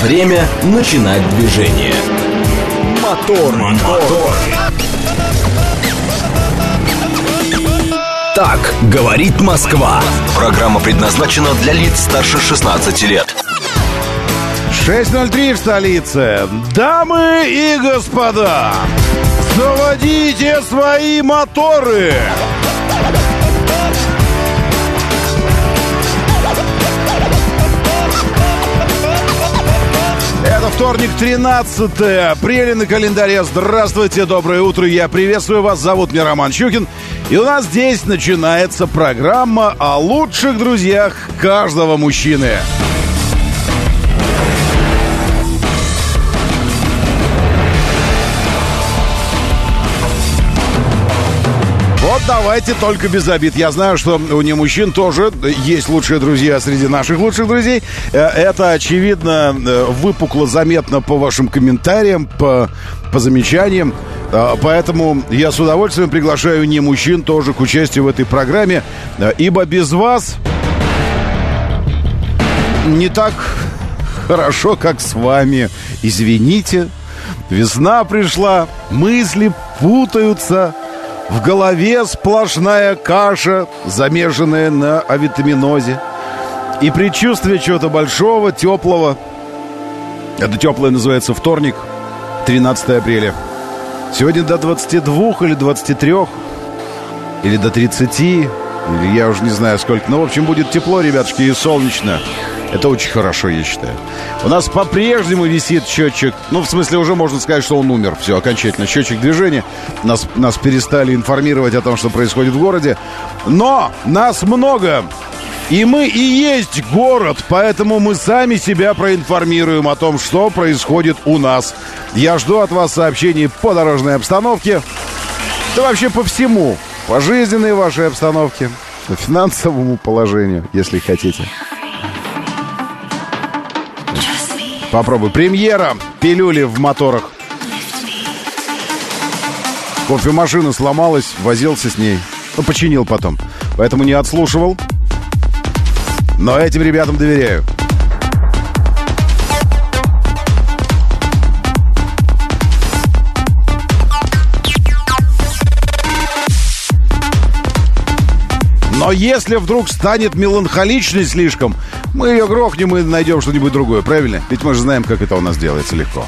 Время начинать движение. Мотор. Так говорит Москва. Программа предназначена для лиц старше 16 лет. 6:03 в столице. Дамы и господа, заводите свои моторы. Это вторник, 13 апреля на календаре. Здравствуйте, доброе утро. Я приветствую вас. Зовут меня Роман Щукин. И у нас здесь начинается программа о лучших друзьях каждого мужчины. Вот давайте только без обид. Я знаю, что у не мужчин тоже есть лучшие друзья среди наших лучших друзей. Это, очевидно, выпукло заметно по вашим комментариям, по замечаниям. Поэтому я с удовольствием приглашаю не мужчин тоже к участию в этой программе. Ибо без вас не так хорошо, как с вами. Извините, весна пришла, мысли путаются. В голове сплошная каша, замешанная на авитаминозе. И предчувствие чего-то большого, теплого. Это теплое называется вторник, 13 апреля. Сегодня до 22 или 23, или до 30, или я уже не знаю сколько. Ну, в общем, будет тепло, ребятушки, и солнечно. Это очень хорошо, я считаю. У нас по-прежнему висит счетчик. Ну, в смысле, уже можно сказать, что он умер. Все, окончательно. Счетчик движения. Нас перестали информировать о том, что происходит в городе. Но нас много. И мы и есть город. Поэтому мы сами себя проинформируем о том, что происходит у нас. Я жду от вас сообщений по дорожной обстановке. Да вообще по всему. По жизненной вашей обстановке. По финансовому положению, если хотите. Попробуй. Премьера пилюли в моторах. Кофемашина сломалась, возился с ней. Ну, починил потом. Поэтому не отслушивал. Но этим ребятам доверяю. Но если вдруг станет меланхоличной слишком, мы ее грохнем и найдем что-нибудь другое, правильно? Ведь мы же знаем, как это у нас делается легко.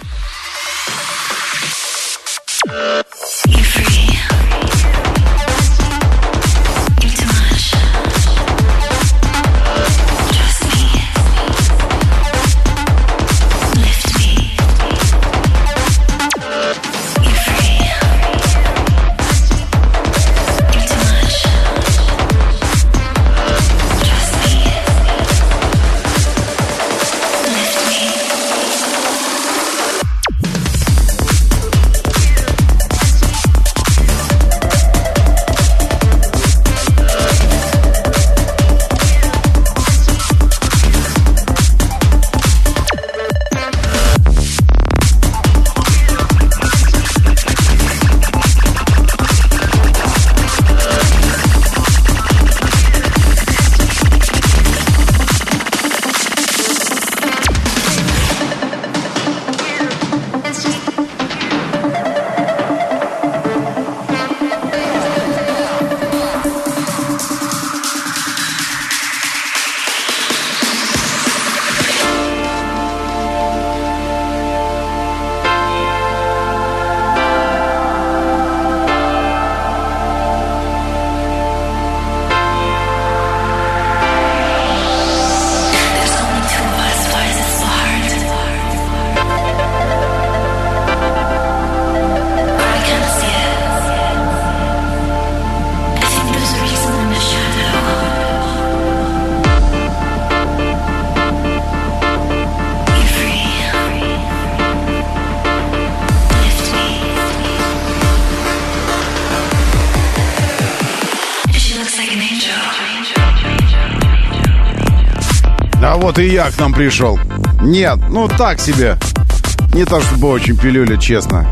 А вот и я к нам пришел. Нет, ну так себе. Не то чтобы очень пилюля, честно.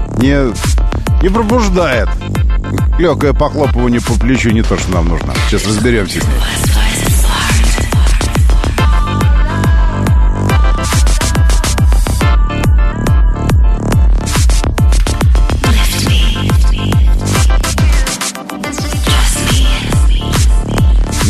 Не пробуждает. Легкое похлопывание по плечу не то, что нам нужно. Сейчас разберемся с ней.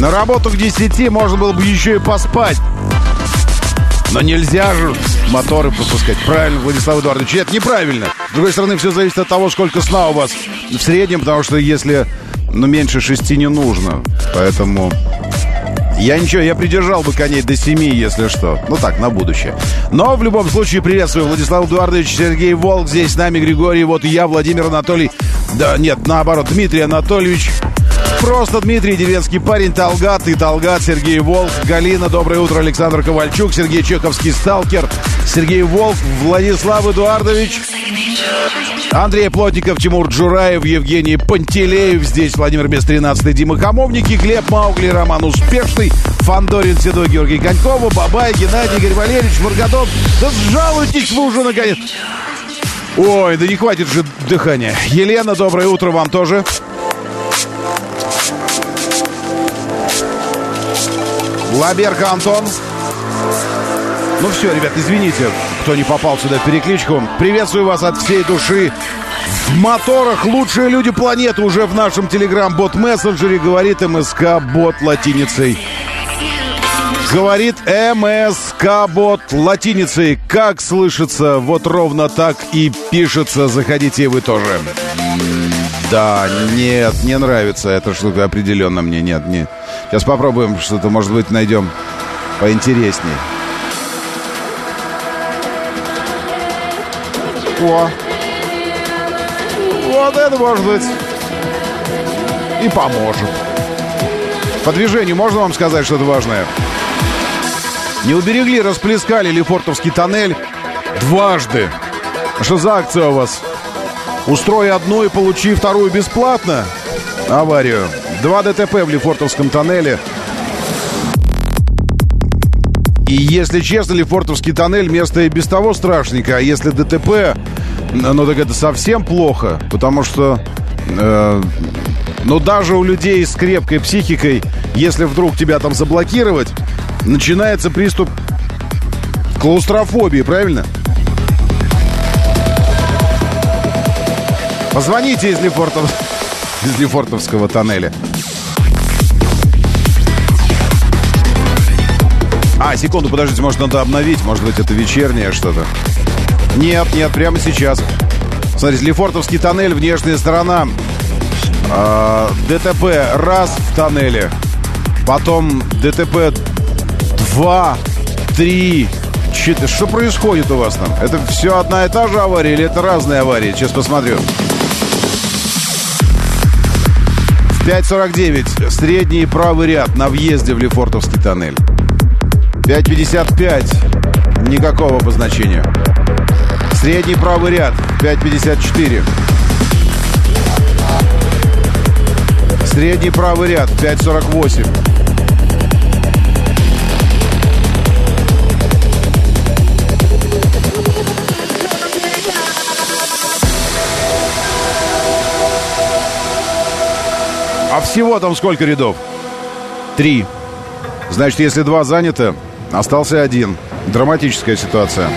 На работу к 10 можно было бы еще и поспать. Но нельзя же моторы пропускать. Правильно, Владислав Эдуардович. Это неправильно. С другой стороны, все зависит от того, сколько сна у вас в среднем, потому что если меньше 6 не нужно. Поэтому я придержал бы коней до 7, если что. Ну так, на будущее. Но в любом случае приветствую Владислав Эдуардович, Сергей Волк. Здесь с нами Григорий. Вот и я, Владимир Анатолий. Да, нет, наоборот, Дмитрий Анатольевич. Просто Дмитрий, деревенский парень, Талгат и Талгат, Сергей Волк, Галина, доброе утро, Александр Ковальчук, Сергей Чеховский, Сталкер, Сергей Волк, Владислав Эдуардович, Андрей Плотников, Тимур Джураев, Евгений Пантелеев, здесь Владимир Без 13, Дима Хамовники, Глеб Маугли, Роман Успешный, Фандорин, Седой, Георгий Конькова, Бабай, Геннадий, Игорь Валерьевич, Маргадон. Да сжалуйтесь вы уже наконец. Ой, да не хватит же дыхания. Елена, доброе утро вам тоже. Лаберка Антон. Ну все, ребят, извините, кто не попал сюда в перекличку. Приветствую вас от всей души. В моторах лучшие люди планеты уже в нашем телеграм-бот-мессенджере. Говорит МСК-бот латиницей. Говорит МСК-бот латиницей. Как слышится, вот ровно так и пишется. Заходите и вы тоже. Да, нет, не нравится эта штука определенно мне. Нет. Сейчас попробуем что-то, может быть, найдем поинтереснее. О! Вот это, может быть, и поможет. По движению можно вам сказать что-то важное? Не уберегли, расплескали Лефортовский тоннель дважды. Что за акция у вас? Устрой одну и получи вторую бесплатно? Аварию. 2 ДТП в Лефортовском тоннеле. И, если честно, Лефортовский тоннель место и без того страшненько. А если ДТП, ну так это совсем плохо. Потому что, даже у людей с крепкой психикой, если вдруг тебя там заблокировать, начинается приступ клаустрофобии, правильно? Позвоните из Лефортовского тоннеля. Секунду, подождите, может, надо обновить? Может быть, это вечернее что-то? Нет, прямо сейчас. Смотрите, Лефортовский тоннель, внешняя сторона. ДТП раз в тоннеле. Потом ДТП 2, 3, 4. Что происходит у вас там? Это все одна и та же авария или это разные аварии? Сейчас посмотрю. В 5:49 средний правый ряд на въезде в Лефортовский тоннель. 5:55 никакого обозначения. Средний правый ряд 5:54. Средний правый ряд 5:48. А всего там сколько рядов? 3. Значит, если 2 занято, остался 1. Драматическая ситуация.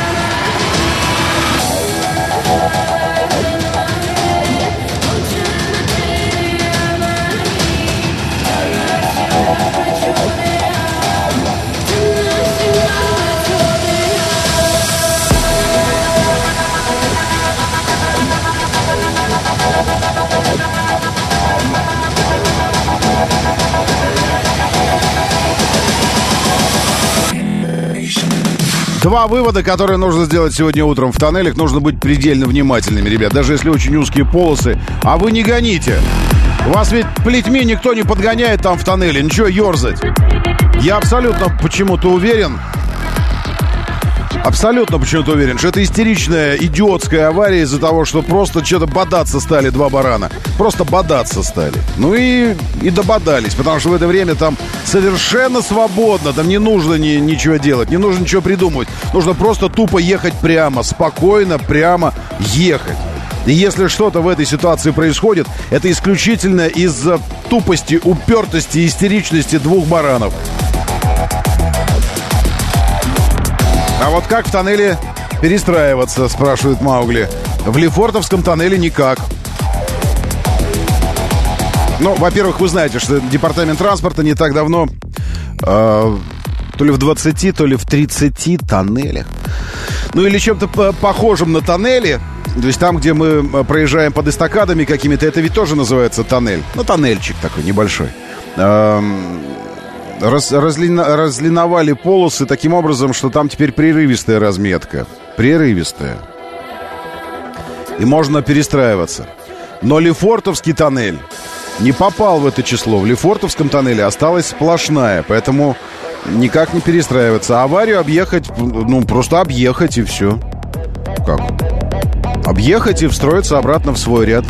Два вывода, которые нужно сделать сегодня утром в тоннелях. Нужно быть предельно внимательными, ребят. Даже если очень узкие полосы. А вы не гоните. Вас ведь плетьми никто не подгоняет там в тоннеле. Ничего ерзать. Я абсолютно почему-то уверен, что это истеричная, идиотская авария из-за того, что просто что-то бодаться стали два барана. Просто бодаться стали. Ну и дободались, потому что в это время там совершенно свободно. Там не нужно ничего делать, не нужно ничего придумывать. Нужно просто тупо ехать прямо, спокойно, прямо ехать. И если что-то в этой ситуации происходит, это исключительно из-за тупости, упертости, истеричности двух баранов. А вот как в тоннеле перестраиваться, спрашивает Маугли. В Лефортовском тоннеле никак. Ну, во-первых, вы знаете, что департамент транспорта не так давно, то ли в 20, то ли в 30 тоннелях, ну или чем-то похожим на тоннели, то есть там, где мы проезжаем под эстакадами какими-то, это ведь тоже называется тоннель. Ну, тоннельчик такой небольшой. Разлиновали полосы таким образом, что там теперь прерывистая разметка. Прерывистая. И можно перестраиваться. Но Лефортовский тоннель не попал в это число. В Лефортовском тоннеле осталась сплошная, поэтому никак не перестраиваться. Аварию объехать, ну, просто объехать и все. Как? Объехать и встроиться обратно в свой ряд.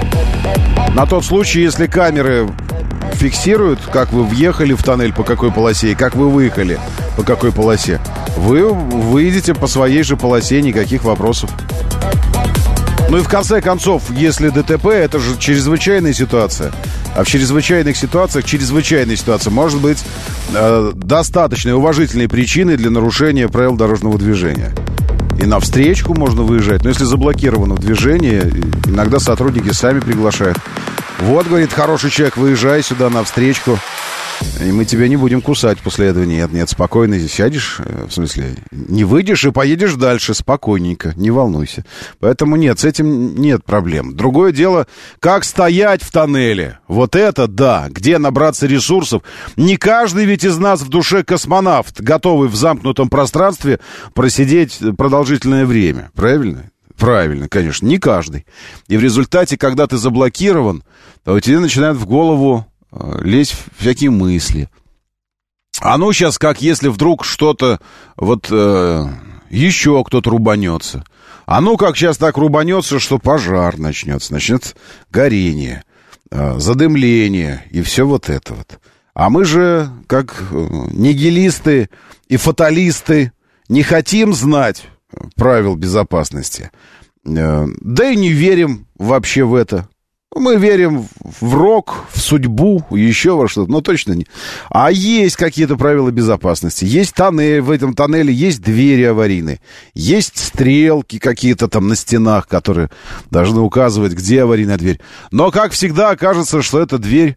На тот случай, если камеры фиксируют, как вы въехали в тоннель, по какой полосе, и как вы выехали, по какой полосе, вы выйдете по своей же полосе, никаких вопросов. Ну и в конце концов, если ДТП, это же чрезвычайная ситуация. А в чрезвычайных ситуациях, чрезвычайная ситуация может быть достаточной уважительной причиной для нарушения правил дорожного движения. И на встречку можно выезжать. Но если заблокировано движение, иногда сотрудники сами приглашают. Вот, говорит, хороший человек, выезжай сюда на встречку, и мы тебя не будем кусать после этого. Нет, спокойно сядешь, в смысле, не выйдешь и поедешь дальше спокойненько, не волнуйся. Поэтому нет, с этим нет проблем. Другое дело, как стоять в тоннеле. Вот это да, где набраться ресурсов. Не каждый ведь из нас в душе космонавт, готовый в замкнутом пространстве просидеть продолжительное время, правильно? Правильно, конечно, не каждый. И в результате, когда ты заблокирован, то тебе начинают в голову лезть всякие мысли. А ну сейчас, как если вдруг что-то, вот еще кто-то рубанется. А ну как сейчас так рубанется, что пожар начнется, начнет горение, задымление и все вот это вот. А мы же, как нигилисты и фаталисты, не хотим знать правил безопасности. Да и не верим вообще в это. Мы верим в рок, в судьбу, еще во что-то, но точно не. А есть какие-то правила безопасности. Есть тоннель, в этом тоннеле есть двери аварийные. Есть стрелки какие-то там на стенах, которые должны указывать, где аварийная дверь. Но, как всегда, окажется, что эта дверь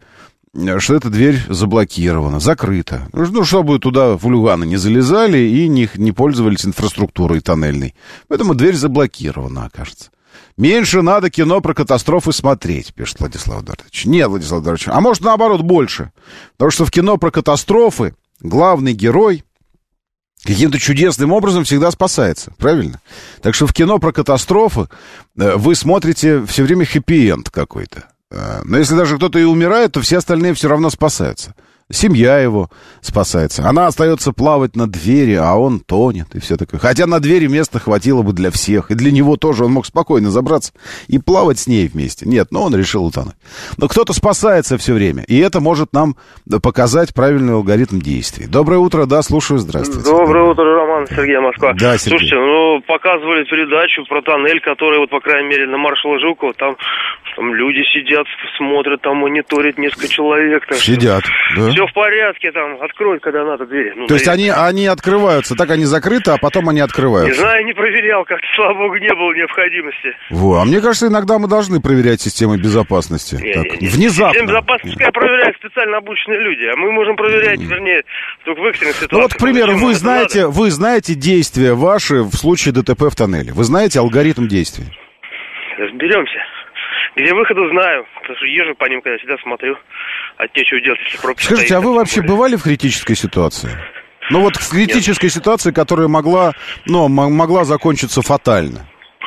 заблокирована, закрыта. Ну, чтобы туда хулиганы не залезали и не пользовались инфраструктурой тоннельной. Поэтому дверь заблокирована, окажется. Меньше надо кино про катастрофы смотреть, пишет Владислав Эдуардович. Нет, Владислав Эдуардович, а может, наоборот, больше. Потому что в кино про катастрофы главный герой каким-то чудесным образом всегда спасается, правильно? Так что в кино про катастрофы вы смотрите все время хэппи-энд какой-то. Но если даже кто-то и умирает, то все остальные все равно спасаются. Семья его спасается. Она остается плавать на двери, а он тонет и все такое. Хотя на двери места хватило бы для всех. И для него тоже. Он мог спокойно забраться и плавать с ней вместе. Нет, но он решил утонуть. Но кто-то спасается все время. И это может нам показать правильный алгоритм действий. Доброе утро, да, слушаю, здравствуйте. Доброе утро, Роман, Сергей, Москва. Да, Сергей. Слушайте, показывали передачу про тоннель, который, вот, по крайней мере, на маршала Жукова, там люди сидят, смотрят, там мониторят несколько человек. Сидят, да. Все в порядке, там, откроют, когда надо, двери. То есть они открываются, так они закрыты, а потом они открываются? Не знаю, не проверял, как-то, слава богу, не было необходимости. А мне кажется, иногда мы должны проверять системы безопасности. Внезапно. Система безопасности проверяют специально обученные люди, а мы можем проверять, вернее, только в экстренных ситуациях. Ну вот, к примеру, вы знаете действия ваши в случае ДТП в тоннеле? Вы знаете алгоритм действий? Разберемся. Где выходы знаю, потому что езжу по ним, когда всегда смотрю. А те, что делать, если пробки стоит. Скажите, а вы вообще бывали в критической ситуации? Ну вот в критической ситуации, которая могла закончиться фатально.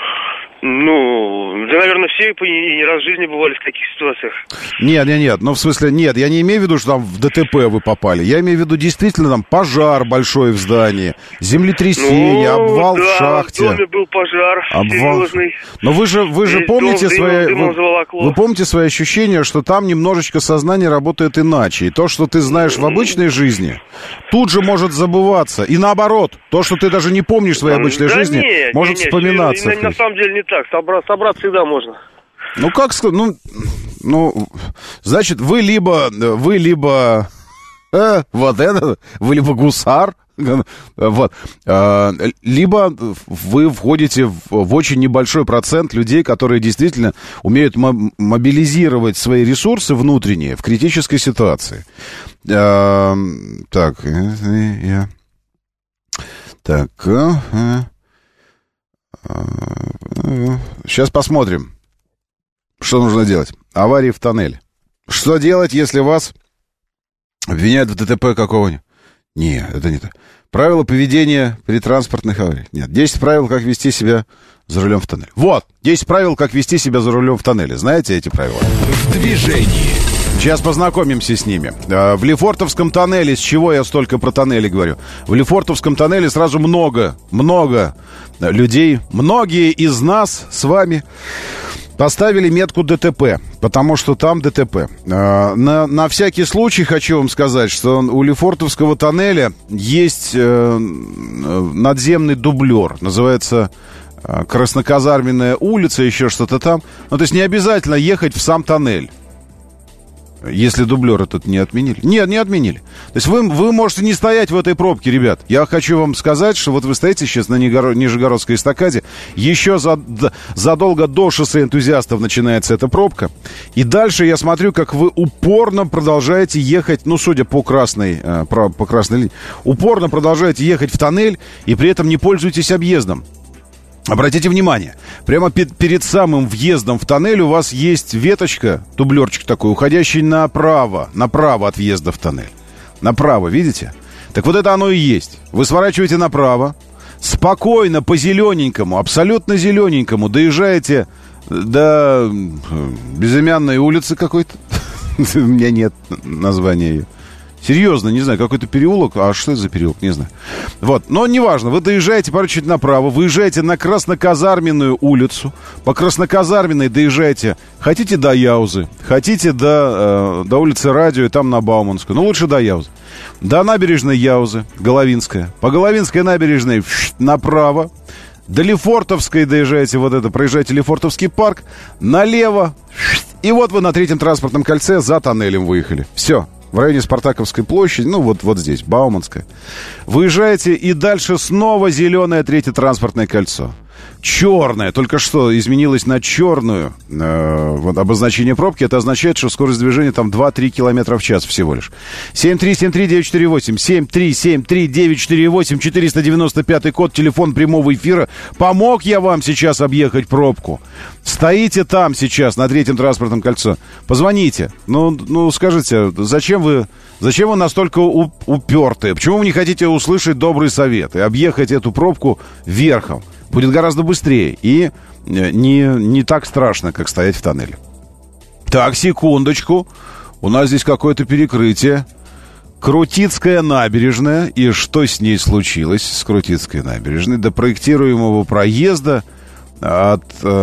Наверное, все и не раз в жизни бывали в таких ситуациях. Нет, в смысле, нет, я не имею в виду, что там в ДТП вы попали. Я имею в виду действительно там пожар большой в здании, землетрясение, обвал в шахте. В доме был пожар серьезный. Но вы же помните вы помните свои ощущения, что там немножечко сознание работает иначе. И то, что ты знаешь в обычной жизни, тут же может забываться. И наоборот, то, что ты даже не помнишь в своей обычной жизни, может вспоминаться. На самом деле не так. Собраться всегда можно. Значит, вы либо вы либо гусар, Вот. Либо вы входите в очень небольшой процент людей, которые действительно умеют мобилизировать свои ресурсы внутренние в критической ситуации. Так. Сейчас посмотрим, что нужно делать. Аварии в тоннеле. Что делать, если вас обвиняют в ДТП какого-нибудь? Нет, это не так. Правила поведения при транспортных авариях. Нет, 10 правил, как вести себя за рулем в тоннеле. Вот, 10 правил, как вести себя за рулем в тоннеле. Знаете эти правила? В движении. Сейчас познакомимся с ними. В Лефортовском тоннеле, с чего я столько про тоннели говорю? В Лефортовском тоннеле сразу много людей, многие из нас с вами поставили метку ДТП, потому что там ДТП. На всякий случай хочу вам сказать, что у Лефортовского тоннеля есть надземный дублер, называется Красноказарменная улица, еще что-то там. Ну, то есть не обязательно ехать в сам тоннель, если дублер этот не отменили. Нет, не отменили. То есть вы можете не стоять в этой пробке, ребят. Я хочу вам сказать, что вот вы стоите сейчас на Нижегородской эстакаде. Еще задолго до шоссе энтузиастов начинается эта пробка. И дальше я смотрю, как вы упорно продолжаете ехать, ну, судя по красной линии, упорно продолжаете ехать в тоннель и при этом не пользуетесь объездом. Обратите внимание, прямо перед самым въездом в тоннель у вас есть веточка, дублерчик такой, уходящий направо от въезда в тоннель. Направо, видите? Так вот это оно и есть. Вы сворачиваете направо, спокойно по зелененькому, абсолютно зелененькому доезжаете до безымянной улицы какой-то. У меня нет названия ее. Серьезно, не знаю, какой-то переулок. А что это за переулок? Не знаю. Вот, но неважно. Вы доезжаете, порой чуть направо, выезжаете на Красноказарменную улицу. По Красноказарменной доезжаете, хотите до Яузы, хотите до улицы Радио и там на Бауманскую. Ну, лучше до Яузы. До набережной Яузы, Головинская. По Головинской набережной направо. До Лефортовской доезжаете, проезжаете Лефортовский парк. Налево. И вот вы на третьем транспортном кольце за тоннелем выехали. Все. В районе Спартаковской площади, ну, вот здесь, Бауманская. Выезжаете, и дальше снова зеленое третье транспортное кольцо. Черное, только что изменилось на черную. Вот обозначение пробки, это означает, что скорость движения там 2-3 километра в час всего лишь. 7373948, 7373948, 495 код, телефон прямого эфира. Помог я вам сейчас объехать пробку? Стоите там сейчас, на третьем транспортном кольце. Позвоните. Ну, скажите, зачем вы настолько упертые? Почему вы не хотите услышать добрый совет и объехать эту пробку верхом? Будет гораздо быстрее и не так страшно, как стоять в тоннеле. Так, секундочку. У нас здесь какое-то перекрытие. Крутицкая набережная. И что с ней случилось, с Крутицкой набережной? До проектируемого проезда от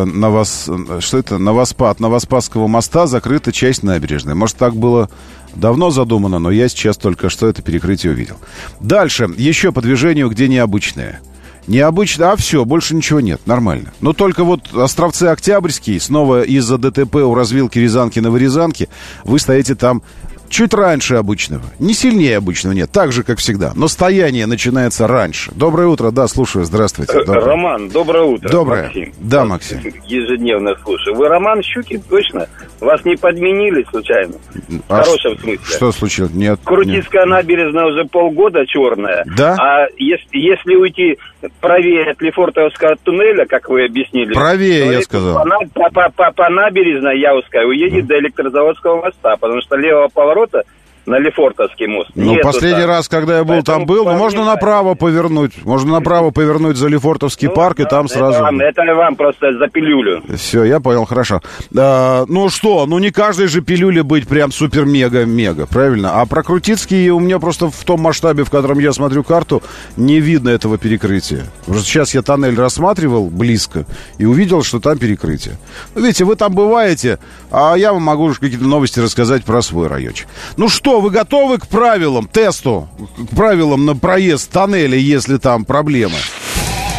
Новоспасского моста закрыта часть набережной. Может, так было давно задумано, но я сейчас только что это перекрытие увидел. Дальше. Еще по движению, где необычное. Необычно, а все, больше ничего нет, нормально. Но только вот Островцы Октябрьский, снова из-за ДТП у развилки Рязанки-Новорязанки, вы стоите там чуть раньше обычного. Не сильнее обычного, нет, так же, как всегда. Но стояние начинается раньше. Доброе утро, да, слушаю, здравствуйте. Роман, доброе утро. Доброе. Максим. Да, Максим. Ежедневно слушаю. Вы Роман Щукин, точно? Вас не подменили случайно? В хорошем смысле. Что случилось? Нет. Крутицкая набережная уже полгода черная. Да? А если уйти правее от Лефортовского туннеля, как вы объяснили... Правее, я сказал. По набережной Яузской уедет до Электрозаводского моста, потому что левого поворота на Лефортовский мост. Ну, последний раз, когда я был, там был, ну, можно направо повернуть. Можно направо повернуть за Лефортовский парк, и там сразу... Это вам просто за пилюлю. Все, я понял, хорошо. Ну что, не каждой же пилюле быть прям супер-мега-мега, правильно? А про Крутицкий у меня просто в том масштабе, в котором я смотрю карту, не видно этого перекрытия. Потому что сейчас я тоннель рассматривал близко и увидел, что там перекрытие. Ну, видите, вы там бываете, а я вам могу какие-то новости рассказать про свой райончик. Ну что, вы готовы к правилам, тесту, к правилам на проезд тоннеля, если там проблемы?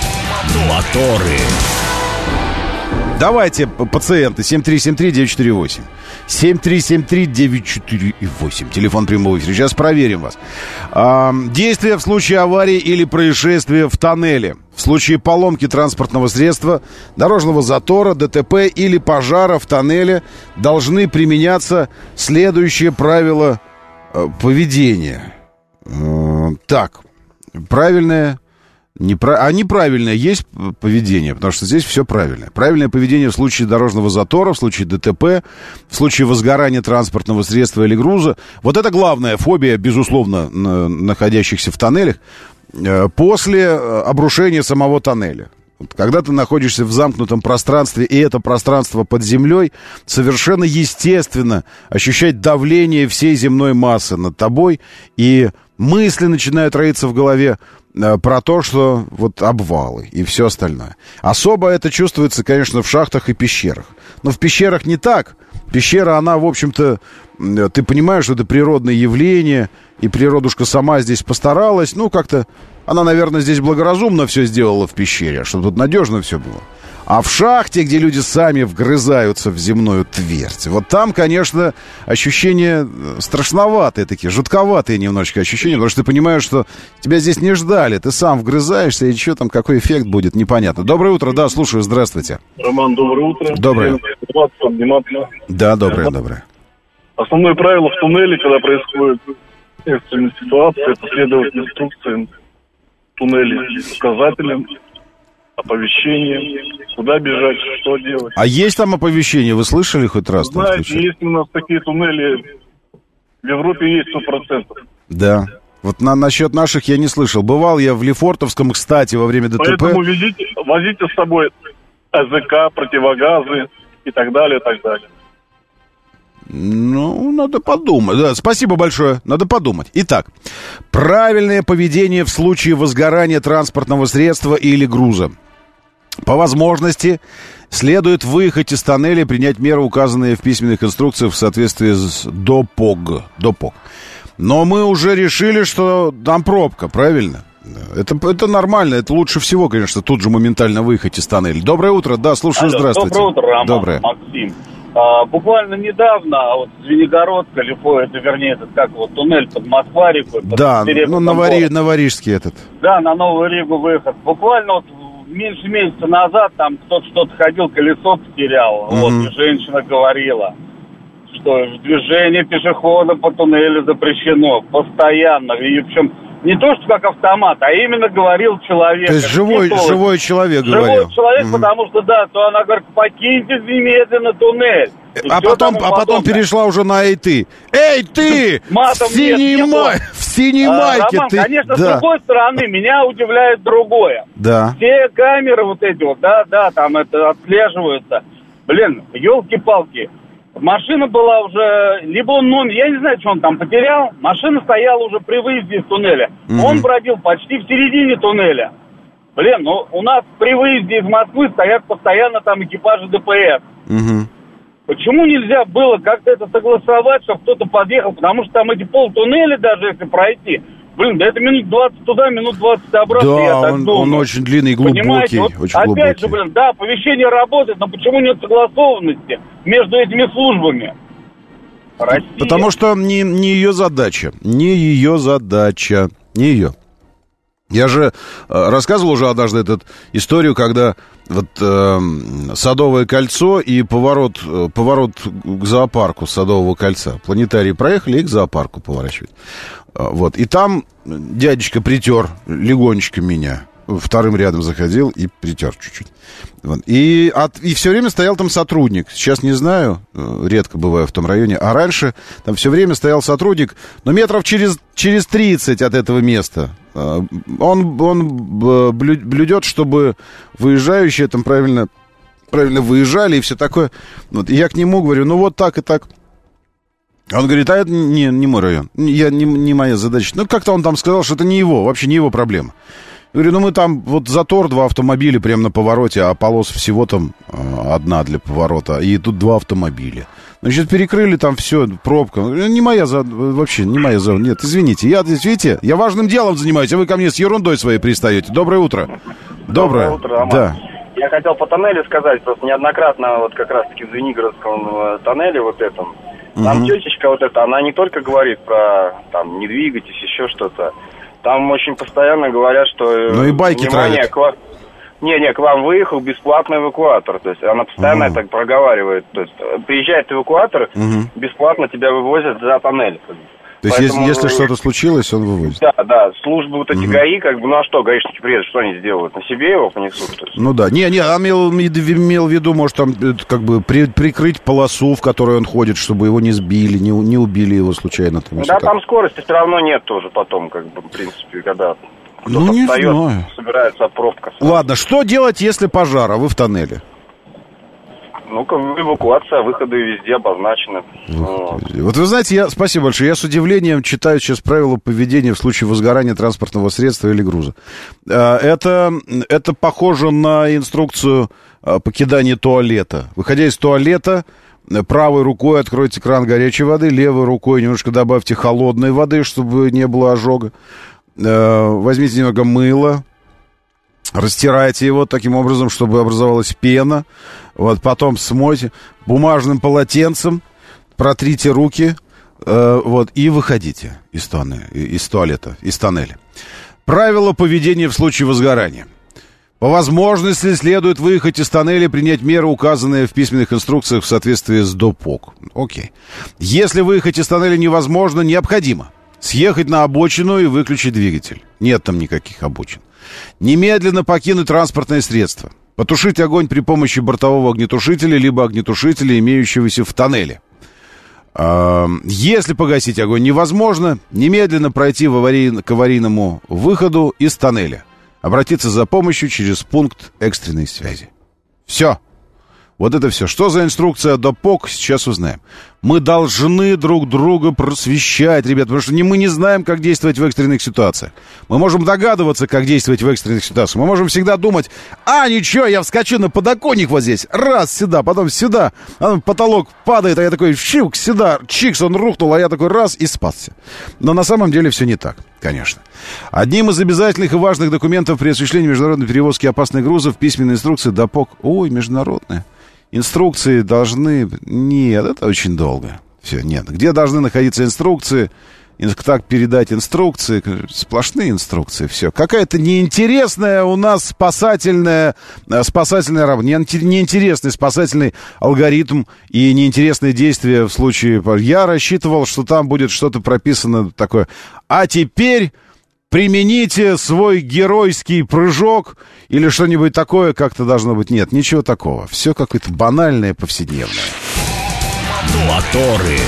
Моторы. Давайте, пациенты, 7373948. 7373948. Телефон прямого эфира. Сейчас проверим вас. Действия в случае аварии или происшествия в тоннеле. В случае поломки транспортного средства, дорожного затора, ДТП или пожара в тоннеле должны применяться следующие правила поведения. Так, правильное... неправильное есть поведение, потому что здесь все правильное. Правильное поведение в случае дорожного затора, в случае ДТП, в случае возгорания транспортного средства или груза. Вот это главная фобия, безусловно, находящихся в тоннелях, после обрушения самого тоннеля. Когда ты находишься в замкнутом пространстве, и это пространство под землей, совершенно естественно ощущать давление всей земной массы над тобой, и мысли начинают роиться в голове про то, что вот обвалы и все остальное. Особо это чувствуется, конечно, в шахтах и пещерах. Но в пещерах не так. Пещера, она, в общем-то, ты понимаешь, что это природное явление, и природушка сама здесь постаралась. Ну, как-то она, наверное, здесь благоразумно все сделала в пещере, чтобы тут надежно все было. А в шахте, где люди сами вгрызаются в земную твердь, вот там, конечно, ощущения страшноватые такие, жутковатые немножечко ощущения, потому что ты понимаешь, что тебя здесь не ждали, ты сам вгрызаешься, и что там, какой эффект будет, непонятно. Доброе утро, да, слушаю, здравствуйте. Роман, доброе утро. Доброе. Да, доброе. Основное правило в туннеле, когда происходит экстренная ситуация, это следовать инструкциям туннеля, указателям, оповещениям, куда бежать, что делать. А есть там оповещение, вы слышали хоть раз? Знаете, есть у нас такие туннели, в Европе есть 100%. Да. Вот насчет наших я не слышал. Бывал я в Лефортовском, кстати, во время ДТП. Поэтому возите с собой АЗК, противогазы и так далее, и так далее. Ну, надо подумать. Да, спасибо большое. Надо подумать. Итак, правильное поведение в случае возгорания транспортного средства или груза. По возможности следует выехать из тоннеля и принять меры, указанные в письменных инструкциях в соответствии с ДОПОГ. Но мы уже решили, что там пробка, правильно? Это нормально, это лучше всего, конечно, тут же моментально выехать из тоннеля. Доброе утро, да, слушаю, здравствуйте. Доброе утро, Роман. Доброе. Максим. Буквально недавно, вот Звенигородка, туннель под Москва-рекой. Да, Новорижский этот. Да, на Новую Ригу выход. Буквально вот меньше месяца назад там кто-то что-то ходил, колесо потерял. Вот, и женщина говорила, что движение пешехода по туннелю запрещено постоянно. И причем не то, что как автомат, а именно говорил человек. То есть живой человек говорил. Живой человек, потому что, да, то она говорит, покиньте немедленно туннель. А потом перешла уже на «эй, ты». «Эй, ты! Матом в синей майке Роман, ты!» конечно, с другой стороны, меня удивляет другое. Да. Все камеры вот эти вот, да, там это отслеживаются. Блин, елки-палки. Машина была уже, либо он номер, я не знаю, что он там потерял. Машина стояла уже при выезде из туннеля. Он бродил почти в середине туннеля. Блин, ну у нас при выезде из Москвы стоят постоянно там экипажи ДПС. Почему нельзя было как-то это согласовать, чтобы кто-то подъехал? Потому что там эти полтуннеля даже если пройти, блин, да это минут 20 туда, минут 20 обратно, да, я так думаю. Он очень длинный и глубокий. Вот очень опять глубокий. же, блин, да, оповещение работает, но почему нет согласованности между этими службами? Россия. Потому что не ее задача. Не ее. Я же рассказывал уже однажды эту историю, когда вот Садовое кольцо и поворот к зоопарку Садового кольца. Планетарии проехали и к зоопарку поворачивают. Вот. И там дядечка притер легонечко меня. Вторым рядом заходил и притер чуть-чуть. Вот. И все время стоял там сотрудник. Сейчас не знаю, редко бываю в том районе. А раньше там все время стоял сотрудник, но метров через 30 от этого места. Он блюдет, чтобы выезжающие там правильно выезжали и все такое. Вот. И я к нему говорю, ну вот так и так. Он говорит, а это не мой район. Не моя задача. Ну, как-то он там сказал, что это не его, вообще не его проблема. Я говорю, ну мы там вот затор, 2 автомобиля прямо на повороте, а полос всего там одна для поворота, и тут 2 автомобиля. Значит, перекрыли там все, пробка. Не моя вообще не моя зона. Нет, извините, видите, я важным делом занимаюсь, а вы ко мне с ерундой своей пристаете. Доброе утро. Доброе утро, Роман. Да. Я хотел по тоннелю сказать, просто неоднократно, вот как раз-таки в Звенигородском тоннеле вот этом, там тетечка вот эта, она не только говорит про, там, не двигайтесь, еще что-то, там очень постоянно говорят, что... Ну и байки травят. Не, к вам выехал бесплатный эвакуатор, то есть она постоянно это проговаривает, то есть приезжает эвакуатор, бесплатно тебя вывозят за тоннель. То есть, если что-то случилось, он вывозит? Да, службы вот эти ГАИ, как бы, ну а что, гаишники приедут, что они сделают? На себе его понесут? Ну да, он имел в виду, может, там, как бы, прикрыть полосу, в которой он ходит, чтобы его не сбили, не убили его случайно. Там, да, там скорости все равно нет тоже потом, как бы, в принципе, когда кто-то не встает, знаю. Собирается пробка. Ладно, что делать, если пожар, а вы в тоннеле? Ну-ка, эвакуация, выходы везде обозначены. Вот вы знаете, спасибо большое. Я с удивлением читаю сейчас правила поведения в случае возгорания транспортного средства или груза. Это похоже на инструкцию покидания туалета. Выходя из туалета, правой рукой откройте кран горячей воды, левой рукой немножко добавьте холодной воды, чтобы не было ожога. Возьмите немного мыла, растирайте его таким образом, чтобы образовалась пена. Вот, потом смойте бумажным полотенцем, протрите руки, вот, и выходите из туалета, из тоннеля. Правила поведения в случае возгорания. По возможности следует выехать из тоннеля и принять меры, указанные в письменных инструкциях в соответствии с ДОПОК. Окей. Если выехать из тоннеля невозможно, необходимо съехать на обочину и выключить двигатель. Нет там никаких обочин. Немедленно покинуть транспортное средство. Потушить огонь при помощи бортового огнетушителя, либо огнетушителя, имеющегося в тоннеле. Если погасить огонь невозможно, немедленно пройти к аварийному выходу из тоннеля. Обратиться за помощью через пункт экстренной связи. Все. Вот это все. Что за инструкция ДОПОК, сейчас узнаем. Мы должны друг друга просвещать, ребят, потому что мы не знаем, как действовать в экстренных ситуациях. Мы можем догадываться, как действовать в экстренных ситуациях. Мы можем всегда думать, ничего, я вскочу на подоконник вот здесь, раз, сюда, потом сюда. Потолок падает, а я такой, щик, сюда, чикс, он рухнул, а я такой, раз, и спасся. Но на самом деле все не так, конечно. Одним из обязательных и важных документов при осуществлении международной перевозки опасных грузов письменная инструкция ДОПОК. Ой, международная. Инструкции должны... Нет, это очень долго. Все, нет. Где должны находиться инструкции? Как передать инструкции? Сплошные инструкции, все. Какая-то неинтересная у нас спасательная работа. Неинтересный спасательный алгоритм и неинтересные действия в случае... Я рассчитывал, что там будет что-то прописано такое. А теперь... Примените свой геройский прыжок или что-нибудь такое как-то должно быть. Нет, ничего такого. Все какое-то банальное, повседневное. Моторы.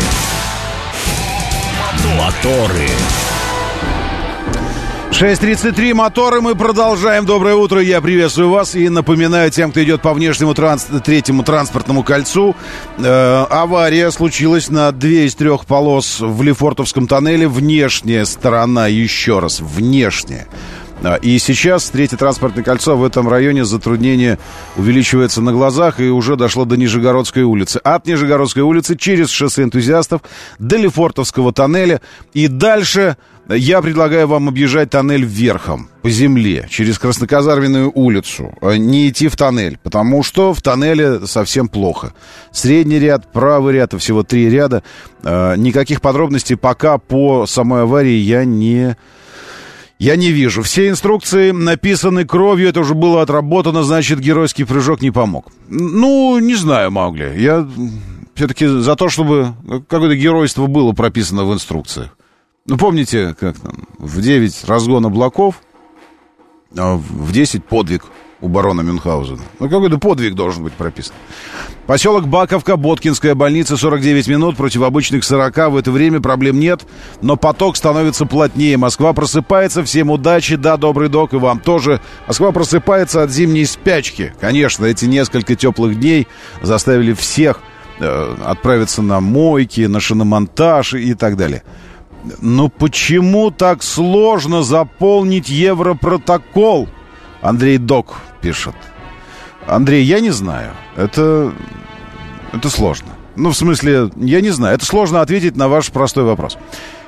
6:33, моторы, мы продолжаем. Доброе утро, я приветствую вас и напоминаю тем, кто идет по внешнему третьему транспортному кольцу. Авария случилась на 2 из 3 полос в Лефортовском тоннеле. Внешняя сторона, еще раз, внешняя. И сейчас третье транспортное кольцо в этом районе затруднение увеличивается на глазах и уже дошло до Нижегородской улицы. От Нижегородской улицы через шоссе Энтузиастов до Лефортовского тоннеля. И дальше я предлагаю вам объезжать тоннель верхом, по земле, через Красноказарменную улицу. Не идти в тоннель, потому что в тоннеле совсем плохо. Средний ряд, правый ряд, всего 3 ряда. Никаких подробностей пока по самой аварии я не вижу. Все инструкции написаны кровью, это уже было отработано, значит, геройский прыжок не помог. Ну, не знаю, Маугли. Я все-таки за то, чтобы какое-то геройство было прописано в инструкциях. Ну, помните, как там, в 9 разгон облаков, а в 10 подвиг у барона Мюнхгаузена. Ну, какой-то подвиг должен быть прописан. Поселок Баковка, Боткинская больница, 49 минут против обычных 40. В это время проблем нет, но поток становится плотнее. Москва просыпается. Всем удачи. Да, добрый док, и вам тоже. Москва просыпается от зимней спячки. Конечно, эти несколько теплых дней заставили всех отправиться на мойки, на шиномонтаж и так далее. Но почему так сложно заполнить Европротокол? Андрей Док пишет. Андрей, я не знаю. Это сложно. Ну, в смысле, я не знаю. Это сложно ответить на ваш простой вопрос.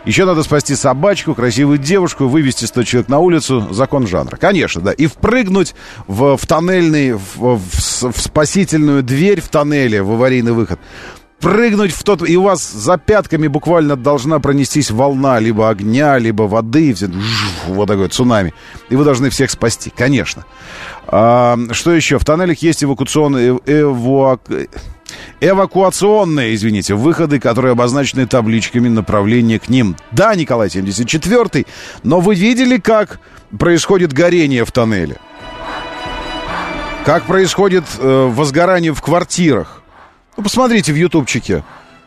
Еще надо спасти собачку, красивую девушку, вывести 100 человек на улицу. Закон жанра. Конечно, да. И впрыгнуть в тоннельный, в спасительную дверь в тоннеле, в аварийный выход. Прыгнуть в тот... И у вас за пятками буквально должна пронестись волна либо огня, либо воды. Вот такое цунами. И вы должны всех спасти. Конечно. Что еще? В тоннелях есть эвакуационные, извините, выходы, которые обозначены табличками направления к ним. Да, Николай 74-й, но вы видели, как происходит горение в тоннеле? Как происходит возгорание в квартирах? Ну, посмотрите в ютубчике.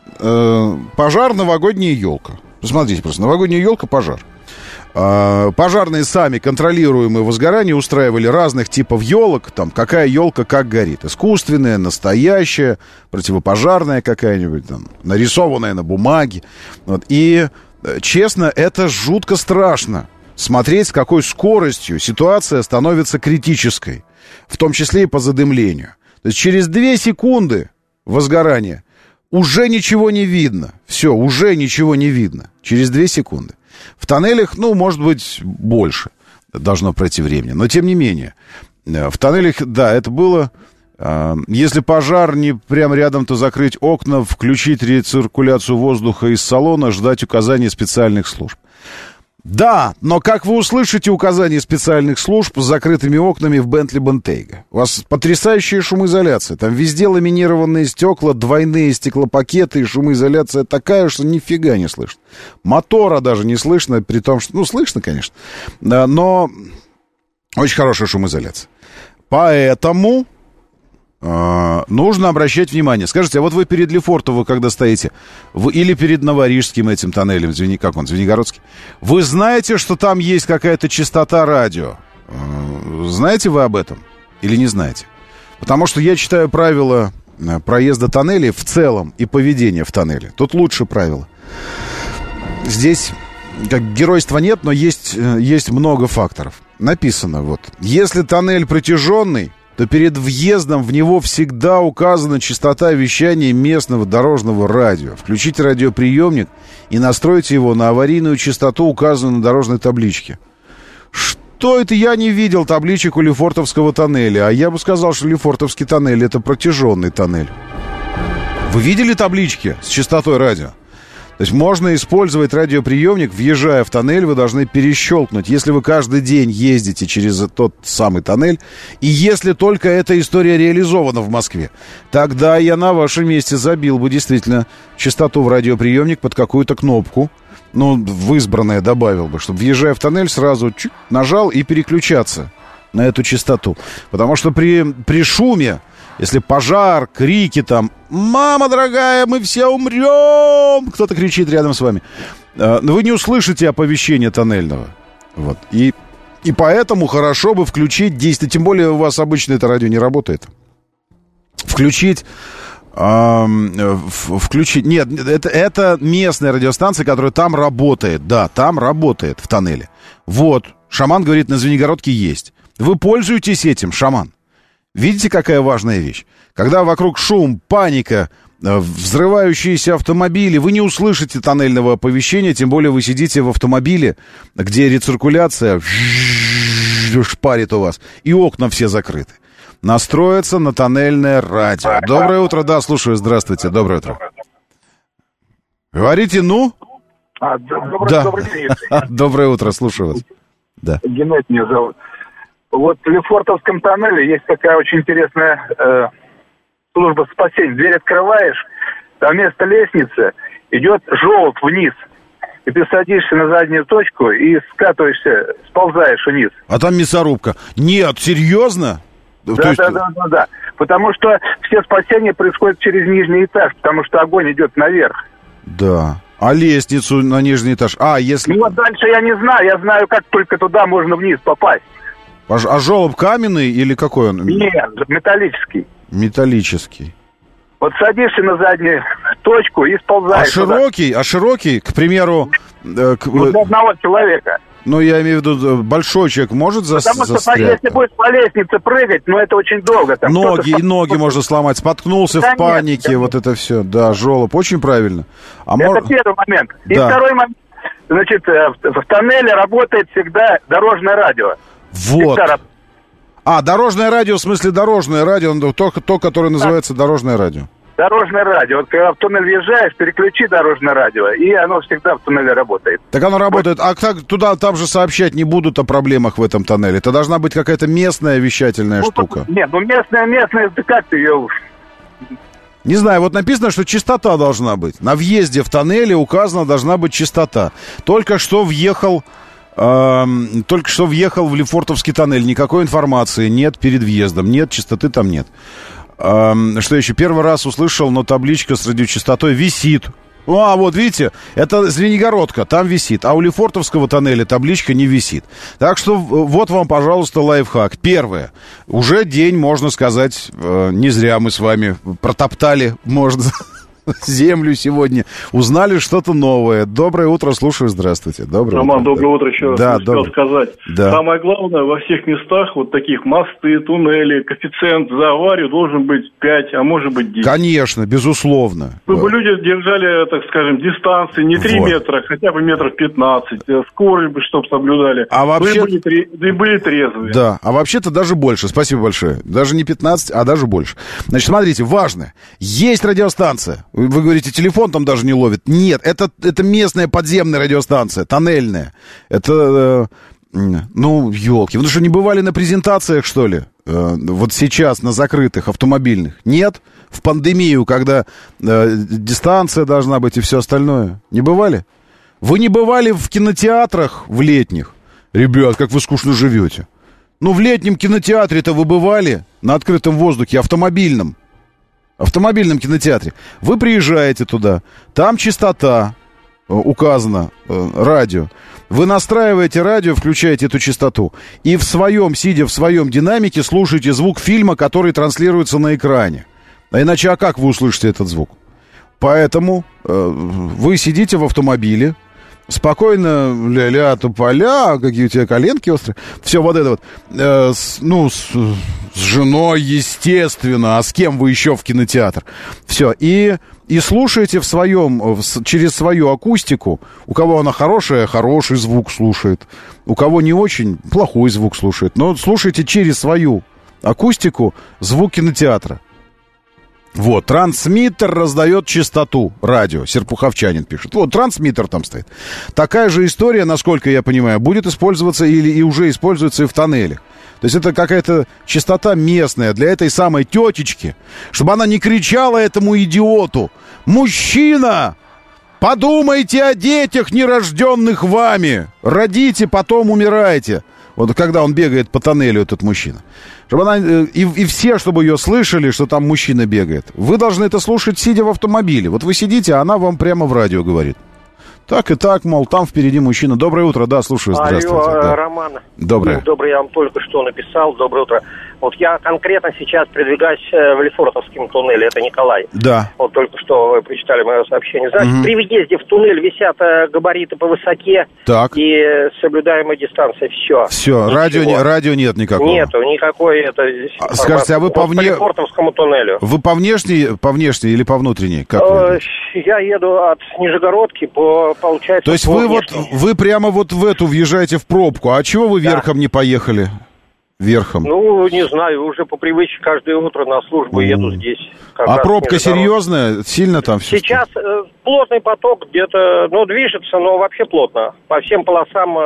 Пожар, новогодняя елка. Посмотрите просто. Новогодняя елка, пожар. Пожарные сами контролируемые возгорания устраивали разных типов елок. Там, какая елка как горит. Искусственная, настоящая, противопожарная какая-нибудь, там, нарисованная на бумаге. Вот. И, честно, это жутко страшно. Смотреть, с какой скоростью ситуация становится критической. В том числе и по задымлению. То есть через 2 секунды возгорания уже ничего не видно. Все, уже ничего не видно. Через 2 секунды. В тоннелях, ну, может быть, больше должно пройти времени. Но, тем не менее, в тоннелях, да, это было... Если пожар не прямо рядом, то закрыть окна, включить рециркуляцию воздуха из салона, ждать указаний специальных служб. Да, но как вы услышите указания специальных служб с закрытыми окнами в Бентли Бентейга? У вас потрясающая шумоизоляция. Там везде ламинированные стекла, двойные стеклопакеты, и шумоизоляция такая, что нифига не слышно. Мотора даже не слышно, при том, что... Ну, слышно, конечно, но очень хорошая шумоизоляция. Поэтому... нужно обращать внимание. Скажите, а вот вы перед Лефортово, когда стоите, или перед Новорижским этим тоннелем, как он, Звенигородский, вы знаете, что там есть какая-то частота радио? Знаете вы об этом? Или не знаете? Потому что я читаю правила проезда тоннелей в целом и поведения в тоннеле. Тут лучше правила. Здесь как геройства нет, но есть много факторов. Написано вот. Если тоннель протяженный, то перед въездом в него всегда указана частота вещания местного дорожного радио. Включите радиоприемник и настройте его на аварийную частоту, указанную на дорожной табличке. Что это? Я не видел табличек у Лефортовского тоннеля. А я бы сказал, что Лефортовский тоннель — это протяженный тоннель. Вы видели таблички с частотой радио? То есть можно использовать радиоприемник, въезжая в тоннель, вы должны перещелкнуть. Если вы каждый день ездите через тот самый тоннель, и если только эта история реализована в Москве, тогда я на вашем месте забил бы действительно частоту в радиоприемник под какую-то кнопку, ну, в избранное добавил бы, чтобы, въезжая в тоннель, сразу нажал и переключаться на эту частоту. Потому что при шуме, если пожар, крики там, «Мама дорогая, мы все умрем!» Кто-то кричит рядом с вами. Вы не услышите оповещения тоннельного. Вот. И поэтому хорошо бы включить действие. Тем более у вас обычно это радио не работает. Включить... Нет, это местная радиостанция, которая там работает. Да, там работает в тоннеле. Вот. Шаман говорит, на Звенигородке есть. Вы пользуетесь этим, шаман. Видите, какая важная вещь? Когда вокруг шум, паника, взрывающиеся автомобили, вы не услышите тоннельного оповещения, тем более вы сидите в автомобиле, где рециркуляция шпарит у вас, и окна все закрыты. Настроиться на тоннельное радио. Доброе утро, да, слушаю, здравствуйте, доброе утро. Говорите, ну? Добрый день. Доброе утро, слушаю вас. Да. Геннадий меня зовут. Вот в Лефортовском тоннеле есть такая очень интересная служба спасения. Дверь открываешь, там вместо лестницы идет желоб вниз. И ты садишься на заднюю точку и скатываешься, сползаешь вниз. А там мясорубка. Нет, серьезно? Да. Потому что все спасения происходят через нижний этаж, потому что огонь идет наверх. Да. А лестницу на нижний этаж? Если... Ну, вот дальше я не знаю. Я знаю, как только туда можно вниз попасть. А желоб каменный или какой он? Нет, металлический. Металлический. Вот садишься на заднюю точку и сползаешь. А широкий, к примеру... для одного человека. Ну, я имею в виду, большой человек может застрять? Потому что если будешь по лестнице прыгать, это очень долго. Там ноги можно сломать. Споткнулся в панике, вот это все. Да, желоб, очень правильно. Это первый момент. И второй момент. Значит, в тоннеле работает всегда дорожное радио. Вот. Всегда Дорожное радио, в смысле дорожное радио, то, которое называется дорожное радио. Дорожное радио. Вот когда в туннель въезжаешь, переключи дорожное радио, и оно всегда в туннеле работает. Так оно работает. А там же сообщать не будут о проблемах в этом тоннеле. Это должна быть какая-то местная вещательная штука. Нет, местная, да как ты ее уж... Не знаю, вот написано, что частота должна быть. На въезде в тоннеле указана должна быть частота. Только что въехал в Лефортовский тоннель. Никакой информации нет перед въездом. Нет, частоты там нет. Что еще? Первый раз услышал, но табличка с радиочастотой висит. Вот видите, это Звенигородка, там висит. А у Лефортовского тоннеля табличка не висит. Так что вот вам, пожалуйста, лайфхак. Первое. Уже день, можно сказать, не зря мы с вами протоптали, можно... землю сегодня. Узнали что-то новое. Доброе утро, слушаю, здравствуйте. Роман, доброе утро еще раз. Да, хотел сказать. Да. Самое главное, во всех местах, вот таких мосты, туннели, коэффициент за аварию должен быть 5, а может быть 10. Конечно, безусловно. Чтобы люди держали, так скажем, дистанции не 3 метра, хотя бы метров 15. Скорость бы, чтобы соблюдали. А вообще... И были трезвые. Да, а вообще-то даже больше. Спасибо большое. Даже не 15, а даже больше. Значит, смотрите, важно. Есть радиостанция. Вы говорите, телефон там даже не ловит. Нет, это местная подземная радиостанция, тоннельная. Это, елки. Вы что, не бывали на презентациях, что ли? Вот сейчас на закрытых автомобильных? Нет? В пандемию, когда дистанция должна быть и все остальное? Не бывали? Вы не бывали в кинотеатрах в летних? Ребят, как вы скучно живете. В летнем кинотеатре-то вы бывали на открытом воздухе, автомобильном кинотеатре. Вы приезжаете туда, там частота указана, радио. Вы настраиваете радио, включаете эту частоту и сидя в своем динамике, слушаете звук фильма, который транслируется на экране. А иначе, как вы услышите этот звук? Поэтому вы сидите в автомобиле, спокойно, ля-ля, тополя, какие у тебя коленки острые. Все вот это вот. С женой, естественно. А с кем вы еще в кинотеатр? Все. И слушаете через свою акустику. У кого она хорошая, хороший звук слушает. У кого не очень, плохой звук слушает. Но слушайте через свою акустику звук кинотеатра. Вот, трансмиттер раздает частоту радио. Серпуховчанин пишет. Вот, трансмиттер там стоит. Такая же история, насколько я понимаю, будет использоваться и уже используется и в тоннелях. То есть это какая-то частота местная для этой самой тетечки, чтобы она не кричала этому идиоту: «Мужчина, подумайте о детях, нерожденных вами! Родите, потом умирайте!» Вот когда он бегает по тоннелю, этот мужчина. Чтобы она, и все, чтобы ее слышали, что там мужчина бегает. Вы должны это слушать, сидя в автомобиле. Вот вы сидите, а она вам прямо в радио говорит. Так и так, мол, там впереди мужчина. Доброе утро, да, слушаю, здравствуйте. Алло, да. Роман. Доброе. Доброе, я вам только что написал. Доброе утро. Вот я конкретно сейчас передвигаюсь в Лефортовском туннеле, это Николай. Да. Вот только что вы прочитали мое сообщение. Значит, при въезде в туннель висят габариты по высоте. Так. И соблюдаемая дистанция. Все. Все, радио нет никакого. Нету, никакой это... Скажите, а вы по Лефортовскому туннелю. Вы по внешней или по внутренней? Как я еду от Нижегородки получается... То есть вы прямо вот в эту въезжаете в пробку. А чего вы верхом не поехали? Верхом? Не знаю, уже по привычке каждое утро на службу еду здесь. А пробка серьезная? Сильно там все? Сейчас плотный поток где-то, движется, но вообще плотно. По всем полосам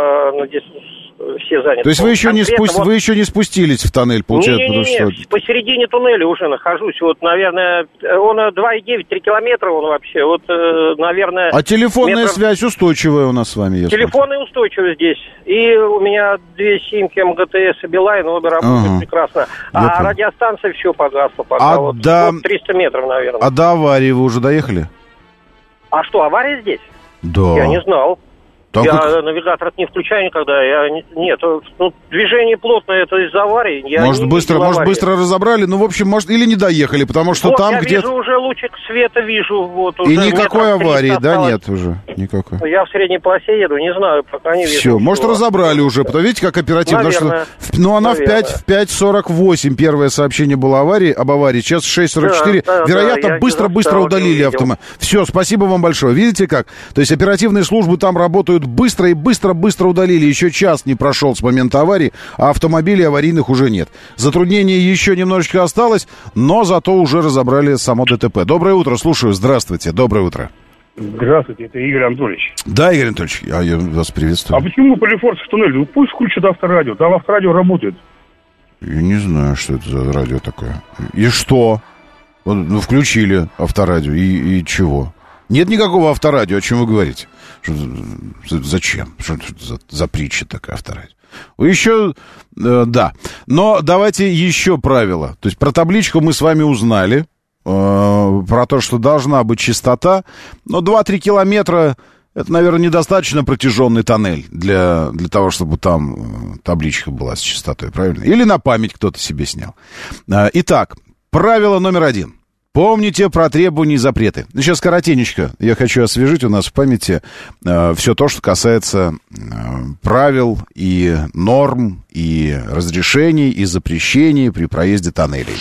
все заняты. То есть вы еще не спустились в тоннель, получается? Нет, посередине туннеля уже нахожусь. Вот, наверное, он 2,9, 3 километра он вообще. Вот, наверное... А телефонная связь устойчивая у нас с вами? Телефонная устойчивая здесь. И у меня 2 симки МГТС и Билайн, обе работают прекрасно. А радиостанция все погасла пока. Вот 300 метров, наверное. А до аварии вы уже доехали? А что, авария здесь? Да. Я не знал. Я навигатор не включаю никогда. Нет, движение плотное, это из-за аварии. Может, быстро разобрали, в общем, может, или не доехали, потому что там я где-то... вижу уже лучик света, вижу. Вот, уже и никакой аварии, да, нет уже? Никакой. Я в средней полосе еду, не знаю, пока не вижу. Все, может, разобрали уже, потому видите, как оперативно. Наверное. Она в 5:48 первое сообщение было об аварии, сейчас 6:44. Вероятно, быстро удалили автомобиль. Все, спасибо вам большое. Видите как? То есть оперативные службы там работают работают быстро и быстро удалили. Еще час не прошел с момента аварии, а автомобилей аварийных уже нет. Затруднение еще немножечко осталось, но зато уже разобрали само ДТП. Доброе утро, слушаю. Здравствуйте, доброе утро. Здравствуйте, это Игорь Анатольевич. Да, Игорь Анатольевич, я вас приветствую. А почему по Лефортовскому туннелю? Пусть включат авторадио, там авторадио работает. Я не знаю, что это за радио такое. И что? Ну, включили авторадио, и чего? Нет никакого авторадио, о чем вы говорите? Зачем? Что это за притча такая, авторадио? Еще, да. Но давайте еще правила. То есть про табличку мы с вами узнали. Про то, что должна быть частота. Но 2-3 километра — это, наверное, недостаточно протяженный тоннель для того, чтобы там табличка была с частотой, правильно? Или на память кто-то себе снял. Итак, правило номер 1. Помните про требования и запреты. Сейчас коротенечко я хочу освежить у нас в памяти все то, что касается правил и норм, и разрешений, и запрещений при проезде тоннелей.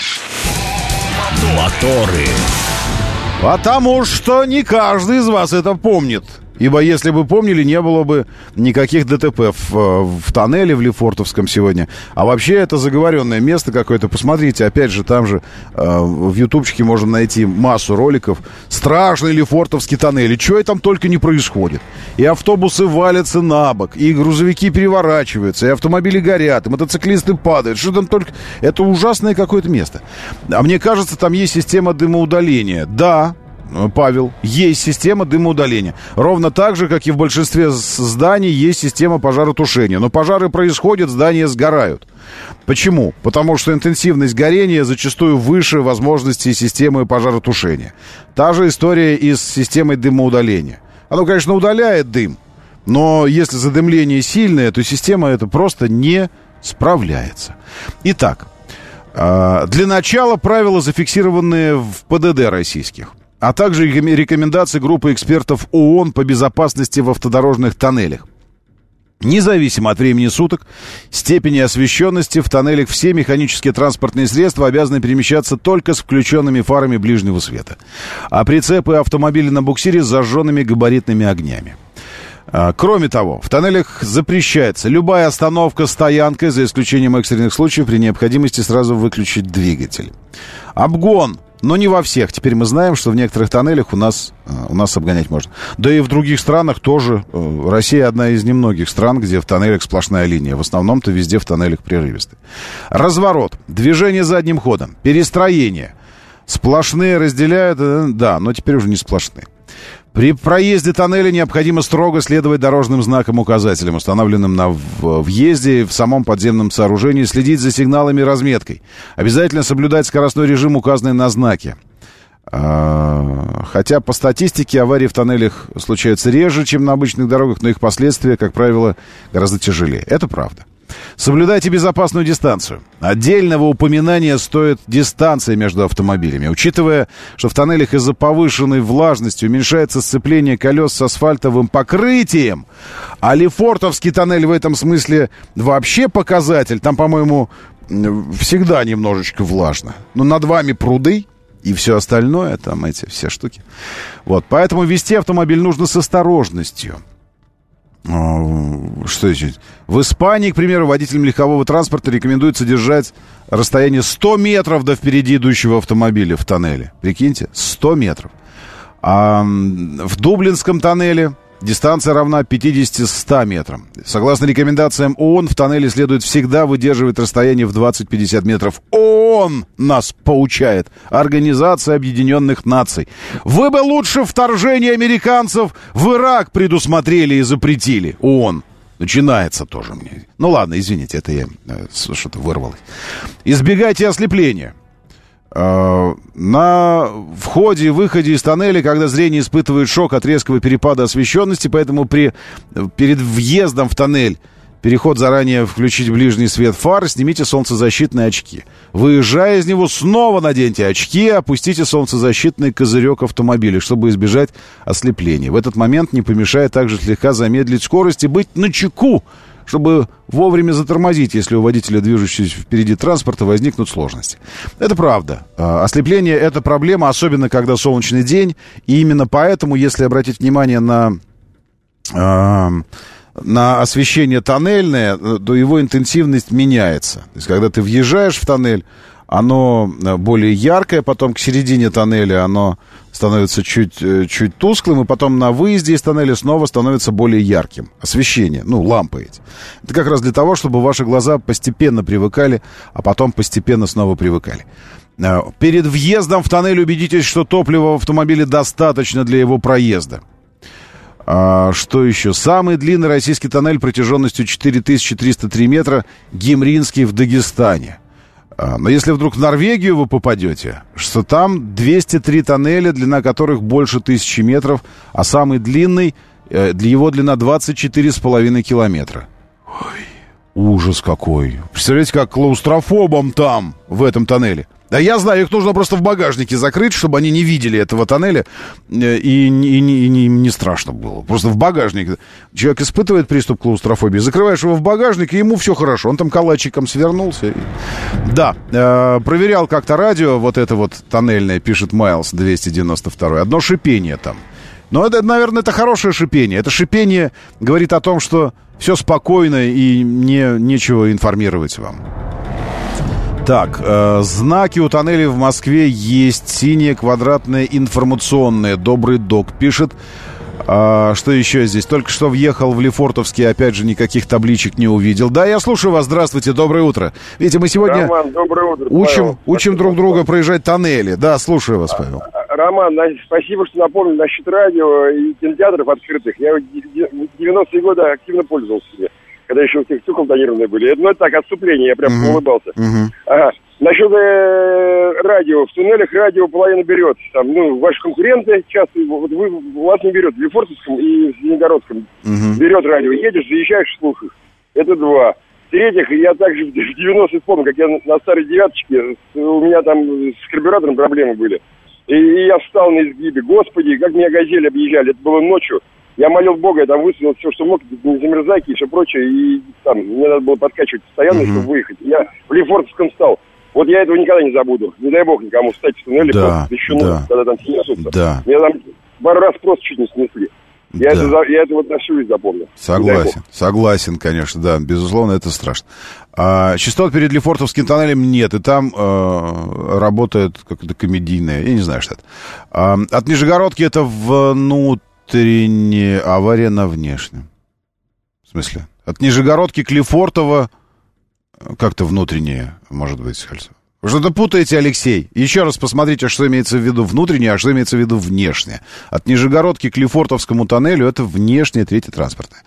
Моторы. Потому что не каждый из вас это помнит. Ибо если бы помнили, не было бы никаких ДТП в тоннеле в Лефортовском сегодня. А вообще это заговоренное место какое-то. Посмотрите, опять же, там же в ютубчике можно найти массу роликов. Страшный Лефортовский тоннель. И чего там только не происходит. И автобусы валятся на бок, и грузовики переворачиваются, и автомобили горят, и мотоциклисты падают. Что там только... Это ужасное какое-то место. А мне кажется, там есть система дымоудаления. Да, Павел, есть система дымоудаления. Ровно так же, как и в большинстве зданий есть система пожаротушения. Но пожары происходят, здания сгорают. Почему? Потому что интенсивность горения зачастую выше возможностей системы пожаротушения. Та же история и с системой дымоудаления. Оно, конечно, удаляет дым, но если задымление сильное, то система это просто не справляется. Итак, для начала правила, зафиксированные в ПДД российских, а также рекомендации группы экспертов ООН по безопасности в автодорожных тоннелях. Независимо от времени суток, степени освещенности, в тоннелях все механические транспортные средства обязаны перемещаться только с включенными фарами ближнего света, а прицепы и автомобили на буксире с зажженными габаритными огнями. Кроме того, в тоннелях запрещается любая остановка, стоянка, за исключением экстренных случаев, при необходимости сразу выключить двигатель. Обгон. Но не во всех. Теперь мы знаем, что в некоторых тоннелях у нас обгонять можно. Да и в других странах тоже. Россия одна из немногих стран, где в тоннелях сплошная линия. В основном-то везде в тоннелях прерывистый. Разворот. Движение задним ходом. Перестроение. Сплошные разделяют. Да, но теперь уже не сплошные. При проезде тоннеля необходимо строго следовать дорожным знакам-указателям, установленным на въезде в самом подземном сооружении, следить за сигналами и разметкой. Обязательно соблюдать скоростной режим, указанный на знаке. Хотя по статистике аварии в тоннелях случаются реже, чем на обычных дорогах, но их последствия, как правило, гораздо тяжелее. Это правда. Соблюдайте безопасную дистанцию. Отдельного упоминания стоит дистанция между автомобилями. Учитывая, что в тоннелях из-за повышенной влажности уменьшается сцепление колес с асфальтовым покрытием, а Лефортовский тоннель в этом смысле вообще показатель. Там, по-моему, всегда немножечко влажно. Но над вами пруды и все остальное, там эти все штуки. Вот, поэтому вести автомобиль нужно с осторожностью. Что еще? В Испании, к примеру, водителям легкового транспорта рекомендуется держать расстояние 100 метров до впереди идущего автомобиля в тоннеле. Прикиньте, 100 метров. А в Дублинском тоннеле дистанция равна 50-100 метрам. Согласно рекомендациям ООН, в тоннеле следует всегда выдерживать расстояние в 20-50 метров. ООН нас поучает. Организация Объединенных Наций. Вы бы лучше вторжение американцев в Ирак предусмотрели и запретили. ООН. Начинается тоже мне. Ну ладно, извините, это я что-то вырвалось. Избегайте ослепления. На входе и выходе из тоннеля, когда зрение испытывает шок от резкого перепада освещенности, поэтому перед въездом в тоннель переход заранее включить ближний свет фар, снимите солнцезащитные очки. Выезжая из него, снова наденьте очки, опустите солнцезащитный козырек автомобиля, чтобы избежать ослепления. В этот момент не помешает также слегка замедлить скорость и быть начеку, чтобы вовремя затормозить, если у водителя, движущегося впереди транспорта, возникнут сложности. Это правда. Ослепление — это проблема, особенно когда солнечный день. И именно поэтому, если обратить внимание на на освещение тоннельное, то его интенсивность меняется. То есть, когда ты въезжаешь в тоннель, оно более яркое, потом к середине тоннеля оно становится чуть тусклым, и потом на выезде из тоннеля снова становится более ярким. Освещение, лампы эти. Это как раз для того, чтобы ваши глаза постепенно привыкали, а потом постепенно снова привыкали. Перед въездом в тоннель убедитесь, что топлива в автомобиле достаточно для его проезда. Что еще? Самый длинный российский тоннель протяженностью 4303 метра, Гимринский в Дагестане. Но если вдруг в Норвегию вы попадете, что там 203 тоннеля, длина которых больше 1000 метров, а самый длинный, его длина 24,5 километра. Ой, ужас какой. Представляете, как клаустрофобам там, в этом тоннеле. Да я знаю, их нужно просто в багажнике закрыть, чтобы они не видели этого тоннеля, и не страшно было. Просто в багажнике. Человек испытывает приступ клаустрофобии, закрываешь его в багажник, и ему все хорошо. Он там калачиком свернулся. Да, проверял как-то радио, вот это вот тоннельное, пишет Майлз 292. Одно шипение там. Но это, наверное, это хорошее шипение. Это шипение говорит о том, что все спокойно и нечего информировать вам. Так, знаки у тоннелей в Москве есть. Синее, квадратное, информационное. Добрый док пишет. Что еще здесь? Только что въехал в Лефортовский, опять же, никаких табличек не увидел. Да, я слушаю вас. Здравствуйте, доброе утро. Видите, мы сегодня Роман, доброе утро, учим друг друга проезжать тоннели. Да, слушаю вас, Павел. Роман, спасибо, что напомнили насчет радио и кинотеатров открытых. Я в 90-е годы активно пользовался себе, когда еще все тонированные были. Это так, отступление, я прям улыбался. Ага. Насчет радио. В туннелях радио половину берет. Там, ваши конкуренты часто, у вас не берет. В Лефортовском и в Звенигородском берет радио. Едешь, заезжаешь, слушаешь. Это два. В-третьих, я также в 90-е помню, как я на старой девяточке, у меня там с карбюратором проблемы были. И я встал на изгибе. Господи, как меня газели объезжали. Это было ночью. Я молил Бога, я там высунул все, что мог, замерзайки и все прочее. И там мне надо было подкачивать постоянно, чтобы выехать. Я в Лефортовском встал. Вот я этого никогда не забуду. Не дай бог никому встать в туннеле, когда там все несутся. Да. Меня там пару раз просто чуть не снесли. Я это вот на всю жизнь запомню. Согласен, конечно, да. Безусловно, это страшно. Частот перед Лефортовским тоннелем нет. И там работает как-то комедийное. Я не знаю, что это. От Нижегородки это внутренняя авария на внешнем. В смысле? От Нижегородки к Лефортово как-то внутреннее, может быть, кольцо. Вы что-то путаете, Алексей. Еще раз посмотрите, что имеется в виду внутреннее, а что имеется в виду внешнее. От Нижегородки к Лефортовскому тоннелю это внешнее, третье транспортное.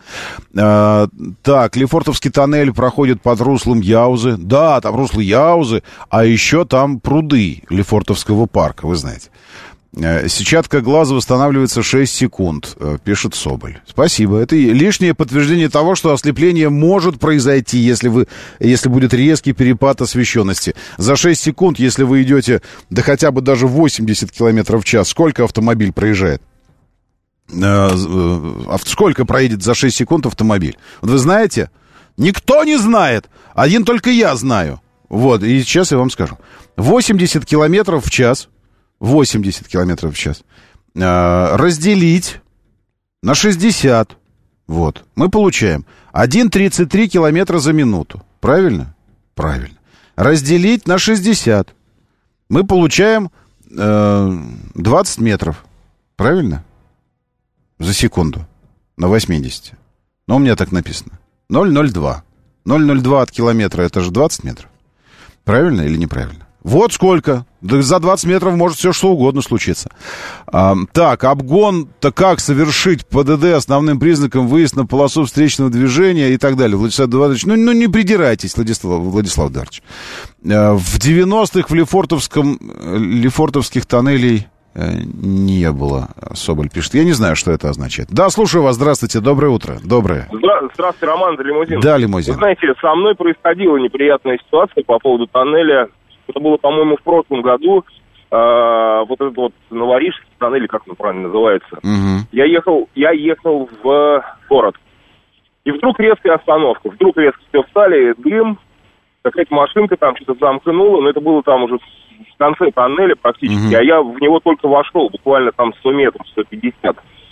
Так, Лефортовский тоннель проходит под руслом Яузы. Да, там русло Яузы, а еще там пруды Лефортовского парка, вы знаете. Сетчатка глаза восстанавливается 6 секунд, пишет Соболь. Спасибо. Это лишнее подтверждение того, что ослепление может произойти, если будет резкий перепад освещенности. За 6 секунд, если вы идете хотя бы даже 80 км в час, сколько автомобиль проезжает? Сколько проедет за 6 секунд автомобиль? Вот вы знаете? Никто не знает. Один только я знаю. Вот, и сейчас я вам скажу. 80 км в час. 80 километров в час. Разделить на 60. Вот. Мы получаем 1,33 километра за минуту. Правильно? Правильно. Разделить на 60. Мы получаем 20 метров. Правильно? За секунду. На 80. Но у меня так написано. 0,02. 0,02 от километра это же 20 метров. Правильно или неправильно? Вот сколько. Да за 20 метров может все что угодно случиться. Так, обгон-то как совершить? ПДД основным признаком выезд на полосу встречного движения и так далее. Владислав Эдуардович, ну не придирайтесь, Владислав Эдуардович. В 90-х в Лефортовских тоннелей не было, Соболь пишет. Я не знаю, что это означает. Да, слушаю вас. Здравствуйте. Доброе утро. Доброе. Здравствуйте, Роман, это Лимузин. Да, Лимузин. Вы знаете, со мной происходила неприятная ситуация по поводу тоннеля. Это было, по-моему, в прошлом году. Вот этот вот Новорижский тоннель, как он правильно называется. Угу. Я ехал в город. И вдруг резкая остановка. Вдруг резко все встали, дым. Какая-то машинка там что-то замкнула. Но это было там уже в конце тоннеля практически. А я в него только вошел. Буквально там 100 метров, 150.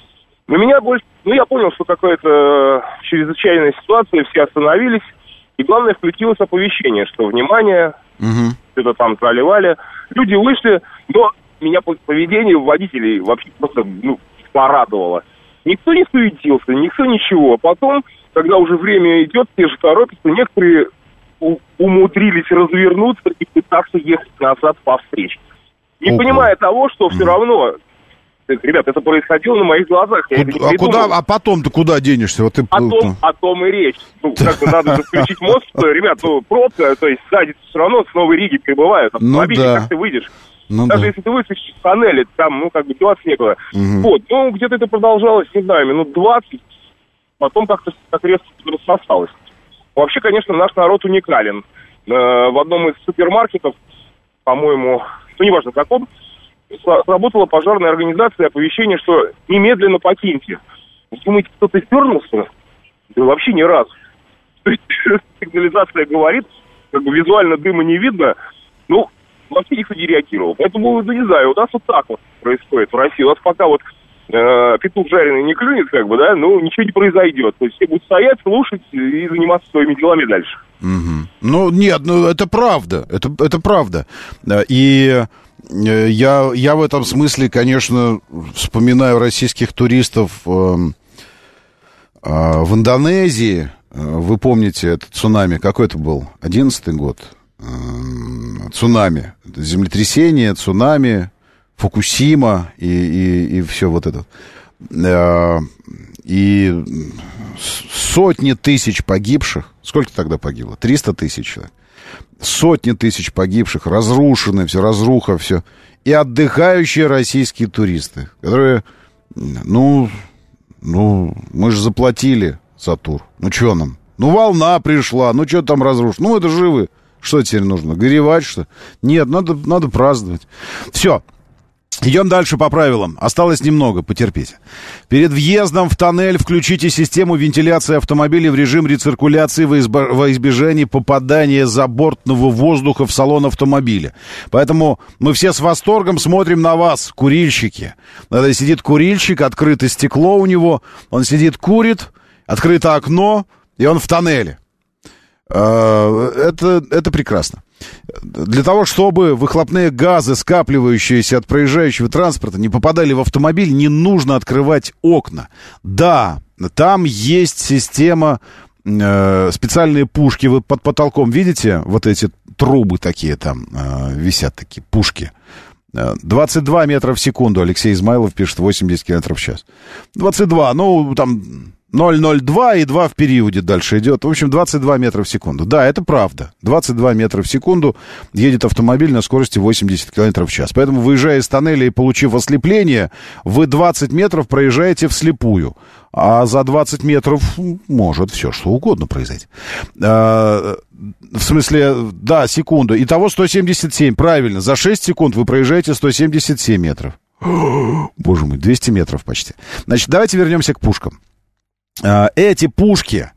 Но меня больше... Ну, я понял, что какая-то чрезвычайная ситуация, все остановились. И главное, включилось оповещение, что, внимание, что-то там тролливали. Люди вышли, но меня поведение водителей вообще просто, порадовало. Никто не суетился, никто ничего. Потом, когда уже время идет, те же торопятся, некоторые умудрились развернуться и пытаться ехать назад по встрече. Не понимая того, что все равно... Ребят, это происходило на моих глазах. А потом-то куда денешься? Вот о том и речь. Надо же включить мозг, что, ребят, пробка, то есть сзади все равно с Новой Риги прибывают автомобили, как ты выйдешь. Даже если ты выскочишь в тоннеле, там, деваться некуда. Вот, где-то это продолжалось, не знаю, минут 20, потом как-то так резко рассосалось. Вообще, конечно, наш народ уникален. В одном из супермаркетов, по-моему, неважно каком, сработала пожарная организация, оповещение, что немедленно покиньте. Вы думаете, кто-то дернулся? Да вообще ни разу. То есть сигнализация говорит, визуально дыма не видно, вообще никто не реагировал. Поэтому, не знаю, у нас вот так вот происходит в России. У нас пока петух жареный не клюнет, ничего не произойдет. То есть все будут стоять, слушать и заниматься своими делами дальше. Это правда. Это правда. И... Я в этом смысле, конечно, вспоминаю российских туристов в Индонезии. Вы помните этот цунами? Какой это был? 11-й год. Цунами. Землетрясение, цунами, Фукусима и все вот это. И сотни тысяч погибших. Сколько тогда погибло? 300 тысяч человек. Сотни тысяч погибших, разрушено все, разруха, все. И отдыхающие российские туристы, которые, мы же заплатили за тур. Что нам? Волна пришла, что там разрушено? Это живы. Что теперь нужно? Горевать, что? Нет, надо праздновать. Все. Идем дальше по правилам. Осталось немного, потерпите. Перед въездом в тоннель включите систему вентиляции автомобиля в режим рециркуляции во избежание попадания забортного воздуха в салон автомобиля. Поэтому мы все с восторгом смотрим на вас, курильщики. Сидит курильщик, открыто стекло у него, он сидит, курит, открыто окно, и он в тоннеле. Это прекрасно. Для того, чтобы выхлопные газы, скапливающиеся от проезжающего транспорта, не попадали в автомобиль, не нужно открывать окна. Да, там есть система, специальные пушки. Вы под потолком видите вот эти трубы такие там висят, такие пушки. 22 метра в секунду, Алексей Измайлов пишет, 80 километров в час. 22, там 0,02 и 2 в периоде дальше идет. В общем, 22 метра в секунду. Да, это правда. 22 метра в секунду едет автомобиль на скорости 80 километров в час. Поэтому, выезжая из тоннеля и получив ослепление, вы 20 метров проезжаете вслепую. А за 20 метров может все что угодно произойти. В смысле, да, секунду. Итого 177, правильно. За 6 секунд вы проезжаете 177 метров. Боже мой, 200 метров почти. Значит, давайте вернемся к пушкам. Эти пушки,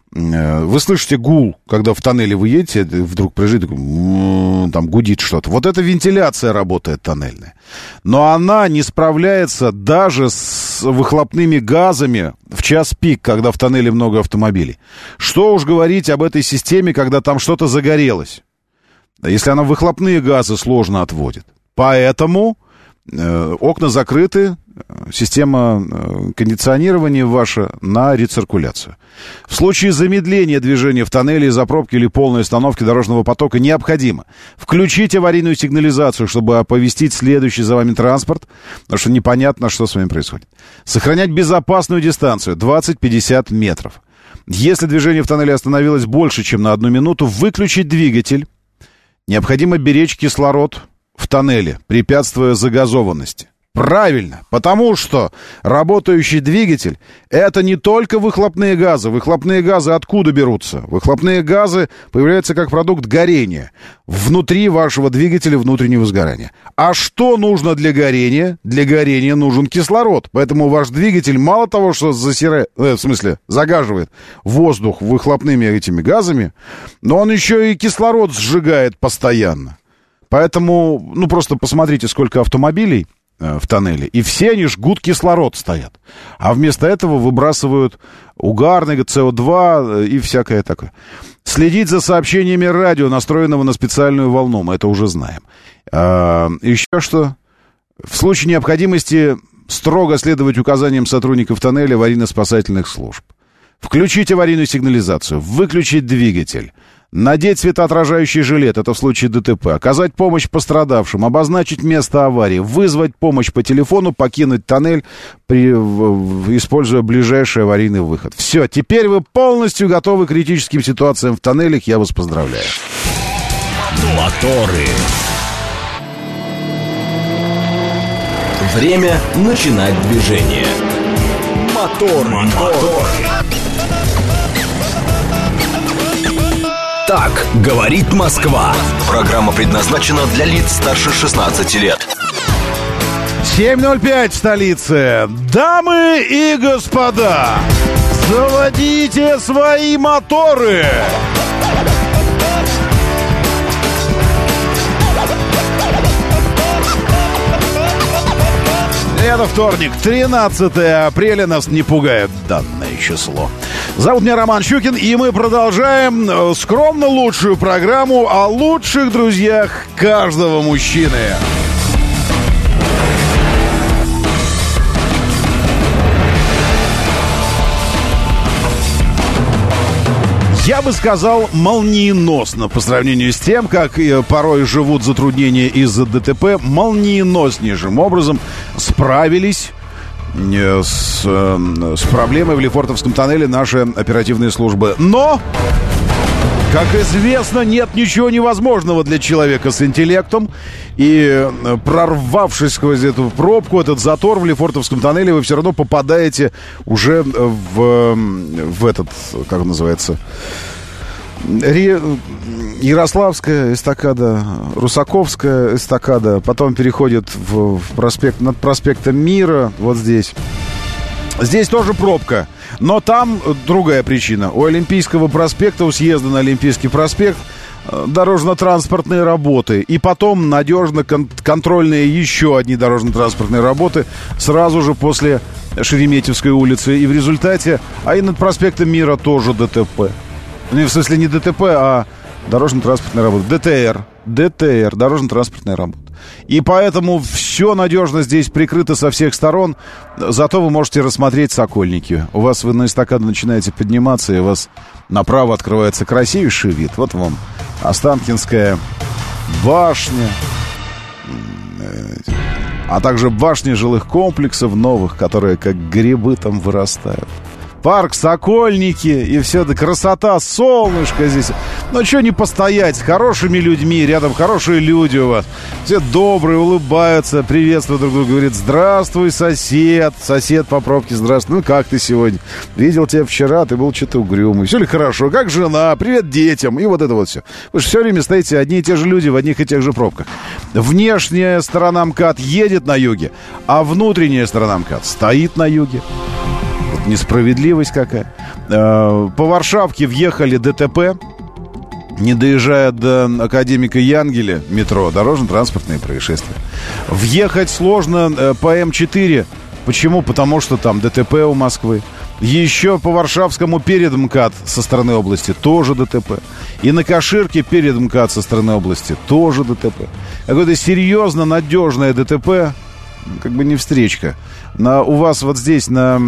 вы слышите гул, когда в тоннеле вы едете, вдруг проезжаете, там гудит что-то. Вот эта вентиляция работает тоннельная. Но она не справляется даже с выхлопными газами в час пик, когда в тоннеле много автомобилей. Что уж говорить об этой системе, когда там что-то загорелось. Если она выхлопные газы сложно отводит. Поэтому окна закрыты, система кондиционирования ваша на рециркуляцию. В случае замедления движения в тоннеле из-за пробки или полной остановки дорожного потока необходимо включить аварийную сигнализацию, чтобы оповестить следующий за вами транспорт, потому что непонятно, что с вами происходит. Сохранять безопасную дистанцию 20-50 метров. Если движение в тоннеле остановилось больше, чем на 1 минуту, выключить двигатель. Необходимо беречь кислород в тоннеле, препятствуя загазованности. Правильно, потому что работающий двигатель — это не только выхлопные газы. Выхлопные газы откуда берутся? Выхлопные газы появляются как продукт горения. Внутри вашего двигателя внутреннего сгорания. А что нужно для горения? Для горения нужен кислород. Поэтому ваш двигатель мало того, что загаживает воздух выхлопными этими газами, но он еще и кислород сжигает постоянно. Поэтому, просто посмотрите, сколько автомобилей в тоннеле, и все они жгут кислород стоят. А вместо этого выбрасывают угарный, СО2 и всякое такое. Следить за сообщениями радио, настроенного на специальную волну, мы это уже знаем. Еще что? В случае необходимости строго следовать указаниям сотрудников тоннеля аварийно-спасательных служб. Включить аварийную сигнализацию, выключить двигатель, надеть светоотражающий жилет, это в случае ДТП, оказать помощь пострадавшим, обозначить место аварии, вызвать помощь по телефону, покинуть тоннель, используя ближайший аварийный выход. Все, теперь вы полностью готовы к критическим ситуациям в тоннелях, я вас поздравляю. Моторы. Время начинать движение. Мотор. Так говорит Москва. Программа предназначена для лиц старше 16 лет. 7:05 в столице. Дамы и господа, заводите свои моторы. Это вторник, 13 апреля. Нас не пугает данное число. Зовут меня Роман Щукин, и мы продолжаем скромно лучшую программу о лучших друзьях каждого мужчины. Я бы сказал, молниеносно по сравнению с тем, как порой живут затруднения из-за ДТП, молниеноснейшим образом справились с проблемой в Лефортовском тоннеле наши оперативные службы. Но, как известно, нет ничего невозможного для человека с интеллектом. И прорвавшись сквозь эту пробку, этот затор в Лефортовском тоннеле, вы все равно попадаете уже в этот, как он называется, Ярославская эстакада, Русаковская эстакада, потом переходит в проспект, над проспектом Мира, вот здесь. Здесь тоже пробка, но там другая причина. У Олимпийского проспекта, у съезда на Олимпийский проспект дорожно-транспортные работы. И потом надежно контрольные еще одни дорожно-транспортные работы сразу же после Шереметьевской улицы. И в результате, и над проспектом Мира тоже ДТП. В смысле не ДТП, а дорожно-транспортная работа. ДТР, дорожно-транспортная работа. И поэтому все надежно здесь прикрыто со всех сторон. Зато вы можете рассмотреть Сокольники. У вас вы на эстакаду начинаете подниматься, и у вас направо открывается красивейший вид. Вот вам Останкинская башня, а также башни жилых комплексов новых, которые как грибы там вырастают. Парк Сокольники, и все это красота, солнышко здесь. Ну, что не постоять, с хорошими людьми, рядом хорошие люди у вас. Все добрые, улыбаются, приветствуют друг друга, говорит: здравствуй, сосед. Сосед по пробке: здравствуй, ну как ты сегодня? Видел тебя вчера, ты был что-то угрюмый. Все ли хорошо? Как жена? Привет детям. И вот это вот все. Вы же все время стоите одни и те же люди в одних и тех же пробках. Внешняя сторона МКАД едет на юге, а внутренняя сторона МКАД стоит на юге. Несправедливость какая. По Варшавке въехали ДТП, не доезжая до Академика Янгеля, метро, дорожно-транспортные происшествия. Въехать сложно по М4. Почему? Потому что там ДТП у Москвы. Еще по Варшавскому перед МКАД со стороны области тоже ДТП. И на Каширке перед МКАД со стороны области тоже ДТП. Какое-то серьезно надежное ДТП, как бы не встречка. У вас вот здесь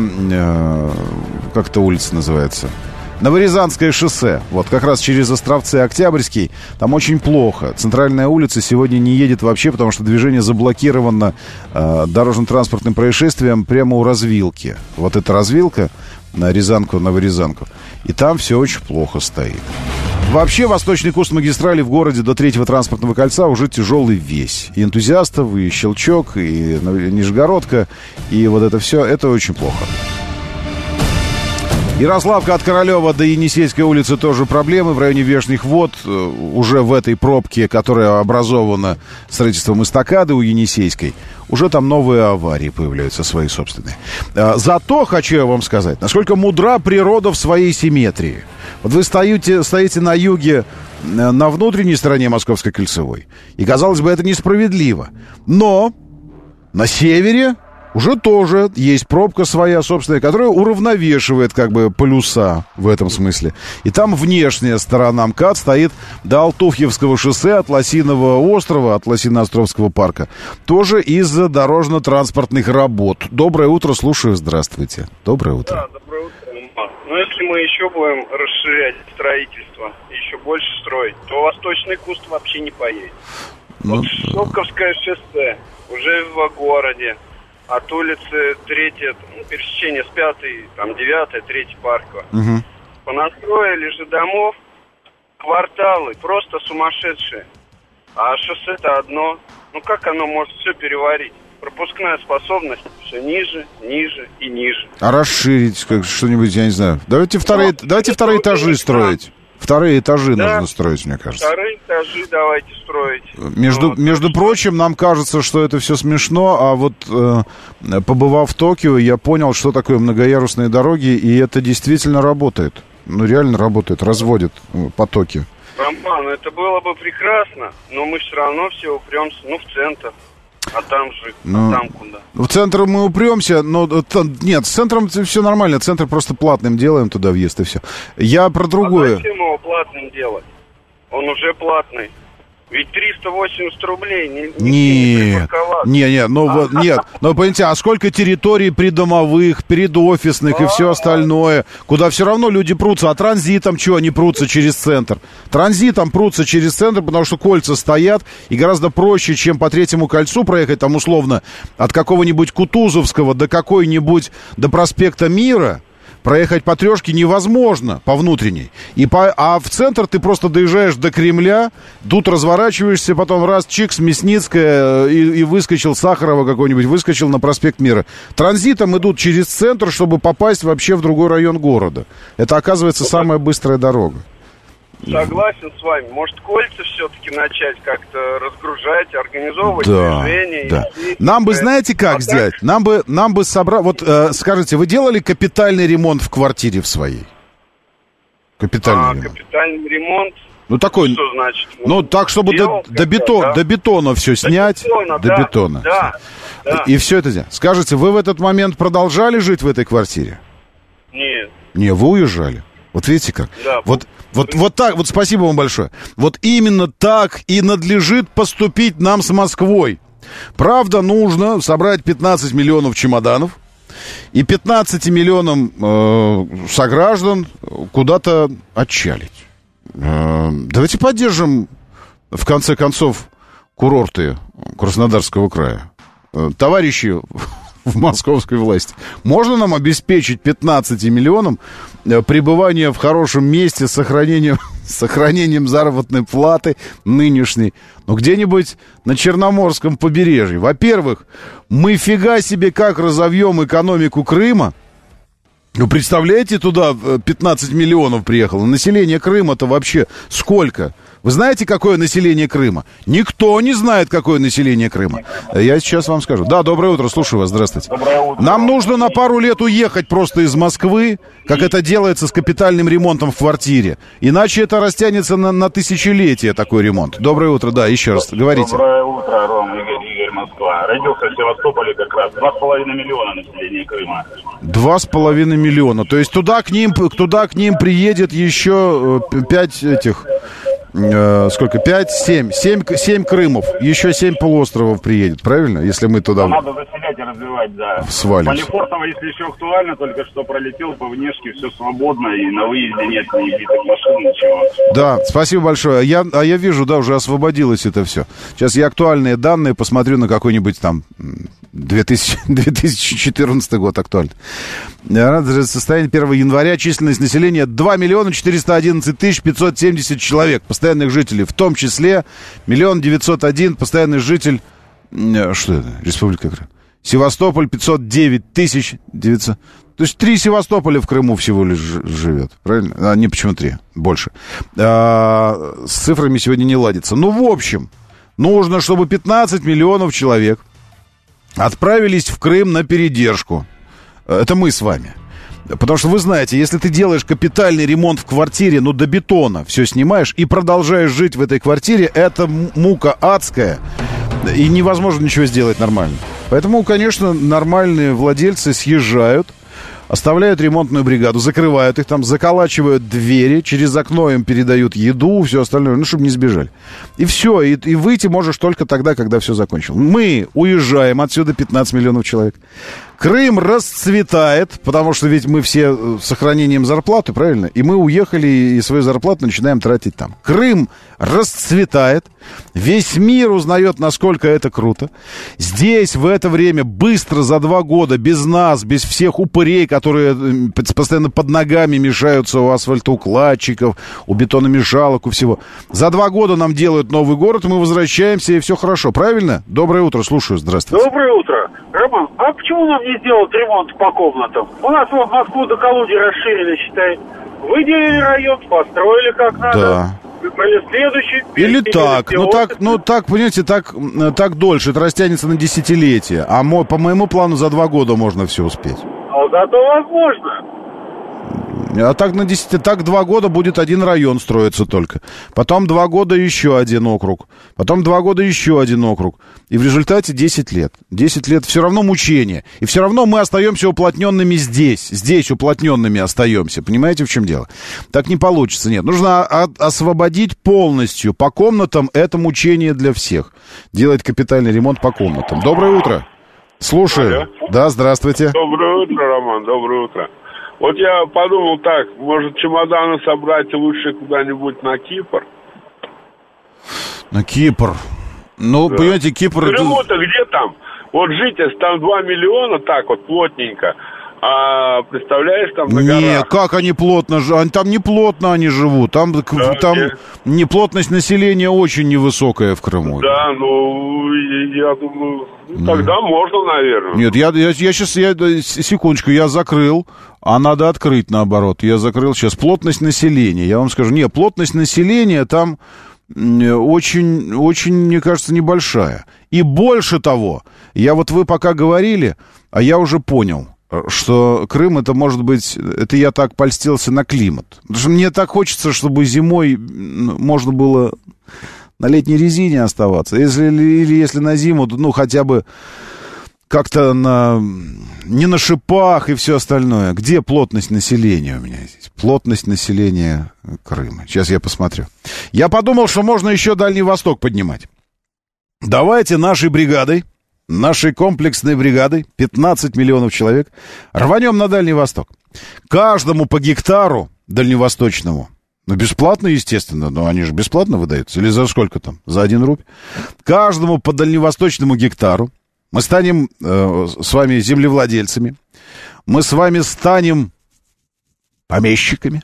как эта улица называется? Новорязанское шоссе. Вот как раз через Островцы Октябрьский. Там очень плохо. Центральная улица сегодня не едет вообще, потому что движение заблокировано дорожно-транспортным происшествием прямо у развилки. Вот эта развилка на Рязанку, Новорязанку. И там все очень плохо стоит. Вообще, восточный курс магистрали в городе до 3-го транспортного кольца уже тяжелый весь. И Энтузиастов, и Щелчок, и Нижегородка, и вот это все, это очень плохо. Ярославка от Королева до Енисейской улицы тоже проблемы. В районе Вешних Вод уже в этой пробке, которая образована строительством эстакады у Енисейской, уже там новые аварии появляются, свои собственные. Зато хочу я вам сказать, насколько мудра природа в своей симметрии. Вот вы стоите на юге, на внутренней стороне Московской кольцевой, и, казалось бы, это несправедливо. Но На севере уже тоже есть пробка своя собственная, которая уравновешивает как бы полюса в этом смысле. И там внешняя сторона МКАД стоит до Алтуфьевского шоссе от Лосиного острова, от Лосино-Островского парка. Тоже из-за дорожно-транспортных работ. Доброе утро, слушаю, здравствуйте. Доброе утро. Да, доброе утро. Но если мы еще будем расширять строительство, еще больше строить, то Восточный Куст вообще не поедет. Ну, вот Шелковское шоссе уже в городе. От улицы 3-я, пересечение с 5-й, там 9-я, 3-я Паркова. Угу. Понастроили же домов, кварталы, просто сумасшедшие. А шоссе-то одно. Ну как оно может все переварить? Пропускная способность все ниже, ниже и ниже. А расширить как что-нибудь, я не знаю. Давайте вторые этажи строить. Вторые этажи нужно строить, мне кажется. Вторые этажи давайте строить. Между прочим, нам кажется, что это все смешно, а вот побывав в Токио, я понял, что такое многоярусные дороги, и это действительно работает. Ну, реально работает, разводит потоки. Роман, это было бы прекрасно, но мы все равно все упремся, в центр. А там же, там куда? В центр мы упремся, но нет, с центром все нормально, центр просто платным делаем, туда въезд и все. Я про другое. А зачем его платным делать? Он уже платный. Ведь 380 рублей нет, но понимаете, а сколько территорий придомовых, передофисных и все остальное, куда все равно люди прутся, а транзитом чего они прутся через центр? Транзитом прутся через центр, потому что кольца стоят, и гораздо проще, чем по Третьему кольцу проехать, там условно, от какого-нибудь Кутузовского до какой-нибудь, до проспекта Мира, проехать по трешке невозможно по внутренней. А в центр ты просто доезжаешь до Кремля, тут разворачиваешься, потом раз, чикс, Мясницкая, и выскочил Сахарова какой-нибудь, выскочил на проспект Мира. Транзитом идут через центр, чтобы попасть вообще в другой район города. Это, оказывается, самая быстрая дорога. Согласен с вами. Может, кольца все-таки начать как-то разгружать, организовывать движение? Да. Нам бы, знаете, как сделать? Нам бы собрать... Вот скажите, вы делали капитальный ремонт в квартире в своей? Капитальный ремонт? Ну, такой... Что значит? Ну, так, чтобы до бетона все снять. До бетона. Да. И все это сделать. Скажите, вы в этот момент продолжали жить в этой квартире? Нет. Не, вы уезжали. Вот видите как? Да. Вот так, вот спасибо вам большое. Вот именно так и надлежит поступить нам с Москвой. Правда, нужно собрать 15 миллионов чемоданов и 15 миллионам сограждан куда-то отчалить. Давайте поддержим, в конце концов, курорты Краснодарского края. Товарищи в московской власти. Можно нам обеспечить 15 миллионам пребывание в хорошем месте с сохранением заработной платы нынешней? Ну, где-нибудь на Черноморском побережье. Во-первых, мы фига себе как разовьем экономику Крыма. Ну, представляете, туда 15 миллионов приехало. Население Крыма-то вообще сколько? Вы знаете, какое население Крыма? Никто не знает, какое население Крыма. Я сейчас вам скажу. Да, доброе утро, слушаю вас, здравствуйте. Доброе утро. Нам нужно на пару лет уехать просто из Москвы, как это делается с капитальным ремонтом в квартире. Иначе это растянется на тысячелетие, такой ремонт. Доброе утро, да, еще раз, говорите. Доброе утро, Ром, Игорь, Москва. Родился в Севастополе как раз. 2,5 миллиона населения Крыма. 2,5 миллиона. То есть туда к ним приедет еще 5 этих... сколько? 5, 7 Крымов. Еще 7 полуостровов приедет, правильно? Если мы туда... Надо заселять и развивать, да. Свалимся. Полифортово, если еще актуально, только что пролетел по внешке, все свободно, и на выезде нет ни битых машин, ничего. Да, спасибо большое. Я вижу, да, уже освободилось это все. Сейчас я актуальные данные посмотрю на какой-нибудь там 2014 год актуально. Состояние 1 января, численность населения 2 миллиона 411 тысяч 570 человек, постоянных жителей, в том числе 1 901 постоянный житель, что это, Республика Крым, Севастополь 509 тысяч 900, то есть 3 Севастополя в Крыму всего лишь живет, правильно? А, не, почему 3, больше. С цифрами сегодня не ладится. Ну, в общем, нужно, чтобы 15 миллионов человек отправились в Крым на передержку. Это мы с вами. Потому что вы знаете, если ты делаешь капитальный ремонт в квартире, ну, до бетона все снимаешь и продолжаешь жить в этой квартире, это мука адская. И невозможно ничего сделать нормально. Поэтому, конечно, нормальные владельцы съезжают, оставляют ремонтную бригаду, закрывают их там, заколачивают двери, через окно им передают еду, все остальное, ну, чтобы не сбежали. И все, и выйти можешь только тогда, когда все закончил. Мы уезжаем отсюда, 15 миллионов человек. Крым расцветает, потому что ведь мы все с сохранением зарплаты, правильно? И мы уехали и свою зарплату начинаем тратить там. Крым расцветает, весь мир узнает, насколько это круто. Здесь в это время быстро за 2 года, без нас, без всех упырей, которые постоянно под ногами мешаются у асфальтоукладчиков, у бетономешалок, у всего. За 2 года нам делают новый город, мы возвращаемся, и все хорошо, правильно? Доброе утро, слушаю, здравствуйте. Доброе утро. Роман, а почему нам не сделать ремонт по комнатам? У нас вот Москву до Калуги расширили, считай. Выделили район, построили как надо. Да. Выбрали следующий. Или так, так, понимаете, так дольше, это растянется на десятилетия. А по моему плану за 2 года можно все успеть. А зато возможно. А так 2 года будет 1 район строиться только. Потом 2 года еще 1 округ. Потом 2 года еще 1 округ. И в результате 10 лет. 10 лет все равно мучение. И все равно мы остаемся уплотненными здесь. Здесь уплотненными остаемся. Понимаете, в чем дело? Так не получится. Нет, нужно освободить полностью. По комнатам это мучение для всех. Делать капитальный ремонт по комнатам. Доброе утро. Слушаю. Алло. Да, здравствуйте. Доброе утро, Роман, доброе утро. Вот я подумал так, может, чемоданы собрать и лучше куда-нибудь на Кипр? На Кипр? Ну, да. Понимаете, Кипр... Крыму-то где там? Вот жить, там 2 миллиона, так вот, плотненько. А представляешь, там на горах... Нет, как они плотно живут? Там не плотно они живут. Там не плотность населения очень невысокая в Крыму. Да, ну, я думаю, тогда можно, наверное. Нет, я сейчас, секундочку, я закрыл, а надо открыть наоборот. Я закрыл сейчас плотность населения. Я вам скажу, нет, плотность населения там очень, очень, мне кажется, небольшая. И больше того, вы пока говорили, а я уже понял, что Крым, это может быть, это я так польстился на климат. Потому что мне так хочется, чтобы зимой можно было на летней резине оставаться. Если на зиму, ну, хотя бы как-то не на шипах и все остальное. Где плотность населения у меня здесь? Плотность населения Крыма. Сейчас я посмотрю. Я подумал, что можно еще Дальний Восток поднимать. Давайте нашей бригадой, нашей комплексной бригадой, 15 миллионов человек, рванем на Дальний Восток. Каждому по гектару дальневосточному, ну, бесплатно, естественно, но они же бесплатно выдаются, или за сколько там? За 1 рубль. Каждому по дальневосточному гектару мы станем с вами землевладельцами, мы с вами станем помещиками,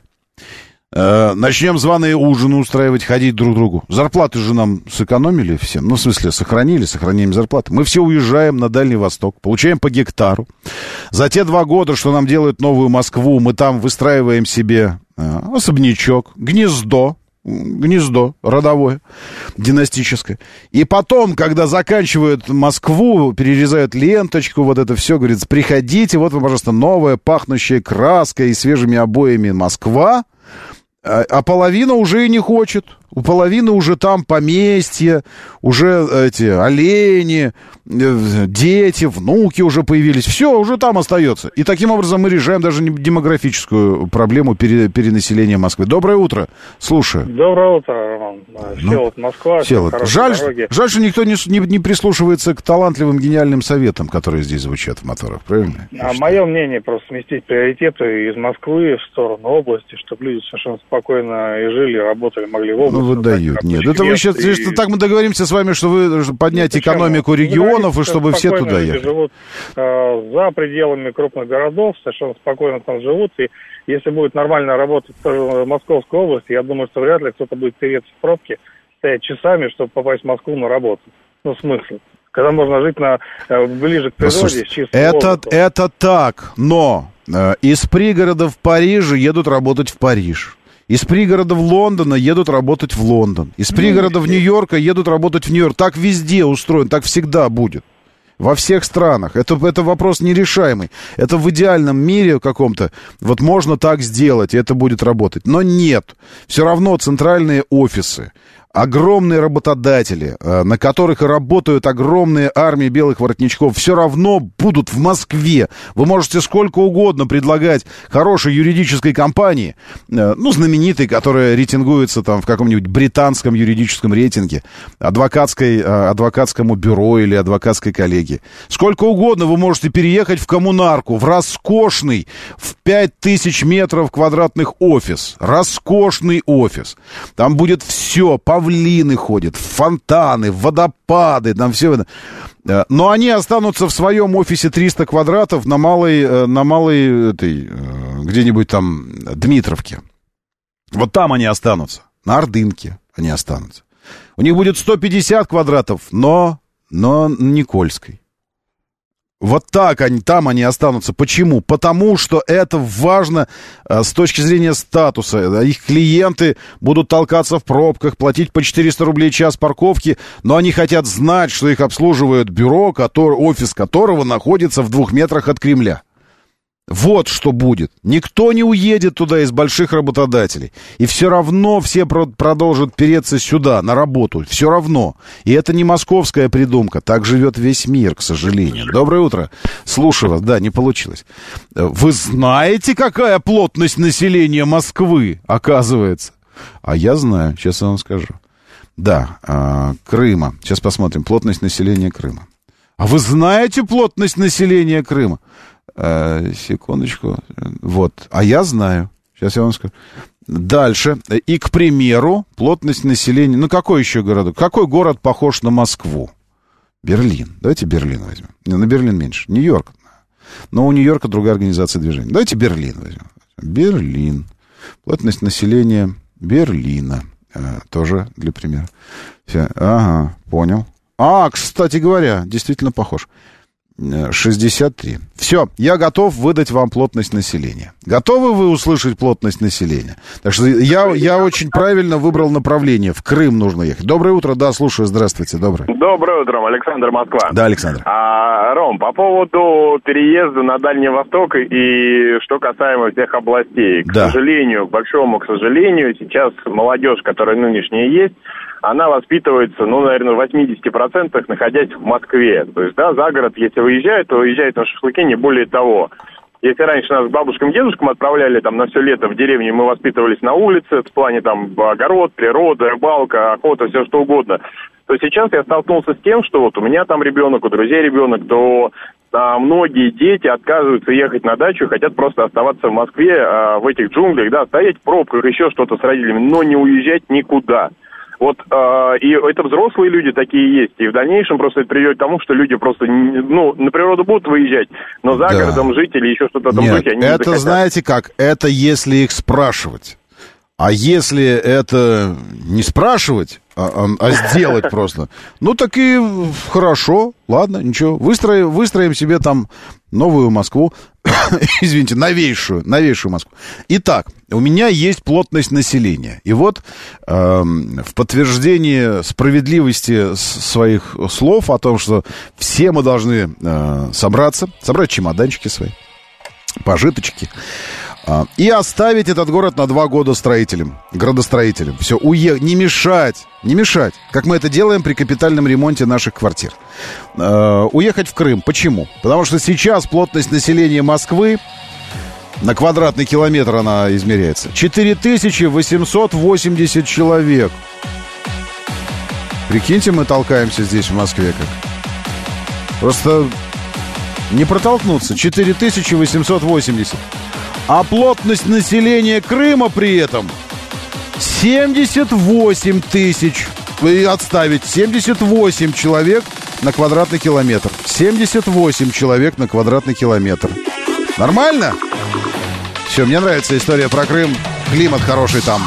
начнем званые ужины устраивать, ходить друг к другу. Зарплаты же нам сэкономили всем. Ну, в смысле, сохраним зарплаты. Мы все уезжаем на Дальний Восток, получаем по гектару. За те 2 года, что нам делают новую Москву, мы там выстраиваем себе особнячок, гнездо родовое, династическое. И потом, когда заканчивают Москву, перерезают ленточку, вот это все, говорится, приходите, вот вам, пожалуйста, новая, пахнущая краской и свежими обоями Москва. А половина уже и не хочет. У половины уже там поместья, уже эти олени, дети, внуки уже появились. Все, уже там остается. И таким образом мы решаем даже демографическую проблему перенаселения Москвы. Доброе утро. Слушаю. Доброе утро, Роман. Всеволод, Москва. Жаль, что никто не прислушивается к талантливым, гениальным советам, которые здесь звучат в моторах, правильно? Мое мнение, просто сместить приоритеты из Москвы в сторону области, чтобы люди совершенно спокойно и жили, работали, могли в области. Выдают. Нет, это вы сейчас, так мы договоримся с вами, что вы поднять экономику регионов, и чтобы все туда ехали. Живут за пределами крупных городов, совершенно спокойно там живут, и если будет нормально работать в Московской области, я думаю, что вряд ли кто-то будет тереться в пробке, стоять часами, чтобы попасть в Москву на работу. Ну, смысл? Когда можно жить ближе к природе, с чистым воздухом. Это так, но из пригородов Парижа едут работать в Париж. Из пригородов Лондона едут работать в Лондон. Из пригородов Нью-Йорка едут работать в Нью-Йорк. Так везде устроено, так всегда будет. Во всех странах. Это вопрос нерешаемый. Это в идеальном мире каком-то вот можно так сделать, и это будет работать. Но нет. Все равно центральные офисы, огромные работодатели, на которых работают огромные армии белых воротничков, все равно будут в Москве. Вы можете сколько угодно предлагать хорошей юридической компании, ну, знаменитой, которая рейтингуется там в каком-нибудь британском юридическом рейтинге, адвокатскому бюро или адвокатской коллегии. Сколько угодно вы можете переехать в коммунарку, в роскошный, в 5000 метров квадратных офис. Роскошный офис. Там будет все, павлины ходят, фонтаны, водопады, там все это. Но они останутся в своем офисе 300 квадратов на малой где-нибудь там Дмитровке. Вот там они останутся. На Ордынке они останутся. У них будет 150 квадратов, но Никольской. Вот так там они останутся. Почему? Потому что это важно с точки зрения статуса. Их клиенты будут толкаться в пробках, платить по 400 рублей час парковки, но они хотят знать, что их обслуживает бюро, офис которого находится в 2 метрах от Кремля. Вот что будет. Никто не уедет туда из больших работодателей. И все равно все продолжат переться сюда, на работу. Все равно. И это не московская придумка. Так живет весь мир, к сожалению. Доброе утро. Слушаю вас. Да, не получилось. Вы знаете, какая плотность населения Москвы, оказывается? А я знаю. Сейчас я вам скажу. Да, Крыма. Сейчас посмотрим. Плотность населения Крыма. А вы знаете плотность населения Крыма? Секундочку. Вот. А я знаю. Сейчас я вам скажу. Дальше. И, к примеру, плотность населения... Ну, какой еще город? Какой город похож на Москву? Берлин. Давайте Берлин возьмем. На Берлин меньше. Нью-Йорк. Но у Нью-Йорка другая организация движения. Давайте Берлин возьмем. Берлин. Плотность населения Берлина. Тоже для примера. Все. Ага, понял. Кстати говоря, действительно похож. 63. Все, я готов выдать вам плотность населения. Готовы вы услышать плотность населения? Так что я очень правильно выбрал направление. В Крым нужно ехать. Доброе утро, да, слушаю, здравствуйте, доброе. Доброе утро, Александр, Москва. Да, Александр. Ром, по поводу переезда на Дальний Восток и что касаемо всех областей. К сожалению, к большому к сожалению, сейчас молодежь, которая нынешняя есть, она воспитывается, наверное, в 80% находясь в Москве. То есть, да, за город, если выезжают, то выезжают на шашлыки, не более того. Если раньше нас к бабушкам, дедушкам отправляли там на все лето в деревню, мы воспитывались на улице, в плане там огород, природа, рыбалка, охота, все что угодно, то сейчас я столкнулся с тем, что вот у меня там ребенок, у друзей ребенок, то многие дети отказываются ехать на дачу, хотят просто оставаться в Москве, в этих джунглях, да, стоять в пробках, еще что-то с родителями, но не уезжать никуда. Вот, и это взрослые люди такие есть, и в дальнейшем просто это приведет к тому, что люди просто, на природу будут выезжать, но за городом жить или еще что-то в этом духе они не захотят. Это знаете как, это если их спрашивать. А если это не спрашивать, а сделать просто, так и хорошо, ладно, ничего. Выстроим себе там новую Москву, извините, новейшую Москву. Итак, у меня есть плотность населения. И вот в подтверждение справедливости своих слов о том, что все мы должны собрать чемоданчики свои, пожиточки, и оставить этот город на 2 года градостроителям. Все, не мешать, как мы это делаем при капитальном ремонте наших квартир. Уехать в Крым. Почему? Потому что сейчас плотность населения Москвы на квадратный километр она измеряется 4880 человек. Прикиньте, мы толкаемся здесь, в Москве, как. Просто не протолкнуться. 4880. А плотность населения Крыма при этом 78 тысяч. И отставить 78 человек на квадратный километр. 78 человек на квадратный километр. Нормально? Все, мне нравится история про Крым. Климат хороший там.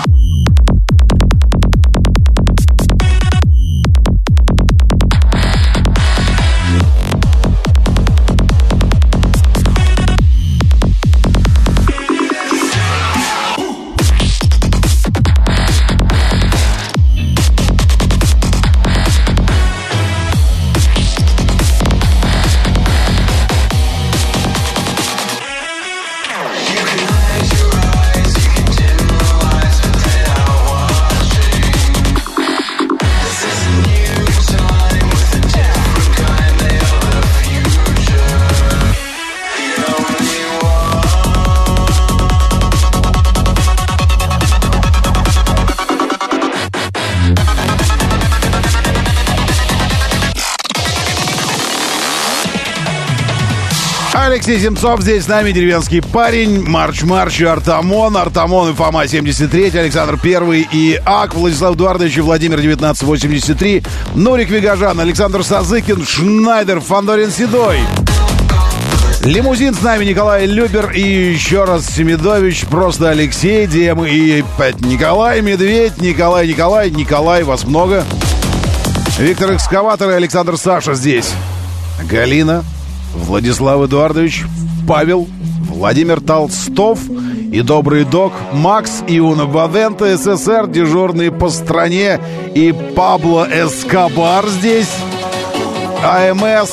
Алексей Земцов здесь с нами, деревенский парень, Марч и Артамон и Фома 73, Александр 1 и Ак, Владислав Эдуардович и Владимир 1983, Нурик Вигажан, Александр Сазыкин, Шнайдер, Фандорин Седой. Лимузин с нами, Николай Любер и еще раз Семидович, просто Алексей, Дем и опять Николай, Медведь, Николай, вас много. Виктор Экскаватор и Александр Саша здесь. Галина, Владислав Эдуардович, Павел, Владимир Толстов и Добрый Док, Макс, Иуна Бадента, СССР, дежурный по стране и Пабло Эскобар здесь, АМС,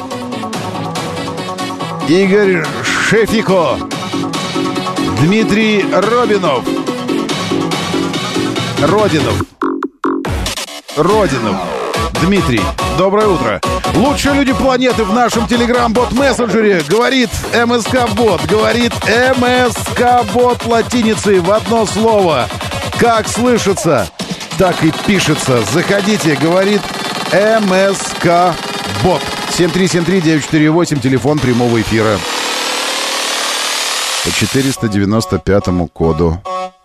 Игорь Шефико, Дмитрий Родинов, Дмитрий, доброе утро. Лучшие люди планеты в нашем телеграм-бот-мессенджере. Говорит МСК-бот. Говорит МСК-бот латиницей в одно слово. Как слышится, так и пишется. Заходите, говорит МСК-бот. 7373948, телефон прямого эфира. По 495 коду.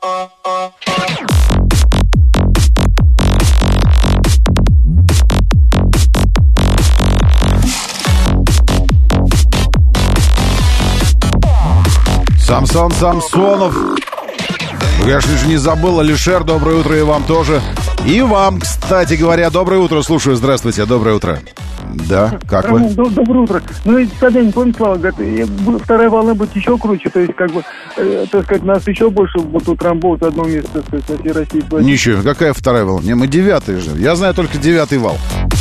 Самсон Самсонов. Конечно же, не забыл. Алишер, доброе утро и вам тоже. И вам, кстати говоря, доброе утро. Слушаю, здравствуйте, доброе утро. Да, как вы? Доброе утро. Ну, и тогда не помню, Слава, говорит, вторая волна будет еще круче, то есть, как бы, так сказать, нас еще больше вот утрамбуют в одном месте, так сказать, со всей России. Ничего, какая вторая волна? Не, мы 9-й же. Я знаю только 9-й вал.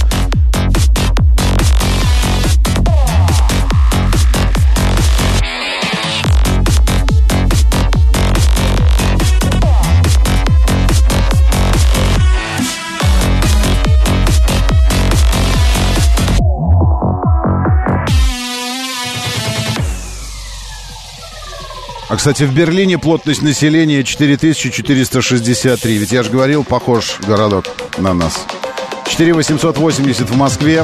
А, кстати, в Берлине плотность населения 4463. Ведь я же говорил, похож городок на нас. 4880 в Москве,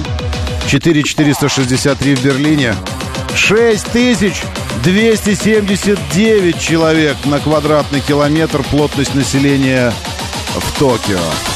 4463 в Берлине, 6279 человек на квадратный километр плотность населения в Токио.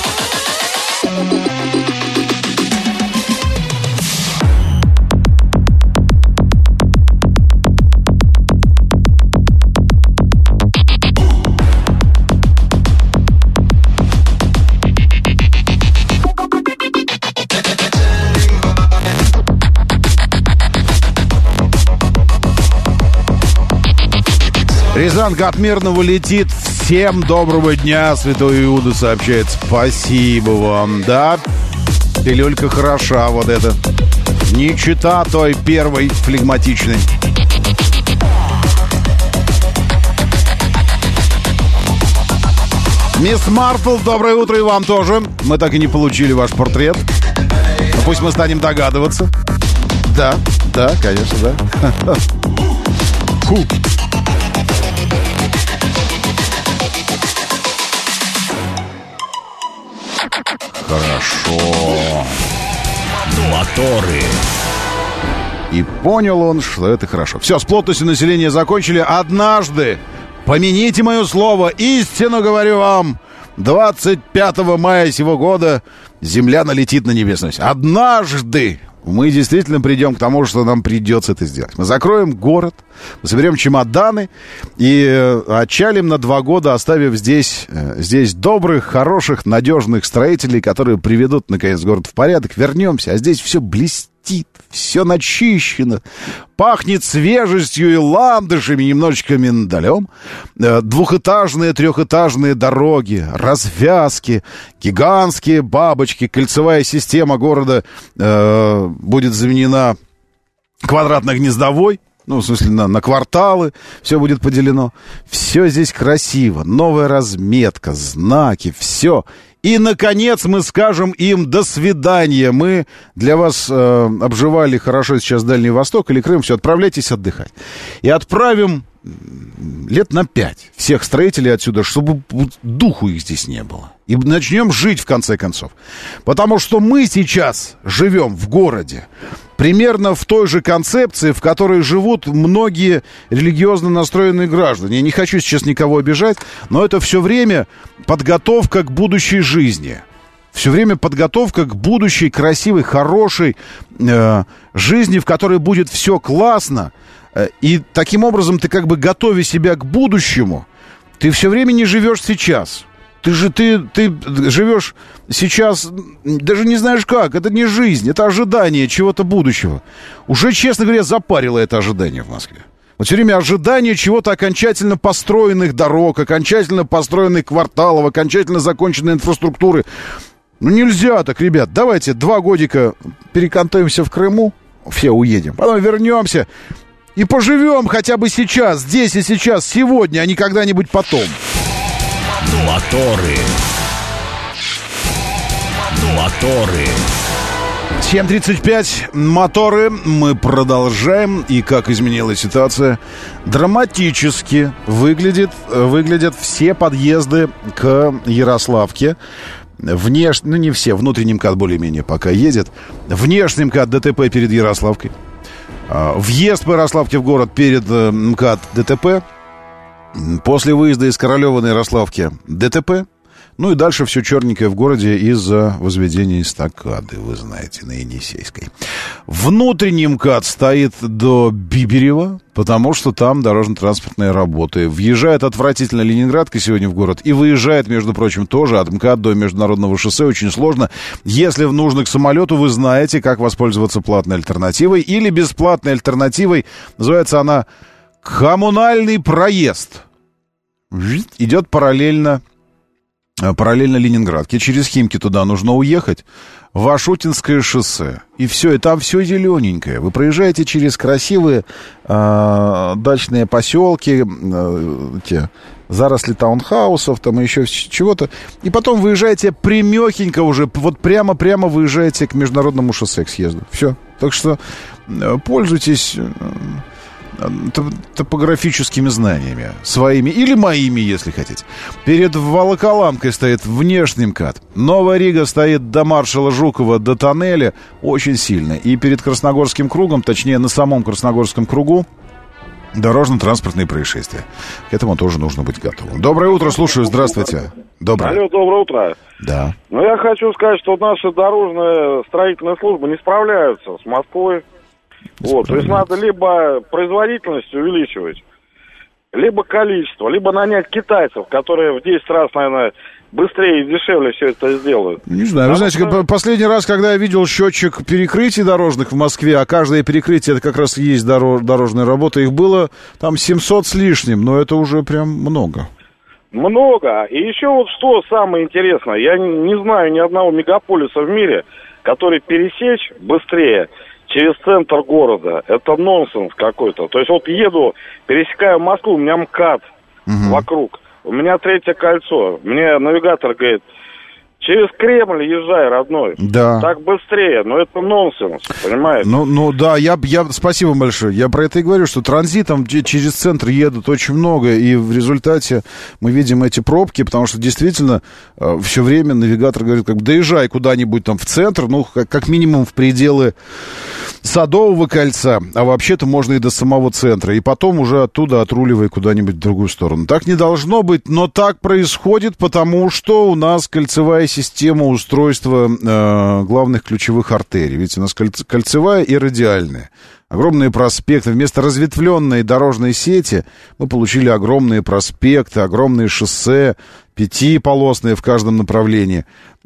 Рязанка от Мирного летит. Всем доброго дня. Святой Иуда сообщает. Спасибо вам. Да, пилюлька хороша вот эта. Не чита той первой флегматичной. Мисс Марпл, доброе утро и вам тоже. Мы так и не получили ваш портрет. Но пусть мы станем догадываться. Да, конечно, да. Фу. Хорошо. Моторы. И понял он, что это хорошо. Все, с плотностью населения закончили. Однажды, помяните мое слово, истину говорю вам, 25 мая сего года Земля налетит на небесную. Однажды мы действительно придем к тому, что нам придется это сделать. Мы закроем город, мы соберем чемоданы и отчалим на 2 года, оставив здесь добрых, хороших, надежных строителей, которые приведут, наконец, город в порядок. Вернемся, а здесь все блестит, все начищено, пахнет свежестью и ландышами, немножечко миндалем. 2-этажные, 3-этажные дороги, развязки, гигантские бабочки, кольцевая система города будет заменена квадратно-гнездовой. Ну, в смысле, на кварталы все будет поделено. Все здесь красиво, новая разметка, знаки, все. И, наконец, мы скажем им «до свидания». Мы для вас обживали хорошо сейчас Дальний Восток или Крым. Все, отправляйтесь отдыхать. И отправим лет на 5 всех строителей отсюда, чтобы духу их здесь не было. И начнем жить, в конце концов. Потому что мы сейчас живем в городе, примерно в той же концепции, в которой живут многие религиозно настроенные граждане. Я не хочу сейчас никого обижать, но это все время подготовка к будущей жизни. Все время подготовка к будущей, красивой, хорошей жизни, в которой будет все классно. И таким образом ты как бы готовя себя к будущему, ты все время не живешь сейчас. Ты живешь сейчас, даже не знаешь как, это не жизнь, это ожидание чего-то будущего. Уже, честно говоря, запарило это ожидание в Москве. Вот все время ожидание чего-то окончательно построенных дорог, окончательно построенных кварталов, окончательно законченной инфраструктуры. Ну нельзя так, ребят, давайте 2 годика перекантуемся в Крыму, все уедем, потом вернемся и поживем хотя бы сейчас, здесь и сейчас, сегодня, а не когда-нибудь потом. Моторы. 7:35, моторы, мы продолжаем. И как изменилась ситуация? Драматически выглядят все подъезды к Ярославке. Не все, внутренний МКАД более-менее пока едет. Внешний МКАД ДТП перед Ярославкой. Въезд по Ярославке в город перед МКАД ДТП. После выезда из Королева на Ярославке ДТП. Ну и дальше все черненькое в городе из-за возведения эстакады, вы знаете, на Енисейской. Внутренний МКАД стоит до Биберева, потому что там дорожно-транспортные работы. Въезжает отвратительно Ленинградка сегодня в город и выезжает, между прочим, тоже от МКАД до Международного шоссе очень сложно. Если нужно к самолету, вы знаете, как воспользоваться платной альтернативой или бесплатной альтернативой. Называется она коммунальный проезд. Идет параллельно Ленинградке. Через Химки туда нужно уехать. В Ашутинское шоссе. И все, и там все зелененькое. Вы проезжаете через красивые дачные поселки, заросли таунхаусов, там еще чего-то. И потом выезжаете прямехенько уже, вот прямо выезжаете к Международному шоссе, к съезду. Все. Так что пользуйтесь топографическими знаниями своими или моими, если хотите. Перед Волоколамкой стоит внешний МКАД. Новая Рига стоит до маршала Жукова, до тоннеля очень сильно. И перед Красногорским кругом, точнее на самом Красногорском кругу, дорожно-транспортные происшествия. К этому тоже нужно быть готовым. Доброе утро, слушаю, здравствуйте. Алло, доброе утро. Да. Ну, я хочу сказать, что наши дорожные строительные службы не справляются с Москвой. Вот, то есть надо либо производительность увеличивать, либо количество, либо нанять китайцев, которые в 10 раз, наверное, быстрее и дешевле все это сделают. Не знаю, вы знаете, последний раз, когда я видел счетчик перекрытий дорожных в Москве, а каждое перекрытие, это как раз и есть дорожная работа, их было там 700 с лишним, но это уже прям много. Много. И еще вот что самое интересное, я не знаю ни одного мегаполиса в мире, который пересечь быстрее через центр города. Это нонсенс какой-то. То есть вот еду, пересекаю Москву, у меня МКАД вокруг. У меня 3-е кольцо. Мне навигатор говорит, через Кремль езжай, родной. Да. Так быстрее. Но это нонсенс, понимаете? Ну да, я спасибо большое. Я про это и говорю, что транзитом через центр едут очень много, и в результате мы видим эти пробки, потому что действительно все время навигатор говорит, как бы доезжай куда-нибудь там в центр, ну, как минимум в пределы Садового кольца, а вообще-то можно и до самого центра, и потом уже оттуда отруливай куда-нибудь в другую сторону. Так не должно быть, но так происходит, потому что у нас кольцевая система устройства главных ключевых артерий. Видите, у нас кольцевая и радиальная. Огромные проспекты. Вместо разветвленной дорожной сети мы получили огромные проспекты, огромные шоссе, 5-полосные в каждом направлении.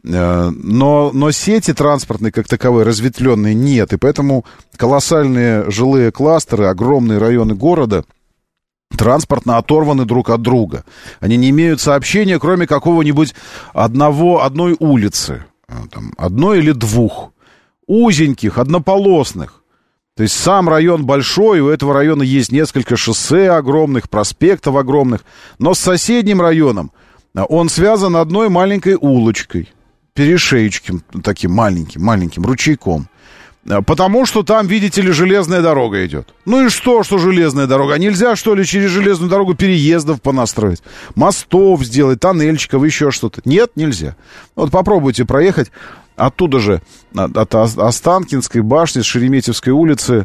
Но сети транспортной как таковой разветвленной нет. И поэтому колоссальные жилые кластеры, огромные районы города транспортно оторваны друг от друга. Они не имеют сообщения, кроме какого-нибудь одной улицы. Там, одной или двух. Узеньких, однополосных. То есть сам район большой, у этого района есть несколько шоссе огромных, проспектов огромных. Но с соседним районом он связан одной маленькой улочкой, перешеечком таким маленьким ручейком. Потому что там, видите ли, железная дорога идет. Ну и что железная дорога? А нельзя, что ли, через железную дорогу переездов понастроить? Мостов сделать, тоннельчиков, еще что-то? Нет, нельзя. Вот попробуйте проехать оттуда же, от Останкинской башни, с Шереметьевской улицы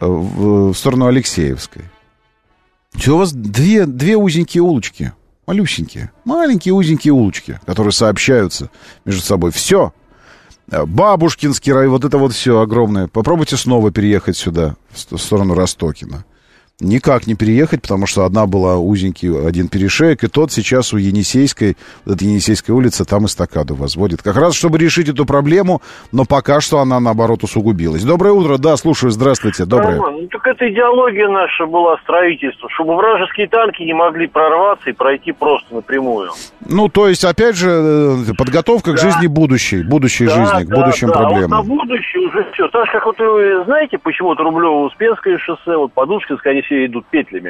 в сторону Алексеевской. Что у вас две узенькие улочки, малюсенькие, маленькие узенькие улочки, которые сообщаются между собой. Все. Бабушкинский район, вот это вот все огромное. Попробуйте снова переехать сюда, в сторону Ростокина. Никак не переехать, потому что одна была узенький, один перешеек, и тот сейчас у Енисейской, вот эта Енисейская улица, там эстакаду возводит. Как раз, чтобы решить эту проблему, но пока что она, наоборот, усугубилась. Доброе утро, да, слушаю, здравствуйте, доброе. Ну, так это идеология наша была, строительство, чтобы вражеские танки не могли прорваться и пройти просто напрямую. Ну, то есть, опять же, подготовка к жизни будущей жизни, к будущим проблемам. Вот на будущее уже все. Так как вот вы знаете, почему-то Рублево-Успенское шоссе, вот Подушкинское, они все идут петлями.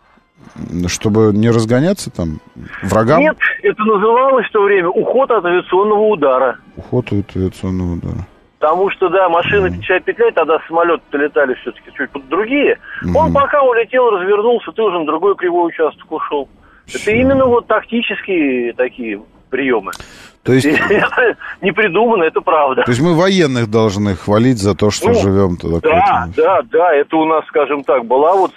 Чтобы не разгоняться там врагам? Нет, это называлось в то время уход от авиационного удара. Уход от авиационного удара. Потому что, да, машины начали петлять, тогда самолеты-то летали все-таки чуть другие. Он пока улетел, развернулся, ты уже на другой кривой участок ушел. Это именно вот тактические такие приемы. То есть... Это не придумано, это правда. То есть мы военных должны хвалить за то, что живем туда. Да, это у нас, скажем так, была вот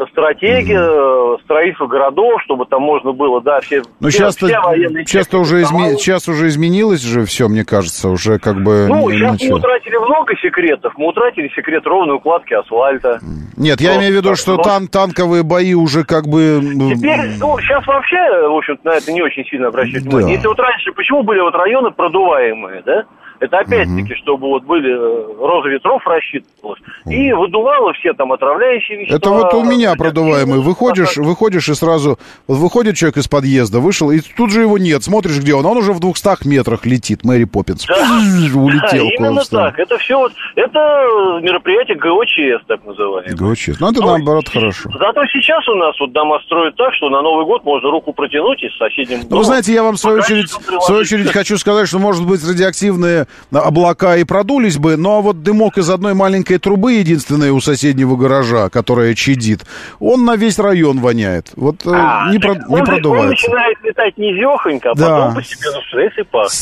стратегия строительства городов, чтобы там можно было, да, все военные... Часто уже изменилось же все, мне кажется, уже как бы... Ну, сейчас мы утратили много секретов. Мы утратили секрет ровной укладки асфальта. Нет, я имею в виду, что танковые бои уже как бы... Теперь, сейчас вообще, в общем-то, на это не очень сильно обращают внимание. Если вот раньше, почему были вот районы продуваемые, да? Это опять-таки, чтобы вот были роза ветров рассчитывалось. И выдувало все там отравляющие вещества. Это вот у меня продуваемый. Выходишь и сразу... Вот выходит человек из подъезда, вышел, и тут же его нет. Смотришь, где он. Он уже в 200 метрах летит. Мэри Поппинс. Да, улетел. Да, именно так. Это все вот... Это мероприятие ГОЧС, так называемое. ГОЧС. Ну, это наоборот хорошо. Зато сейчас у нас вот дома строят так, что на Новый год можно руку протянуть и с соседним домом... Ну, знаете, я вам в свою очередь хочу сказать, что, может быть, радиоактивные облака и продулись бы, но вот дымок из одной маленькой трубы, единственной у соседнего гаража, которая чадит, он на весь район воняет. Вот не продувается. Он начинает летать низехонько, а потом постепенно стресс и пахнет.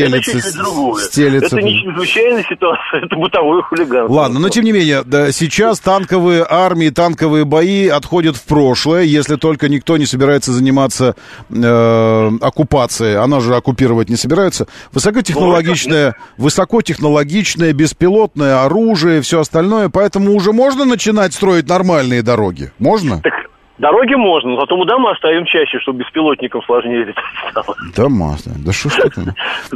Стелется. Это не чрезвычайная ситуация, это бытовое хулиганство. Ладно, но тем не менее, сейчас танковые армии, танковые бои отходят в прошлое, если только никто не собирается заниматься оккупацией. Она же оккупировать не собирается. Высокотехнологичное, беспилотное оружие, все остальное. Поэтому уже можно начинать строить нормальные дороги? Можно? Так, дороги можно, но зато мы дома оставим чаще, чтобы беспилотникам сложнее летать стало. Дома, да что ж такое?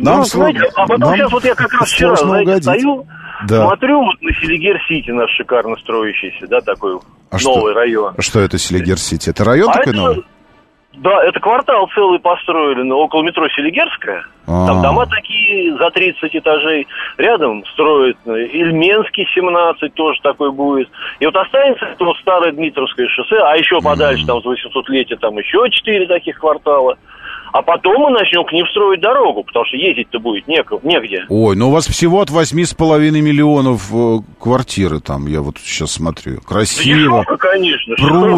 А потом сейчас вот я как раз вчера, знаете, стою, смотрю вот на Селигер-Сити, наш шикарно строящийся, да, такой новый район. Что это Селигер-Сити? Это район такой новый? Да, это квартал целый построили, около метро Селигерская. Там дома такие за 30 этажей. Рядом строят Ильменский 17, тоже такой будет. И вот останется это вот старое Дмитровское шоссе, а еще подальше, там, за 800-летие, там еще 4 таких квартала. А потом мы начнем к ним строить дорогу, потому что ездить-то будет негде. Ой, ну у вас всего от 8,5 миллионов квартиры там, я вот сейчас смотрю. Красиво. Да, конечно.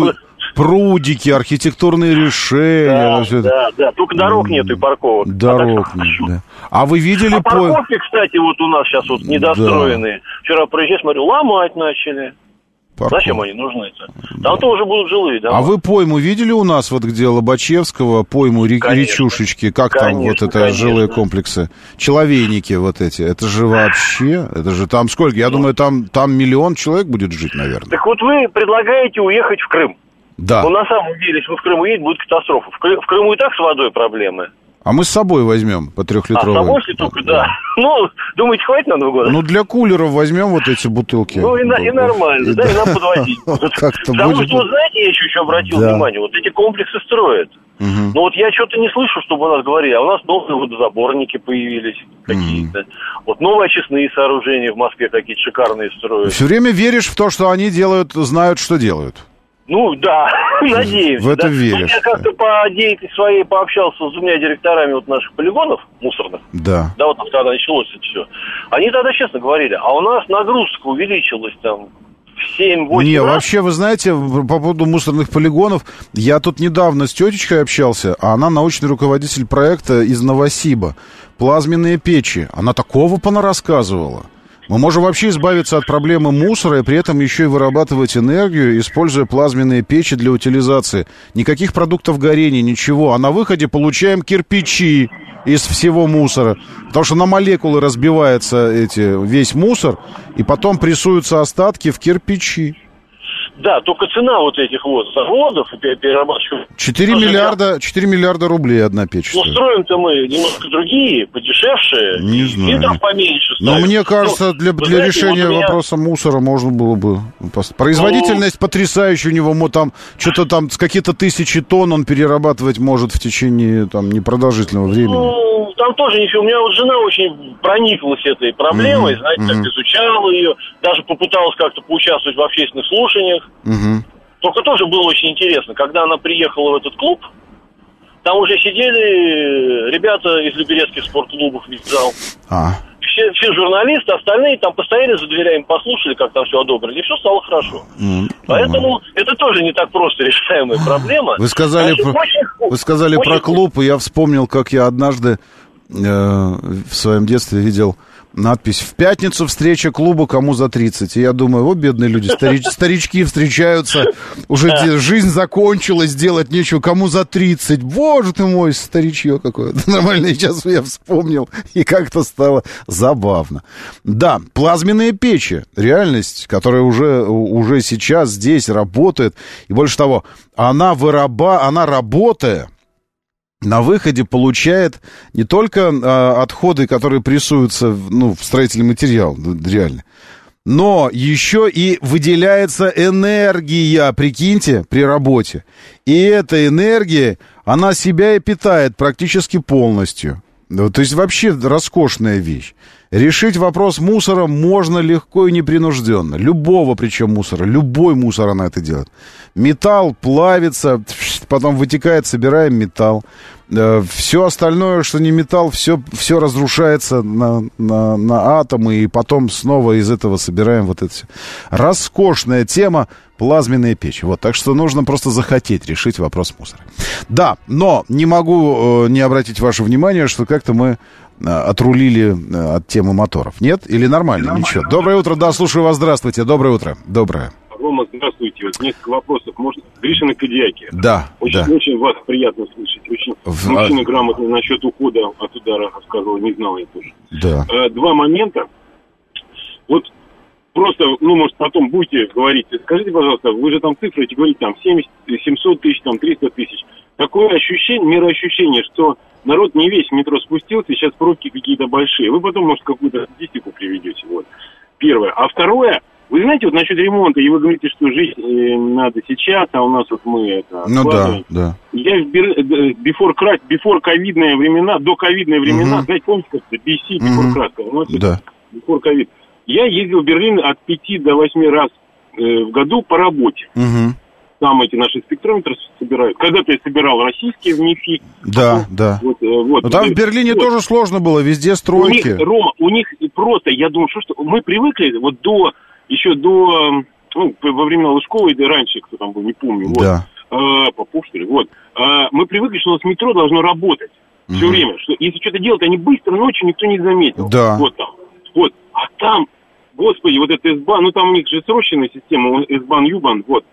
Прудики, архитектурные решения. Да, только дорог нету и парковок. Дорог нет, да. А вы видели... парковки, кстати, вот у нас сейчас вот недостроенные. Да. Вчера проезжал, смотрю, ломать начали. Зачем они нужны-то? Там тоже будут жилые дома. А вы пойму видели у нас, вот где Лобачевского, пойму речушечки, как там вот это жилые комплексы? Человейники вот эти, это же вообще, это же там сколько? Я думаю, там 1 миллион человек будет жить, наверное. Так вот вы предлагаете уехать в Крым. Да. Но на самом деле, если мы в Крым едем, будет катастрофа. В Крыму и так с водой проблемы. А мы с собой возьмем по 3-литровой. А с собой, если только, да. Ну, думаете, хватит на Новый год? Ну, для кулеров возьмем вот эти бутылки. Ну, и нормально, да, и нам подвозить. Потому что, знаете, я еще обратил внимание, вот эти комплексы строят. Но вот я что-то не слышу, чтобы у нас говорили, а у нас новые водозаборники появились какие-то. Вот новые очистные сооружения в Москве какие-то шикарные строят. Все время веришь в то, что они делают, знают, что делают. Ну, да, надеемся. В это веришь. Я как-то по деятельности своей пообщался с 2 директорами вот наших полигонов мусорных. Да. Да, вот когда началось это все. Они тогда честно говорили, а у нас нагрузка увеличилась там в 7-8 Не, раз. вообще, вы знаете, по поводу мусорных полигонов, я тут недавно с тетечкой общался, а она научный руководитель проекта из Новосиба. Плазменные печи. Она такого понарассказывала. Мы можем вообще избавиться от проблемы мусора и при этом еще и вырабатывать энергию, используя плазменные печи для утилизации. Никаких продуктов горения, ничего. А на выходе получаем кирпичи из всего мусора. Потому что на молекулы разбивается весь мусор, и потом прессуются остатки в кирпичи. Да, только цена вот этих вот заводов и перерабатывающих... 4 миллиарда рублей одна печь. Ну, строим-то мы немножко другие, подешевше. Не знаю. Фильтров поменьше ставим. Но мне кажется, для решения вопроса мусора можно было бы... Производительность потрясающая у него. Там что-то там с какие-то 1000 тонн он перерабатывать может в течение непродолжительного времени. Ну, там тоже ничего. У меня вот жена очень прониклась этой проблемой, знаете, так изучала ее, даже попыталась как-то поучаствовать в общественных слушаниях. Только тоже было очень интересно, когда она приехала в этот клуб, там уже сидели ребята из люберецких спортклубов, весь зал. Все журналисты, остальные там постояли за дверями, послушали, как там все одобрили, и все стало хорошо. Поэтому это тоже не так просто решаемая проблема. Вы сказали про клуб, и я вспомнил, как я однажды в своем детстве видел надпись: «В пятницу встреча клуба, кому за 30». И я думаю, вот бедные люди, старички встречаются, уже жизнь закончилась, делать нечего, кому за 30. Боже ты мой, старичье какое-то. Нормально, сейчас я вспомнил, и как-то стало забавно. Да, плазменные печи, реальность, которая уже сейчас здесь работает. И больше того, она работая, на выходе получает не только отходы, которые прессуются в строительный материал, реально, но еще и выделяется энергия, прикиньте, при работе. И эта энергия, она себя и питает практически полностью. То есть вообще роскошная вещь. Решить вопрос мусора можно легко и непринужденно. Любого причем мусора. Любой мусор она это делает. Металл плавится, потом вытекает, собираем металл. Все остальное, что не металл, все разрушается на атомы, и потом снова из этого собираем вот это все. Роскошная тема — плазменные печи. Вот, так что нужно просто захотеть решить вопрос мусора. Да, но не могу не обратить ваше внимание, что как-то мы отрулили от темы моторов. Нет? Или нормально? Ничего. Доброе утро, да, слушаю вас, здравствуйте. Доброе утро. Доброе. Рома, здравствуйте. Вот несколько вопросов. Может, Гришина Кадиаки. Да. Очень вас приятно слышать. Очень мужчина грамотный насчет ухода от удара рассказывал, не знал я тоже. Да. Два момента. Вот просто, может, потом будете говорить. Скажите, пожалуйста, вы же там цифры эти говорите, там 700 тысяч, там 300 тысяч. Такое ощущение, мироощущение, что народ не весь в метро спустился, сейчас пробки какие-то большие. Вы потом, может, какую-то статистику приведете. Вот. Первое. А второе, вы знаете, вот насчет ремонта, и вы говорите, что жить надо сейчас, а у нас вот мы это... Ну да. Я before ковидные времена, до ковидные времена, знаете, помните, как это, BC, before краска, before ковид. Я ездил в Берлин от 5 до 8 раз в году по работе. Там эти наши спектрометры собирают. Когда-то я собирал российские в НИФИ. Да. Вот. Но там в Берлине тоже сложно было, везде стройки. У них просто, я думаю, что мы привыкли вот еще до во времена Лужкова и раньше, кто там был, не помню. Да. Попов, что ли, вот. Мы привыкли, что у нас метро должно работать все время. Что если что-то делать, они быстро, ночью никто не заметил. Да. Вот там. Вот. А там, господи, вот это СБАН, там у них же срочная система, СБАН, ЮБАН, вот.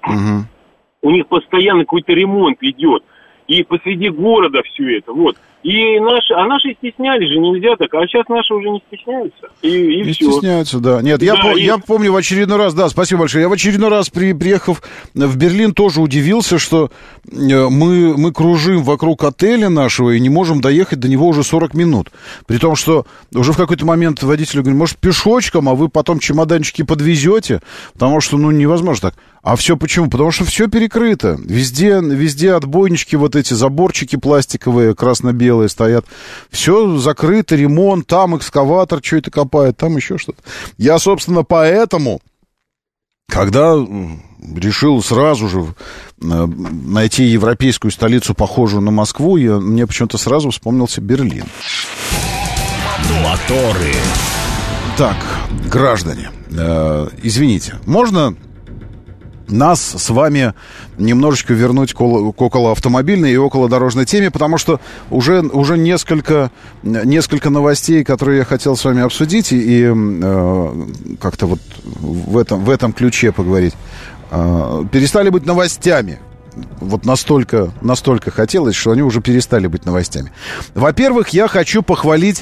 У них постоянно какой-то ремонт идет. И посреди города все это, вот. И наши стеснялись же, нельзя так. А сейчас наши уже не стесняются. И не все. Стесняются, да. Нет, я помню в очередной раз, да, спасибо большое. Я в очередной раз, приехав в Берлин, тоже удивился, что мы кружим вокруг отеля нашего и не можем доехать до него уже 40 минут. При том, что уже в какой-то момент водителю говорит, может, пешочком, а вы потом чемоданчики подвезете, потому что, невозможно так. А все почему? Потому что все перекрыто. Везде отбойнички, вот эти заборчики пластиковые, красно-белые стоят. Все закрыто, ремонт, там экскаватор что-то копает, там еще что-то. Я, собственно, поэтому, когда решил сразу же найти европейскую столицу, похожую на Москву, мне почему-то сразу вспомнился Берлин. Моторы. Так, граждане, извините, можно нас с вами немножечко вернуть к околоавтомобильной и околодорожной теме, потому что уже несколько новостей, которые я хотел с вами обсудить и как-то вот в этом ключе поговорить, перестали быть новостями. Вот настолько хотелось, что они уже перестали быть новостями. Во-первых, я хочу похвалить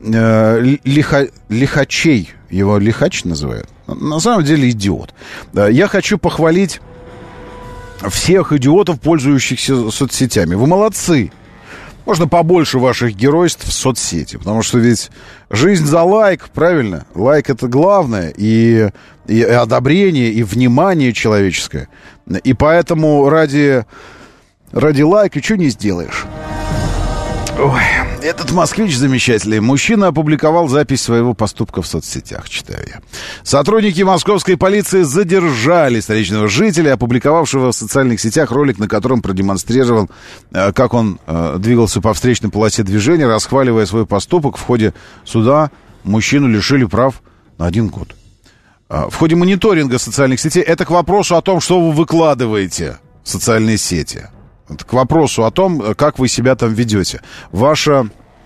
лихачей. Его лихач называют. На самом деле идиот. Я хочу похвалить всех идиотов, пользующихся соцсетями. Вы молодцы. Можно побольше ваших геройств в соцсети. Потому что ведь жизнь за лайк, правильно? Лайк — это главное. И одобрение, и внимание человеческое. И поэтому ради лайка что не сделаешь. Ой, этот москвич замечательный. Мужчина опубликовал запись своего поступка в соцсетях, читаю я. Сотрудники московской полиции задержали столичного жителя, опубликовавшего в социальных сетях ролик, на котором продемонстрировал, как он двигался по встречной полосе движения, расхваливая свой поступок. В ходе суда мужчину лишили прав на 1 год. В ходе мониторинга социальных сетей, это к вопросу о том, что вы выкладываете в социальные сети. К вопросу о том, как вы себя там ведете. Ваша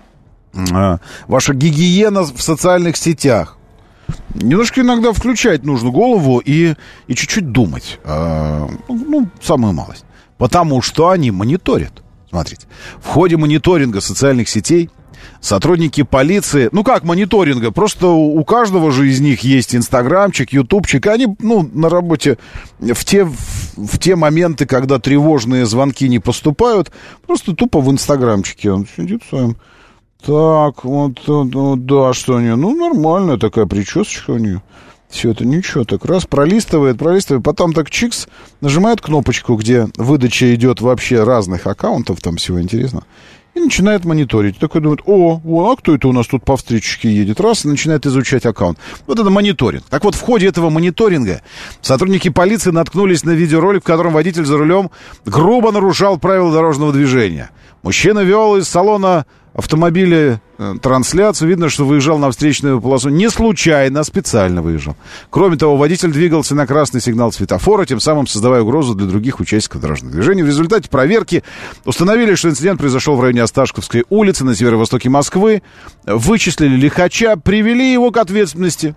гигиена в социальных сетях. Немножко иногда включать нужно голову и чуть-чуть думать. Самую малость. Потому что они мониторят. Смотрите. В ходе мониторинга социальных сетей сотрудники полиции... как мониторинга? Просто у каждого же из них есть инстаграмчик, ютубчик. Они, на работе в те моменты, когда тревожные звонки не поступают, просто тупо в инстаграмчике. Он сидит в своем... Так, да, что у нее? Нормальная такая причесочка у нее. Все это ничего, так раз, пролистывает, потом так чикс, нажимает кнопочку, где выдача идет вообще разных аккаунтов, там всего интересно. И начинает мониторить. Такой думает, а кто это у нас тут по встречке едет? Раз, и начинает изучать аккаунт. Вот это мониторинг. Так вот, в ходе этого мониторинга сотрудники полиции наткнулись на видеоролик, в котором водитель за рулем грубо нарушал правила дорожного движения. Мужчина вел из салона автомобиля трансляцию. Видно, что выезжал на встречную полосу не случайно, а специально выезжал. Кроме того, водитель двигался на красный сигнал светофора, тем самым создавая угрозу для других участников дорожного движения. В результате проверки установили, что инцидент произошел в районе Осташковской улицы на северо-востоке Москвы. Вычислили лихача, привели его к ответственности.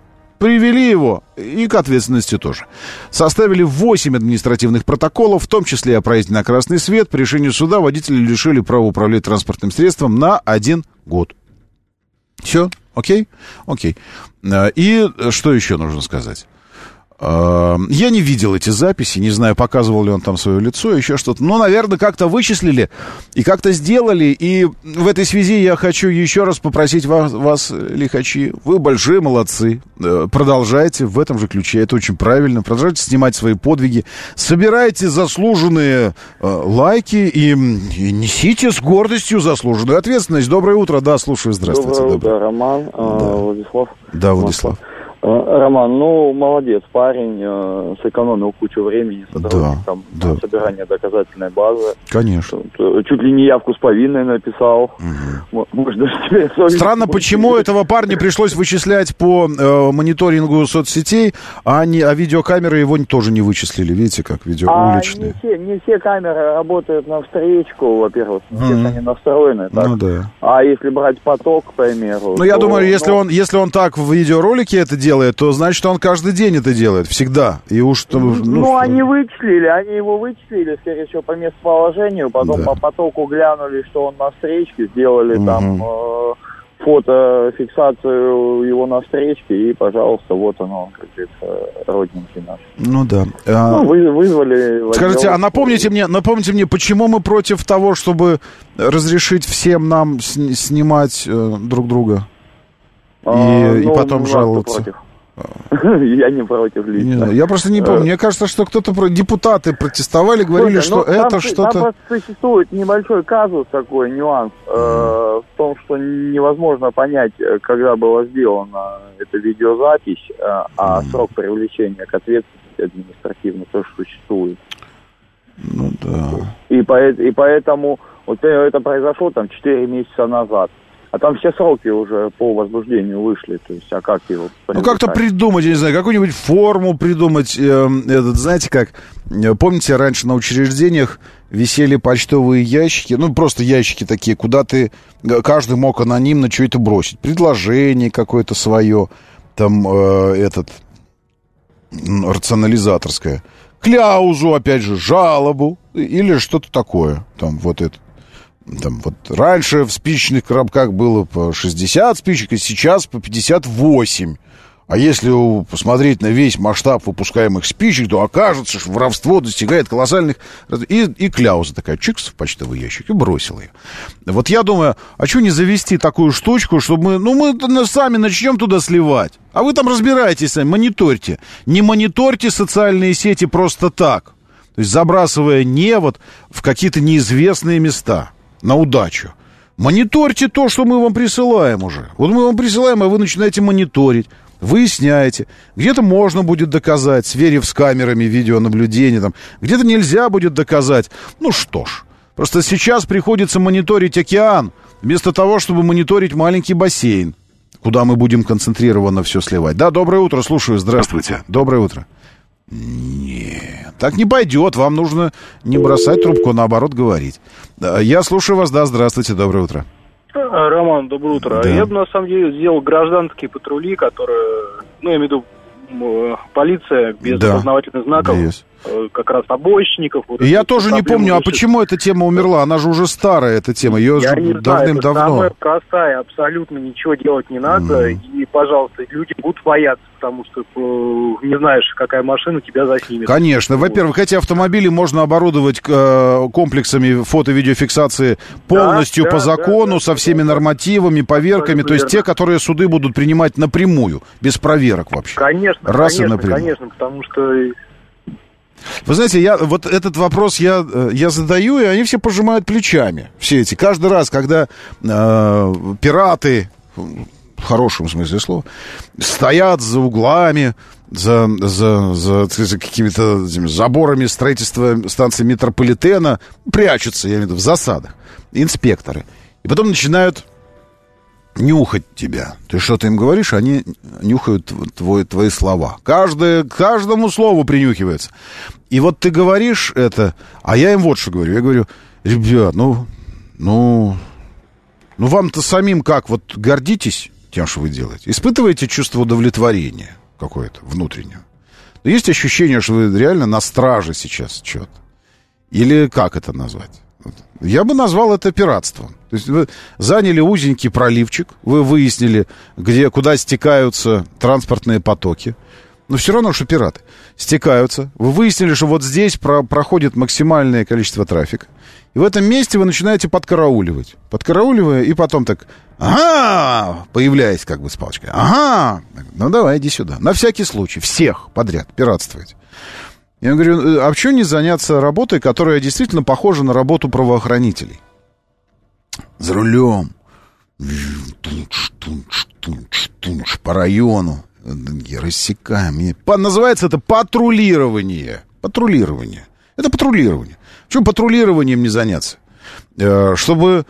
Тоже. Составили 8 административных протоколов, в том числе и о проезде на красный свет. По решению суда водителя лишили права управлять транспортным средством на 1 год. Все, окей? И что еще нужно сказать? Я не видел эти записи, не знаю, показывал ли он там свое лицо, еще что-то. Но, наверное, как-то вычислили и как-то сделали. И в этой связи я хочу еще раз попросить вас, лихачи, вы большие молодцы. Продолжайте в этом же ключе, это очень правильно. Продолжайте снимать свои подвиги, собирайте заслуженные лайки и несите с гордостью заслуженную ответственность. Доброе утро, да, слушаю, здравствуйте. Доброе утро, Роман, Владислав. Да, Владислав. Роман, молодец, парень, сэкономил кучу времени, на собирание доказательной базы. Конечно. Чуть ли не явку с повинной написал. Может, даже теперь странно, почему этого парня пришлось вычислять по мониторингу соцсетей, а видеокамеры его тоже не вычислили. Видите, как уличные. Не все камеры работают на встречку, во-первых. Не все они настроены так. Да. А если брать поток, к примеру... я думаю, если он так в видеороолике это делает, то значит, он каждый день это делает, всегда. И уж они его вычислили, скорее всего, по местоположению, потом по потоку глянули, что он на встречке, сделали там фотофиксацию его на встречке, и, пожалуйста, вот он, как говорится, родненький наш. Вызвали... Скажите, а напомните мне, почему мы против того, чтобы разрешить всем нам снимать друг друга и потом жаловаться? Я не против лично. Я просто не помню. Мне кажется, что депутаты протестовали, говорили, что это что-то... Там существует небольшой казус, такой нюанс, в том, что невозможно понять, когда была сделана эта видеозапись, а срок привлечения к ответственности административно тоже существует. Да. И поэтому, вот это произошло 4 месяца назад. А там все сроки уже по возбуждению вышли, то есть, а как его... Ну, как-то придумать, я не знаю, какую-нибудь форму придумать, знаете как, помните, раньше на учреждениях висели почтовые ящики, ну, просто ящики такие, куда каждый мог анонимно что-то бросить, предложение какое-то свое, там, рационализаторское, кляузу, опять же, жалобу или что-то такое, там, вот это. Там вот раньше в спичечных коробках было по 60 спичек, и сейчас по 58. А если посмотреть на весь масштаб выпускаемых спичек, то окажется, что воровство достигает колоссальных... И кляуза такая, чикс в почтовый ящик, и бросил ее. Вот я думаю, а что не завести такую штучку, чтобы мы сами начнем туда сливать? А вы там разбирайтесь сами, мониторьте. Не мониторьте социальные сети просто так. То есть забрасывая невод в какие-то неизвестные места. На удачу. Мониторьте то, что мы вам присылаем уже. Вот мы вам присылаем, а вы начинаете мониторить. Выясняете. Где-то можно будет доказать, сверив с камерами видеонаблюдения. Там. Где-то нельзя будет доказать. Ну что ж. Просто сейчас приходится мониторить океан, вместо того, чтобы мониторить маленький бассейн, куда мы будем концентрированно все сливать. Да, доброе утро, слушаю. Здравствуйте. Доброе утро. Нет, так не пойдет. Вам нужно не бросать трубку, а наоборот говорить. Я слушаю вас. Да, здравствуйте, доброе утро. Роман, доброе утро. Да. Я бы, на самом деле, сделал гражданские патрули, которые, ну, я имею в виду, полиция без опознавательных знаков, как раз обойщиков. Вот я тоже не помню, а почему эта тема умерла? Она же уже старая, эта тема. Ее я же давным-давно. Самая простая, абсолютно ничего делать не надо. И, пожалуйста, люди будут бояться, потому что не знаешь, какая машина тебя заснимет. Конечно. Во-первых, эти автомобили можно оборудовать комплексами фото-видеофиксации полностью по закону, со всеми нормативами, поверками. То есть те, которые суды будут принимать напрямую, без проверок вообще. Конечно, конечно, потому что... Вы знаете, вот этот вопрос я задаю, и они все пожимают плечами. Все эти. Каждый раз, когда пираты, в хорошем смысле слова, стоят за углами, за какими-то заборами строительства станции метрополитена, прячутся, я имею в виду, в засадах, инспекторы. И потом начинают нюхать тебя. Ты что-то им говоришь, они нюхают твои слова. Каждому слову принюхиваются. И вот ты говоришь это, а я им вот что говорю. Я говорю, ребят, ну вам-то самим как? Вот гордитесь тем, что вы делаете? Испытываете чувство удовлетворения какое-то внутреннее? Есть ощущение, что вы реально на страже сейчас чего-то? Или как это назвать? Я бы назвал это пиратством. То есть вы заняли узенький проливчик, вы выяснили, куда стекаются транспортные потоки. Но все равно, что пираты стекаются. Вы выяснили, что вот здесь проходит максимальное количество трафика. И в этом месте вы начинаете подкарауливать. Подкарауливая, и потом так, ага, появляясь как бы с палочкой. Ага, ну давай, иди сюда. На всякий случай, всех подряд пиратствуете. Я говорю, а почему не заняться работой, которая действительно похожа на работу правоохранителей? За рулем. По району. Рассекаем. Называется это патрулирование. Патрулирование. Это патрулирование. Почему патрулированием не заняться? Чтобы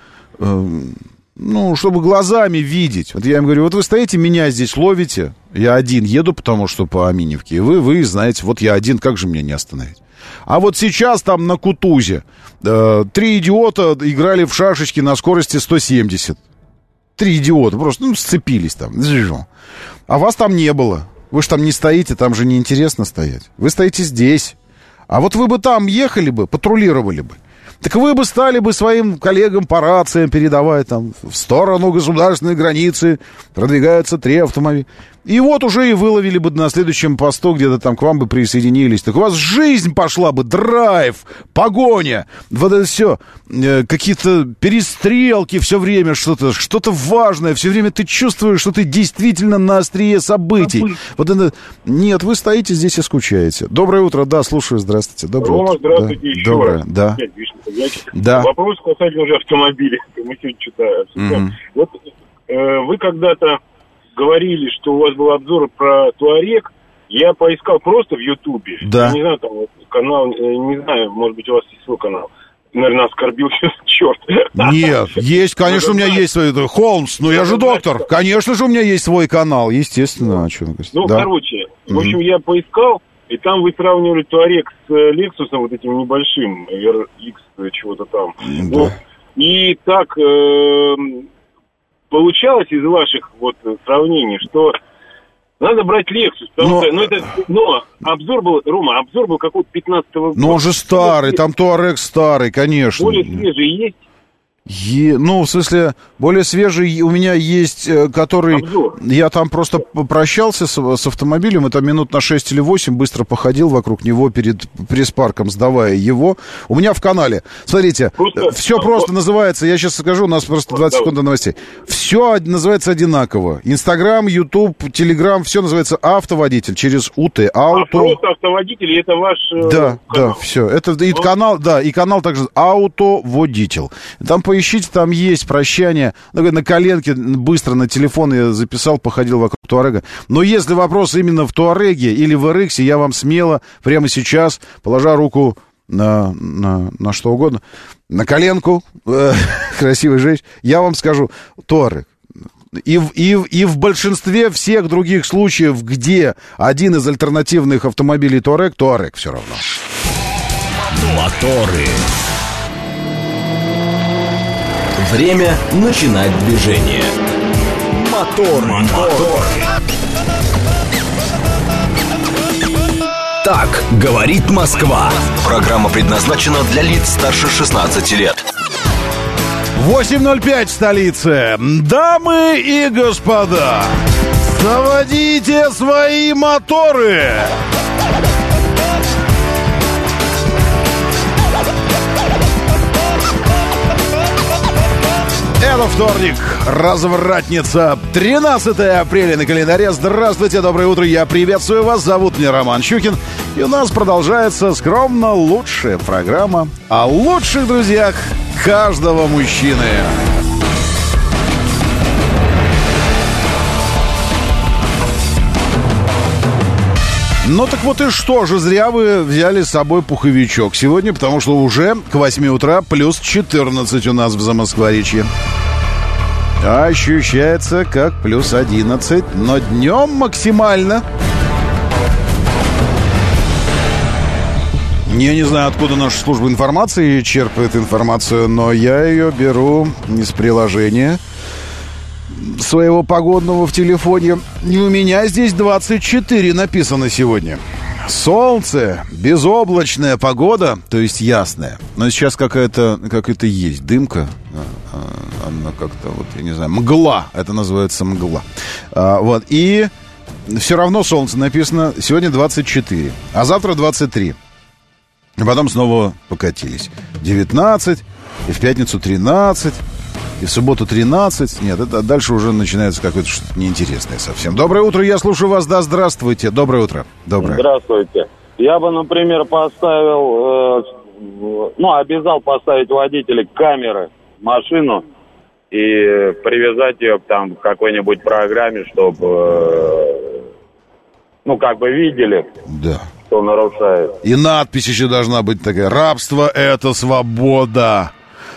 глазами видеть. Вот я им говорю, вот вы стоите, меня здесь ловите, я один еду, потому что по Аминевке, и вы знаете, вот я один, как же меня не остановить? А вот сейчас там на Кутузе 3 идиота играли в шашечки на скорости 170. 3 идиота просто, сцепились там. А вас там не было. Вы же там не стоите, там же неинтересно стоять. Вы стоите здесь. А вот вы бы там ехали бы, патрулировали бы. Так вы бы стали бы своим коллегам по рациям передавать, там, в сторону государственной границы продвигаются 3 автомобиля. И вот уже и выловили бы на следующем посту, где-то там к вам бы присоединились. Так у вас жизнь пошла бы, драйв, погоня, вот это все, какие-то перестрелки все время, что-то важное, все время ты чувствуешь, что ты действительно на острие событий. Вот это... Нет, вы стоите здесь и скучаете. Доброе утро, да, слушаю, здравствуйте. Доброе утро. Здравствуйте, да. Еще Доброе, раз. Да. Да. Вопрос касательно уже автомобиля. Мы сегодня что-то... Вот вы когда-то говорили, что у вас был обзор про Туарек. Я поискал просто в Ютубе. Да. Я не знаю, там канал, не знаю, может быть, у вас есть свой канал. наверное, оскорбил сейчас, черт. Нет, есть, конечно, у меня есть свой... Холмс, ну я же доктор. Конечно же, у меня есть свой канал, естественно. Ну, короче, в общем, я поискал, и там вы сравнивали Туарек с Лексусом, вот этим небольшим, RX чего-то там. Ну, и так получалось из ваших вот сравнений, что надо брать Lexus, потому что, обзор был, Рома, обзор был какой-то 15-го года. Но он же старый, там Touareg старый, конечно. Более свежий есть? Ну, в смысле, более свежий у меня есть, который... Обзор. Я там просто попрощался с автомобилем, и там минут на 6 или 8 быстро походил вокруг него перед пресс-парком, сдавая его. У меня в канале, смотрите, все просто называется, я сейчас скажу, у нас просто 20 секунд до новостей. Все называется одинаково. Инстаграм, Ютуб, Телеграм, все называется автоводитель через УТ. Просто автоводитель, и это ваш канал? Да, все. Это и канал, и канал также автоводитель. Там поищите, там есть прощание. На коленке быстро на телефон я записал, походил вокруг Туарега. Но если вопрос именно в Туареге или в RX, я вам смело прямо сейчас, положа руку на что угодно, на коленку красивой женщины, я вам скажу, Туарег. И в большинстве всех других случаев, где один из альтернативных автомобилей Туарег все равно. Моторы. Время начинать движение. Мотор. Так говорит Москва. Программа предназначена для лиц старше 16 лет. 8:05 в столице. Дамы и господа, заводите свои моторы. Это вторник, развратница, 13 апреля на календаре. Здравствуйте, доброе утро, я приветствую вас, зовут меня Роман Щукин. И у нас продолжается скромно лучшая программа о лучших друзьях каждого мужчины. Ну так вот и что же, зря вы взяли с собой пуховичок сегодня, потому что уже к 8 утра плюс 14 у нас в Замоскворечье. Ощущается как плюс 11, но днем максимально. Я не знаю, откуда наша служба информации черпает информацию, но я ее беру из приложения своего погодного в телефоне. И у меня здесь 24 написано сегодня. Солнце, безоблачная погода, то есть ясная. Но сейчас какая-то есть дымка. Она как-то, вот, я не знаю, мгла. Это называется мгла. Вот. И все равно солнце написано. Сегодня 24, а завтра 23. А потом снова покатились. 19, и в пятницу 13, и в субботу 13. Нет, это дальше уже начинается какое-то что-то неинтересное совсем. Доброе утро, я слушаю вас. Да, здравствуйте. Доброе утро. Доброе. Здравствуйте. Я бы, например, поставил, обязал поставить водителя камеры в машину и привязать ее там к какой-нибудь программе, чтобы, видели. Да. Кто нарушает. И надпись еще должна быть такая: рабство — это свобода.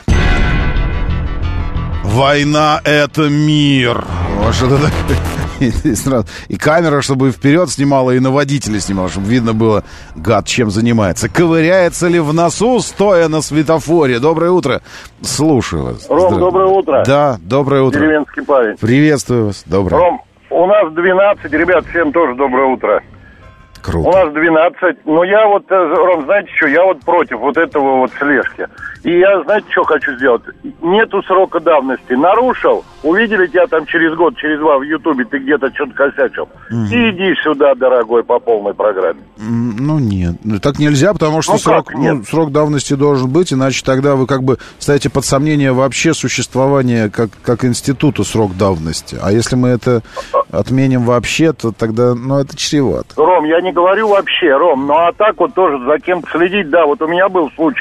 Война — это мир. Вот что-то такое. И камера, чтобы вперед снимала, и на водителя снимала, чтобы видно было, гад чем занимается. Ковыряется ли в носу, стоя на светофоре? Доброе утро. Слушаю вас. Ром, доброе утро. Да, доброе утро. Деревенский парень. Приветствую вас. Доброе. Ром, у нас 12. Ребят, всем тоже доброе утро. Круто. У нас 12. Но я Ром, знаете что, я против этого слежки. И я, знаете, что хочу сделать? Нету срока давности. Нарушил, увидели тебя там через год, через два в Ютубе, ты где-то что-то косячил. И иди сюда, дорогой, по полной программе. Нет, так нельзя, потому что срок давности должен быть, иначе тогда вы ставите под сомнение вообще существование как института срок давности. А если мы это отменим вообще, то тогда, это чревато. Ром, я не говорю вообще, Ром, а так тоже за кем следить, да, у меня был случай.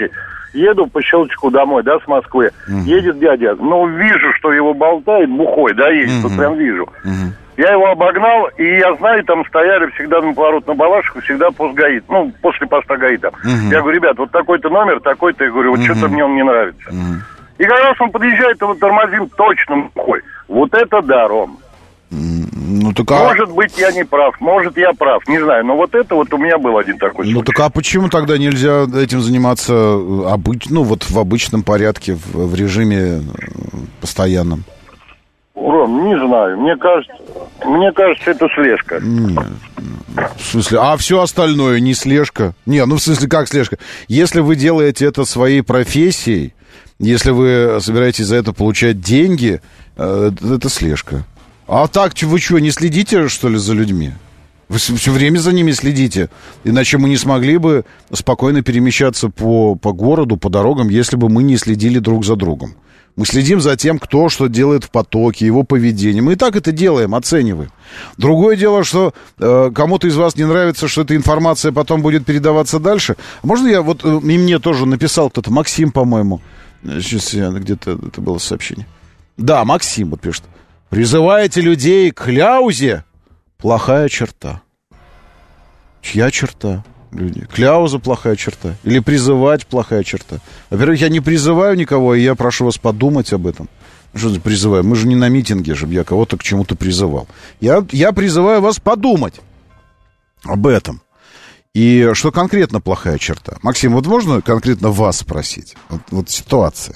еду по щелчку домой, да, с Москвы. Едет дядя, ну, вижу, что его болтает, бухой, да, едет, вот прям вижу. Я его обогнал, и я знаю, там стояли всегда на поворот на Балашиху, всегда постгаид, ну, после поста гаида. Я говорю, ребят, вот такой-то номер, такой-то, я говорю, вот что-то мне он не нравится. И как раз он подъезжает, его тормозим точно бухой. Вот это да, Ром. Ну, так может быть, я не прав, может, я прав, не знаю, но вот это вот у меня был один такой случай. Ну, так а почему тогда нельзя этим заниматься вот в обычном порядке, в режиме постоянном? Ром, не знаю, мне кажется, это слежка. Нет. В смысле, а все остальное не слежка? Не, ну в смысле, как слежка? Если вы делаете это своей профессией, если вы собираетесь за это получать деньги, это слежка. А так, вы что, не следите, что ли, за людьми? Вы все время за ними следите. Иначе мы не смогли бы спокойно перемещаться по городу, по дорогам, если бы мы не следили друг за другом. Мы следим за тем, кто что делает в потоке, его поведение. Мы и так это делаем, оцениваем. Другое дело, что кому-то из вас не нравится, что эта информация потом будет передаваться дальше. Можно я, вот и мне тоже написал кто-то, Максим, по-моему. Сейчас где-то это было сообщение. Да, Максим вот пишет. Призываете людей к кляузе? Плохая черта. Чья черта? Люди. Кляуза плохая черта. Или призывать плохая черта. Во-первых, я не призываю никого, и я прошу вас подумать об этом. Что за призываю? Мы же не на митинге, чтобы я кого-то к чему-то призывал. Я призываю вас подумать об этом. И что конкретно плохая черта? Максим, вот можно конкретно вас спросить? Вот ситуация.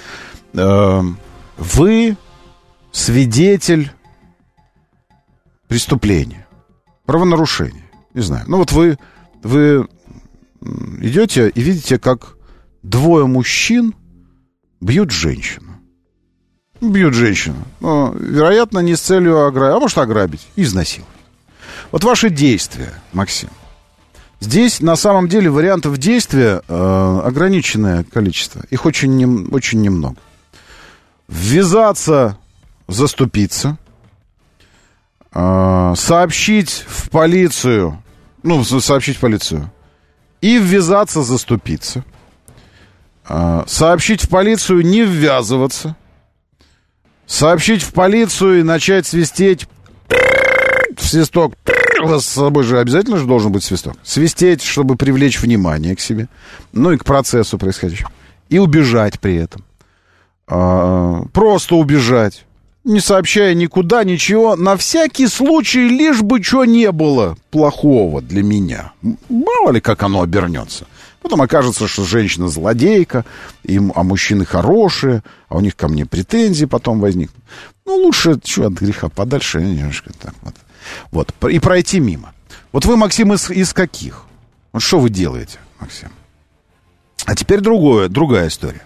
Вы свидетель преступления, правонарушения. Не знаю. Ну вот вы идете и видите, как двое мужчин бьют женщину. Бьют женщину. Ну, вероятно, не с целью ограбить, а может ограбить и изнасиловать. Вот ваши действия, Максим. Здесь, на самом деле, вариантов действия ограниченное количество. Их очень немного. Ввязаться, заступиться, сообщить в полицию, и ввязаться, заступиться, сообщить в полицию, не ввязываться, сообщить в полицию и начать свистеть в свисток. У вас с собой же обязательно же должен быть свисток. Свистеть, чтобы привлечь внимание к себе, ну и к процессу происходящему. И убежать при этом. Просто убежать, не сообщая никуда ничего, на всякий случай, лишь бы что не было плохого для меня. Мало ли, как оно обернется. Потом окажется, что женщина злодейка, а мужчины хорошие, а у них ко мне претензии потом возникнут. Ну, лучше, что, от греха подальше, немножко так вот. Вот, и пройти мимо. Вот вы, Максим, из каких? Вот что вы делаете, Максим? А теперь другая история.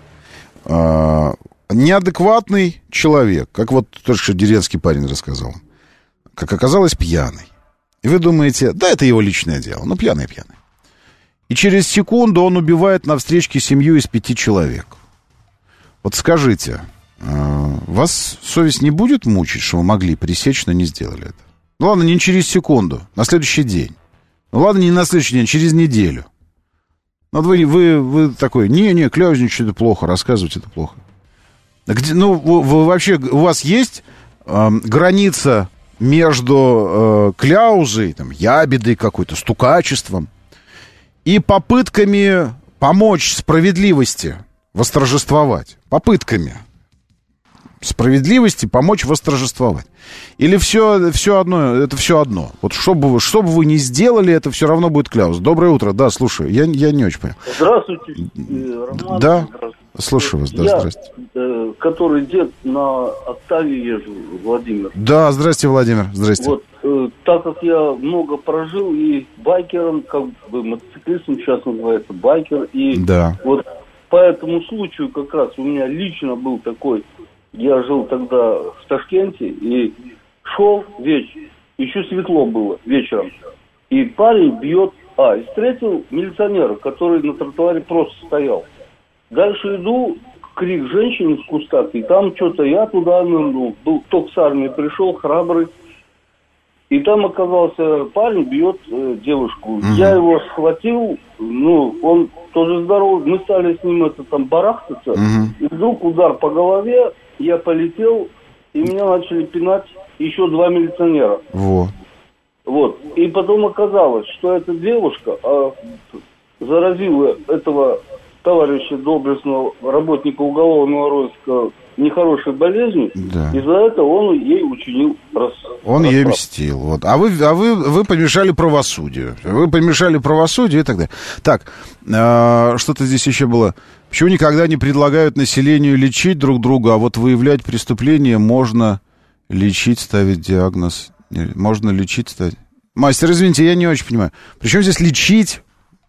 Неадекватный человек, как вот только что деревенский парень рассказал, как оказалось, пьяный. И вы думаете, да, это его личное дело, но пьяный. И через секунду он убивает на встречке семью из 5 человек. Вот скажите, вас совесть не будет мучить, что вы могли пресечь, но не сделали это? Ну ладно, не через секунду, на следующий день. Ну ладно, не на следующий день, через неделю. Вот вы такой, не, кляузничать это плохо, рассказывать это плохо. Где, вы вообще, у вас есть граница между кляузой, там, ябедой какой-то, стукачеством и попытками помочь справедливости восторжествовать? Попытками справедливости помочь восторжествовать. Или все одно, это все одно. Вот что бы вы ни сделали, это все равно будет кляуз. Доброе утро, да, слушаю. Я не очень понял. Здравствуйте, Роман. Да, слушаю вас, да, здрасте. Который дед на Октаве езжу, Владимир. Да, здрасте, Владимир, здрасте. Вот, так как я много прожил и байкером, как бы мотоциклистом сейчас называется, байкер, и да. Вот по этому случаю как раз у меня лично был такой. Я жил тогда в Ташкенте и шел вечер, еще светло было вечером, и парень бьет, и встретил милиционера, который на тротуаре просто стоял. Дальше иду, крик женщины в кустах, и там что-то я туда нырнул, был только с армии пришел, храбрый, И там оказался парень, бьет девушку. Я его схватил, он тоже здоровый. Мы стали с ним барахтаться. И вдруг удар по голове, я полетел, и меня начали пинать еще 2 милиционера. Вот. И потом оказалось, что эта девушка заразила этого товарища доблестного работника уголовного розыска нехорошей болезнью, из-за этого он ей учинил Он ей мстил. Вот. А вы помешали правосудию. Вы помешали правосудию и так далее. Так, что-то здесь еще было. Почему никогда не предлагают населению лечить друг друга, а вот выявлять преступления можно лечить, ставить диагноз? Можно лечить, ставить... Мастер, извините, я не очень понимаю. Причем здесь лечить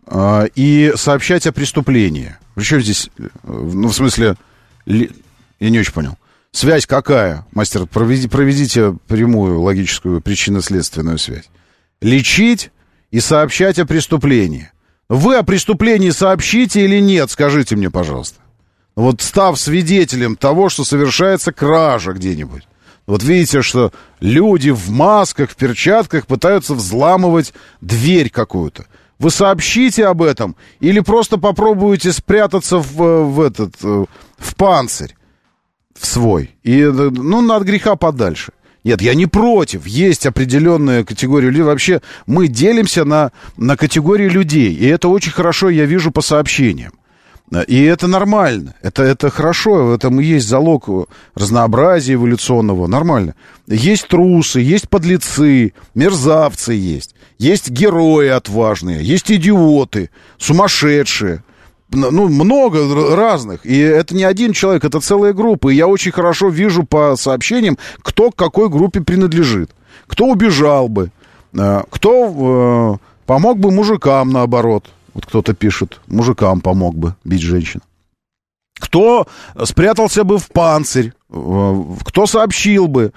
и сообщать о преступлении? Причем здесь, в смысле... Я не очень понял. Связь какая? Мастер, проведите прямую логическую причинно-следственную связь. Лечить и сообщать о преступлении. Вы о преступлении сообщите или нет, скажите мне, пожалуйста. Вот став свидетелем того, что совершается кража где-нибудь. Вот видите, что люди в масках, в перчатках пытаются взламывать дверь какую-то. Вы сообщите об этом или просто попробуете спрятаться в панцирь? В свой. И, от греха подальше. Нет, я не против. Есть определенная категория людей. Вообще, мы делимся на категории людей. И это очень хорошо, я вижу по сообщениям. И это нормально. Это хорошо. В этом и есть залог разнообразия эволюционного. Нормально. Есть трусы, есть подлецы, мерзавцы есть. Есть герои отважные, есть идиоты, сумасшедшие. Много разных. И это не один человек, это целая группа. И я очень хорошо вижу по сообщениям, кто к какой группе принадлежит. Кто убежал бы, кто помог бы мужикам, наоборот. Вот кто-то пишет, мужикам помог бы бить женщин. Кто спрятался бы в панцирь, кто сообщил бы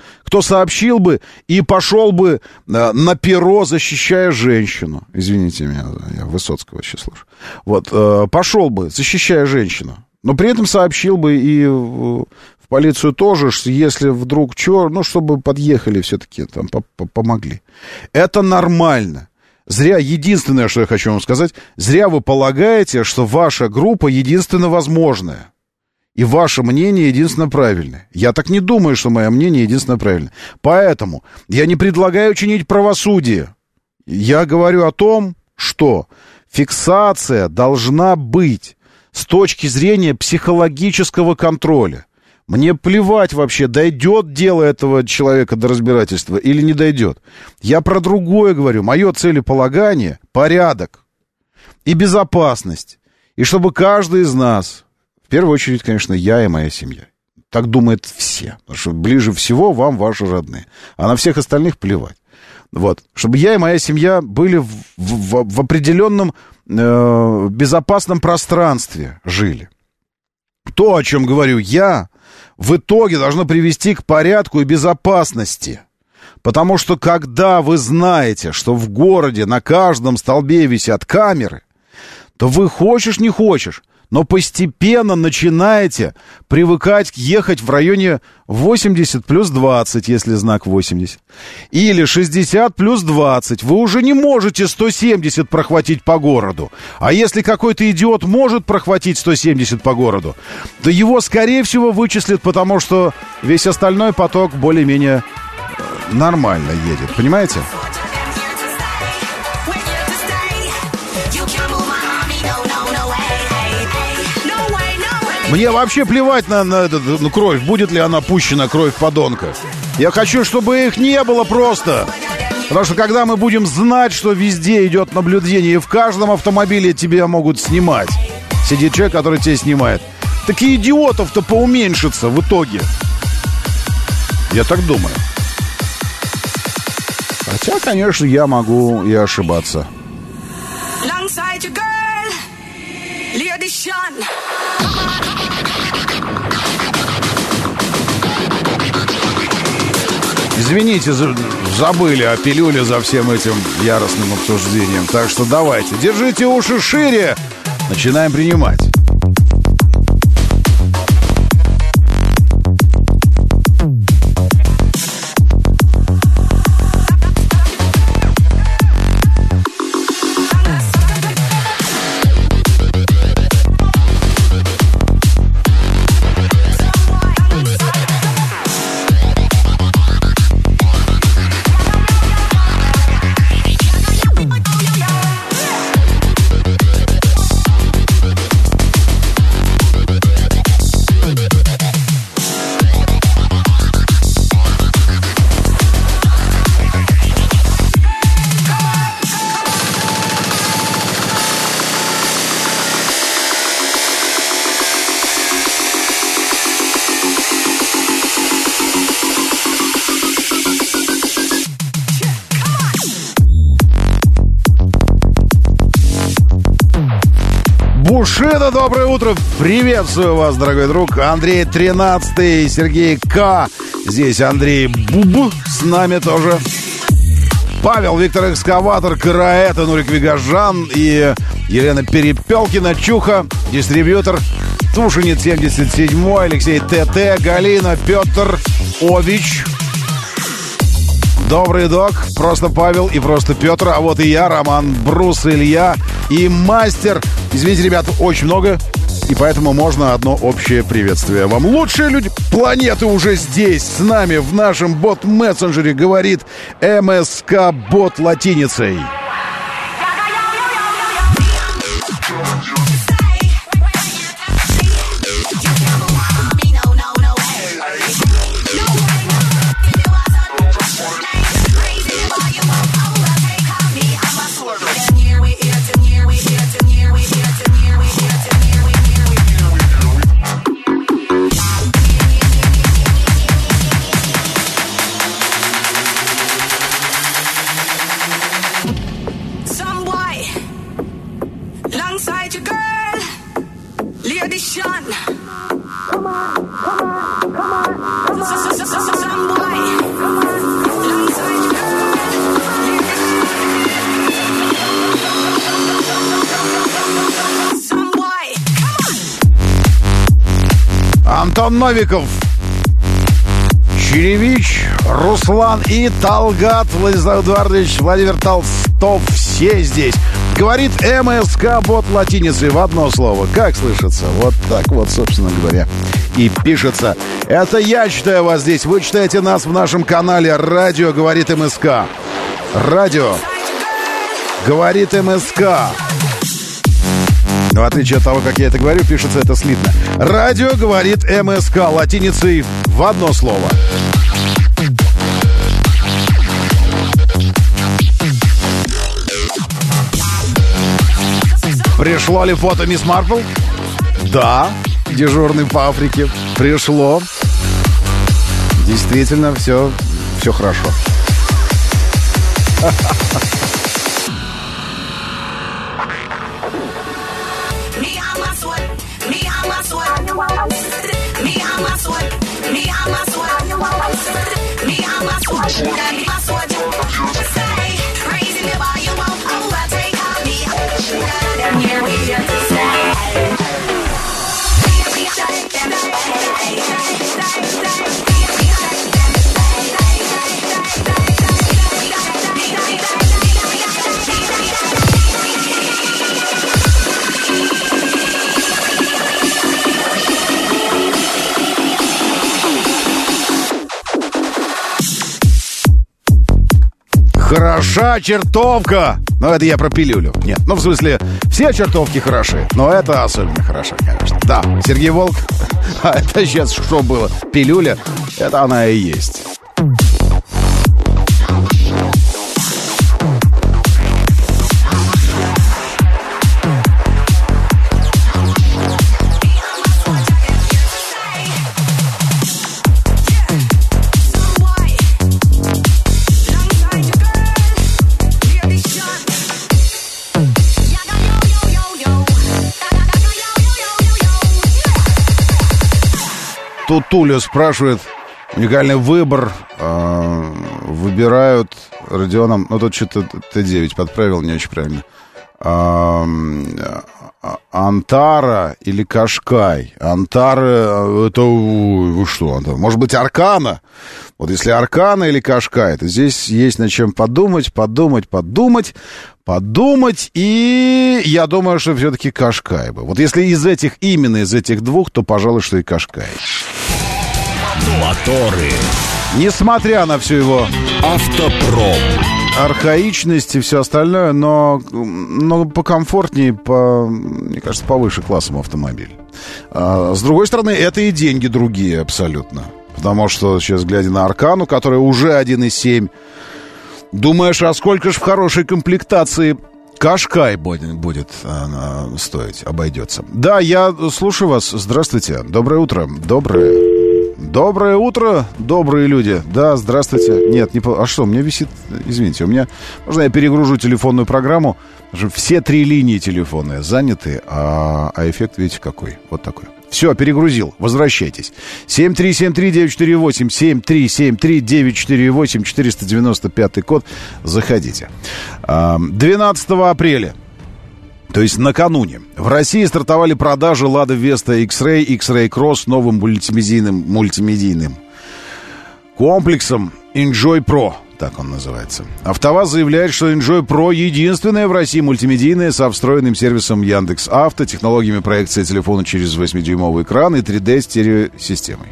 и пошел бы на перо, защищая женщину. Извините меня, я Высоцкого сейчас слушаю. Вот, пошел бы, защищая женщину. Но при этом сообщил бы и в полицию тоже, если вдруг чтобы подъехали все-таки, там, помогли. Это нормально. Зря, единственное, что я хочу вам сказать, зря вы полагаете, что ваша группа единственно возможная. И ваше мнение единственно правильное. Я так не думаю, что мое мнение единственно правильное. Поэтому я не предлагаю чинить правосудие. Я говорю о том, что фиксация должна быть с точки зрения психологического контроля. Мне плевать вообще, дойдет дело этого человека до разбирательства или не дойдет. Я про другое говорю. Мое целеполагание — порядок и безопасность. И чтобы каждый из нас... В первую очередь, конечно, я и моя семья. Так думают все. Потому что ближе всего вам ваши родные. А на всех остальных плевать. Вот. Чтобы я и моя семья были в определенном безопасном пространстве жили. То, о чем говорю я, в итоге должно привести к порядку и безопасности. Потому что когда вы знаете, что в городе на каждом столбе висят камеры, то вы хочешь не хочешь, но постепенно начинаете привыкать ехать в районе 80 плюс 20, если знак 80. Или 60 плюс 20. Вы уже не можете 170 прохватить по городу. А если какой-то идиот может прохватить 170 по городу, то его, скорее всего, вычислят, потому что весь остальной поток более-менее нормально едет. Понимаете? Мне вообще плевать на кровь, будет ли она пущена, кровь подонка. Я хочу, чтобы их не было просто. Потому что когда мы будем знать, что везде идет наблюдение, и в каждом автомобиле тебя могут снимать, сидит человек, который тебя снимает, так и идиотов-то поуменьшится в итоге. Я так думаю. Хотя, конечно, я могу и ошибаться. Извините, забыли о пилюле за всем этим яростным обсуждением. Так что давайте, держите уши шире. Начинаем принимать. Бушида, доброе утро. Приветствую вас, дорогой друг. Андрей 13, Сергей К. Здесь Андрей Буб с нами тоже. Павел, Виктор Экскаватор, Караэта, Нурик Вигажан и Елена Перепелкина, Чуха, дистрибьютор, Тушинец 77, Алексей ТТ, Галина, Петр Ович. Добрый док, просто Павел и просто Петр, а вот и я, Роман Брус, Илья и Мастер. Извините, ребята, очень много, и поэтому можно одно общее приветствие вам. Лучшие люди планеты уже здесь, с нами, в нашем бот-мессенджере, говорит МСК-бот латиницей. Антон Новиков, Черевич, Руслан и Талгат, Владислав Эдуардович, Владимир Толстов, все здесь. Говорит МСК-бот латиницей в одно слово. Как слышится? Вот так вот, собственно говоря, и пишется. Это я читаю вас здесь. Вы читаете нас в нашем канале «Радио говорит МСК». «Радио говорит МСК». В отличие от того, как я это говорю, пишется это слитно. «Радио говорит МСК» латиницей в одно слово. Пришло ли фото мисс Марпл? Да, дежурный по Африке. Пришло. Действительно, все хорошо. Хороша чертовка. Но это я про пилюлю. Нет, ну в смысле, все чертовки хороши, но это особенно хорошо, конечно. Да, Сергей Волк. А это сейчас что было? Пилюля, это она и есть. Тут Туля спрашивает, уникальный выбор, выбирают Родионом, ну тут что-то Т9 подправил, не очень правильно, Антара или Кашкай. Антара, это вы что, может быть Аркана? Вот если Аркана или Кашкай, то здесь есть над чем подумать, и я думаю, что все-таки Кашкай бы. Вот если именно из этих двух, то, пожалуй, что и Кашкай. Моторы. Несмотря на всю его автопром, архаичность и все остальное, но покомфортнее, мне кажется, повыше классом автомобиль. С другой стороны, это и деньги другие абсолютно. Потому что сейчас, глядя на Аркану, которая уже 1.7, думаешь, а сколько ж в хорошей комплектации Кашкай будет стоить, обойдется. Да, я слушаю вас. Здравствуйте. Доброе утро. Доброе. Доброе утро, добрые люди. Да, здравствуйте. Нет, не... А что, у меня висит... Извините, у меня... Можно я перегружу телефонную программу? Все 3 линии телефонные заняты, а эффект, видите, какой? Вот такой. Все, перегрузил. Возвращайтесь. 7373948, 7373948, 495 код. Заходите. 12 апреля, то есть накануне, в России стартовали продажи Lada Vesta X-Ray, X-Ray Cross с новым мультимедийным комплексом Enjoy Pro. Так он называется. АвтоВАЗ заявляет, что Enjoy Pro единственная в России мультимедийная со встроенным сервисом Яндекс.Авто, технологиями проекции телефона через 8-дюймовый экран и 3D-стереосистемой.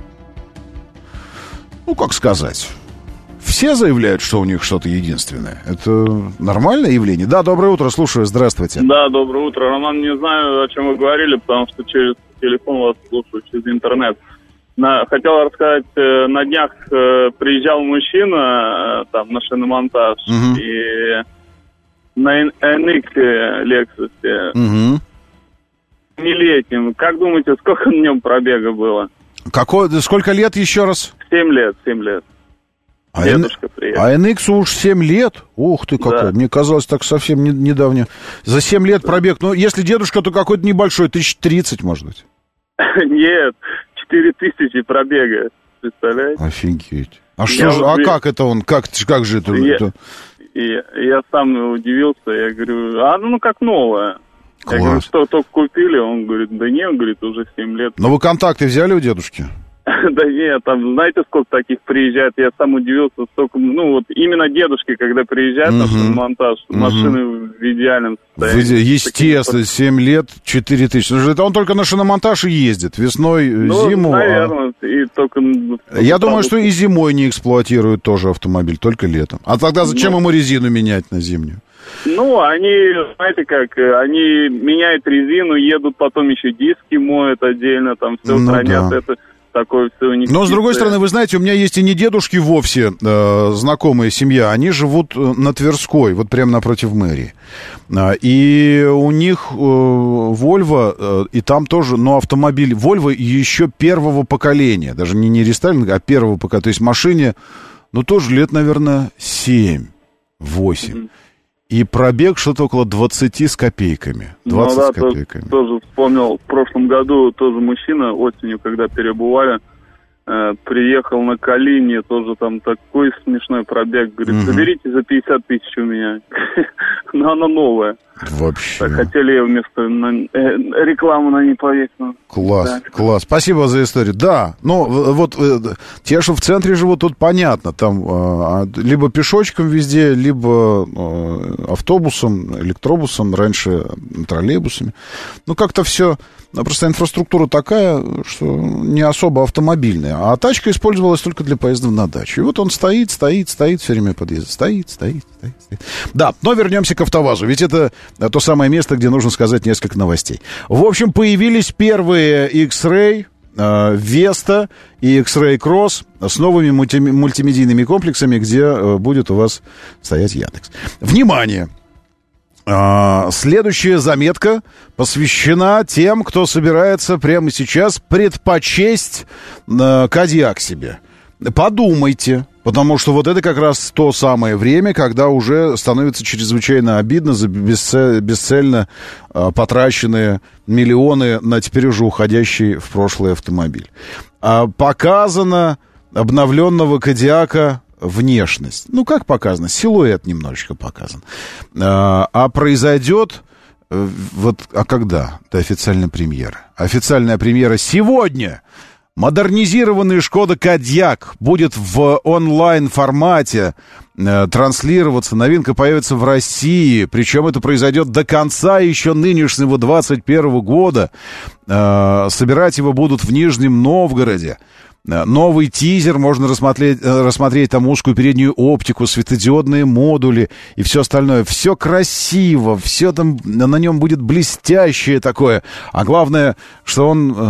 Ну, как сказать. Все заявляют, что у них что-то единственное. Это нормальное явление? Да, доброе утро, слушаю, здравствуйте. Да, доброе утро. Роман, не знаю, о чем вы говорили, потому что через телефон вас слушаю, через интернет. Хотел рассказать, на днях приезжал мужчина там на шиномонтаж и на NX Lexus нелетним. Как думаете, сколько на нем пробега было? Сколько лет еще раз? 7 лет. Дедушка приехал. А NX уж 7 лет? Ух ты, какой. Да. Мне казалось, так совсем недавно. За 7 лет пробег. Ну, если дедушка, то какой-то небольшой, 1030, может быть. Нет. 4000 пробега, представляете? Офигеть. А что же, как это он, как же это? Я сам удивился, я говорю, ну как новое. Класс. Я говорю, что только купили? Он говорит, да нет, он говорит, уже 7 лет. Но вы контакты взяли у дедушки? Да нет, там, знаете, сколько таких приезжает? Я сам удивился, столько, вот именно дедушки, когда приезжают на шиномонтаж, машины в идеальном состоянии. Естественно, 7 лет, 4000. Это он только на шиномонтаж и ездит, весной, зиму. Наверное, и только... Я думаю, что и зимой не эксплуатируют тоже автомобиль, только летом. А тогда зачем ему резину менять на зимнюю? Они, знаете как, они меняют резину, едут, потом еще диски моют отдельно, там все хранят, это... Такое все у них. Но, с другой стороны, вы знаете, у меня есть и не дедушки вовсе, знакомая семья. Они живут на Тверской, вот прямо напротив мэрии. И у них Volvo, и там тоже, но автомобиль Volvo еще первого поколения. Даже не рестайлинг, а первого поколения. То есть машине, тоже лет, наверное, 7-8. И пробег что-то около 20 с копейками. 20 с копейками. Тоже вспомнил, в прошлом году тоже мужчина осенью, когда перебывали, приехал на Калине, тоже там такой смешной пробег. Говорит, заберите за 50 тысяч у меня. Но она новая. Вообще. Так, хотели ее вместо рекламу на ней повесить. Класс. Спасибо за историю. Да, вот те, что в центре живут, тут понятно. Там либо пешочком везде, либо автобусом, электробусом, раньше троллейбусами. Как-то все... Просто инфраструктура такая, что не особо автомобильная. А тачка использовалась только для поездов на дачу. И вот он стоит, все время подъезд. Стоит. Да, но вернемся к АвтоВАЗу. Ведь это то самое место, где нужно сказать несколько новостей. В общем, появились первые X-Ray, Vesta и X-Ray Cross с новыми мультимедийными комплексами, где будет у вас стоять Яндекс. Внимание! Следующая заметка посвящена тем, кто собирается прямо сейчас предпочесть Кодиак себе. Подумайте, потому что вот это как раз то самое время, когда уже становится чрезвычайно обидно за бесцельно потраченные миллионы на теперь уже уходящий в прошлое автомобиль. Показано обновленного Кодиака внешность. Как показано? Силуэт немножечко показан. А произойдет... когда? До официальной премьеры. Официальная премьера сегодня. Модернизированный Шкода Кодиак будет в онлайн-формате транслироваться. Новинка появится в России. Причем это произойдет до конца еще нынешнего 2021 года. Собирать его будут в Нижнем Новгороде. Новый тизер, можно рассмотреть там узкую переднюю оптику, светодиодные модули и все остальное. Все красиво, все там на нем будет блестящее такое. А главное, что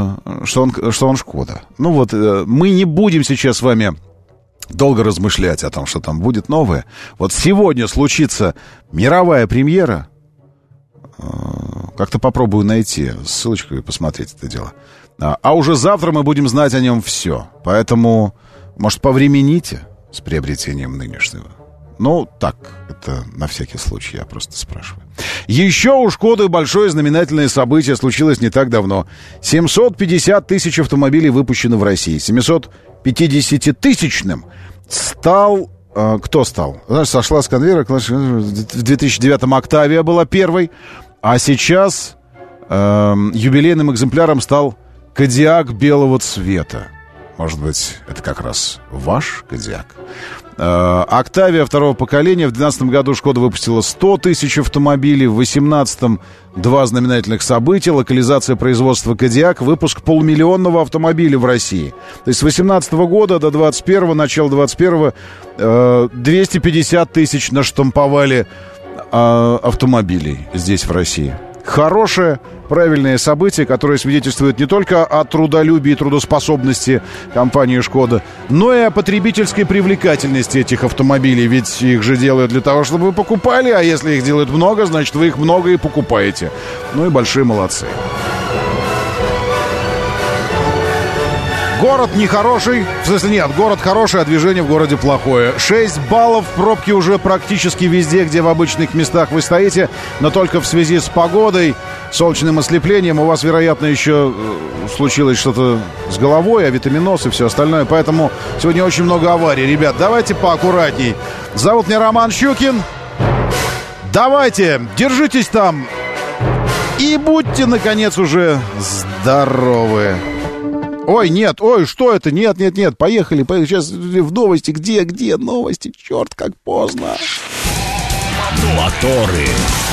он Шкода. Мы не будем сейчас с вами долго размышлять о том, что там будет новое. Вот сегодня случится мировая премьера. Как-то попробую найти ссылочку и посмотреть это дело. А уже завтра мы будем знать о нем все. Поэтому, может, повремените с приобретением нынешнего? Ну, так, это на всякий случай, я просто спрашиваю. Еще у «Шкоды» большое знаменательное событие случилось не так давно. 750 тысяч автомобилей выпущены в России. 750-тысячным стал... кто стал? Знаешь, сошла с конвейера. В 2009-м «Октавия» была первой. А сейчас юбилейным экземпляром стал «Кодиак» белого цвета. Может быть, это как раз ваш «Кодиак»? «Октавия» второго поколения. В 2012 году «Шкода» выпустила 100 тысяч автомобилей. В 2018-м два знаменательных события. Локализация производства «Кодиак», выпуск полумиллионного автомобиля в России. То есть с 2018 года до 2021, начала 2021, 250 тысяч наштамповали автомобилей здесь, в России. Хорошее, правильное событие, которое свидетельствует не только о трудолюбии и трудоспособности компании «Шкода», но и о потребительской привлекательности этих автомобилей. Ведь их же делают для того, чтобы вы покупали, а если их делают много, значит, вы их много и покупаете. Ну и большие молодцы. Город нехороший, в смысле нет, город хороший, а движение в городе плохое. 6 баллов, пробки уже практически везде, где в обычных местах вы стоите, но только в связи с погодой, солнечным ослеплением у вас, вероятно, еще случилось что-то с головой, авитаминоз и все остальное, поэтому сегодня очень много аварий. Ребят, давайте поаккуратней. Зовут меня Роман Щукин. Давайте, держитесь там и будьте, наконец, уже здоровы. Ой, нет, ой, что это? Нет, поехали. Сейчас в новости. Где новости? Черт, как поздно. Моторы.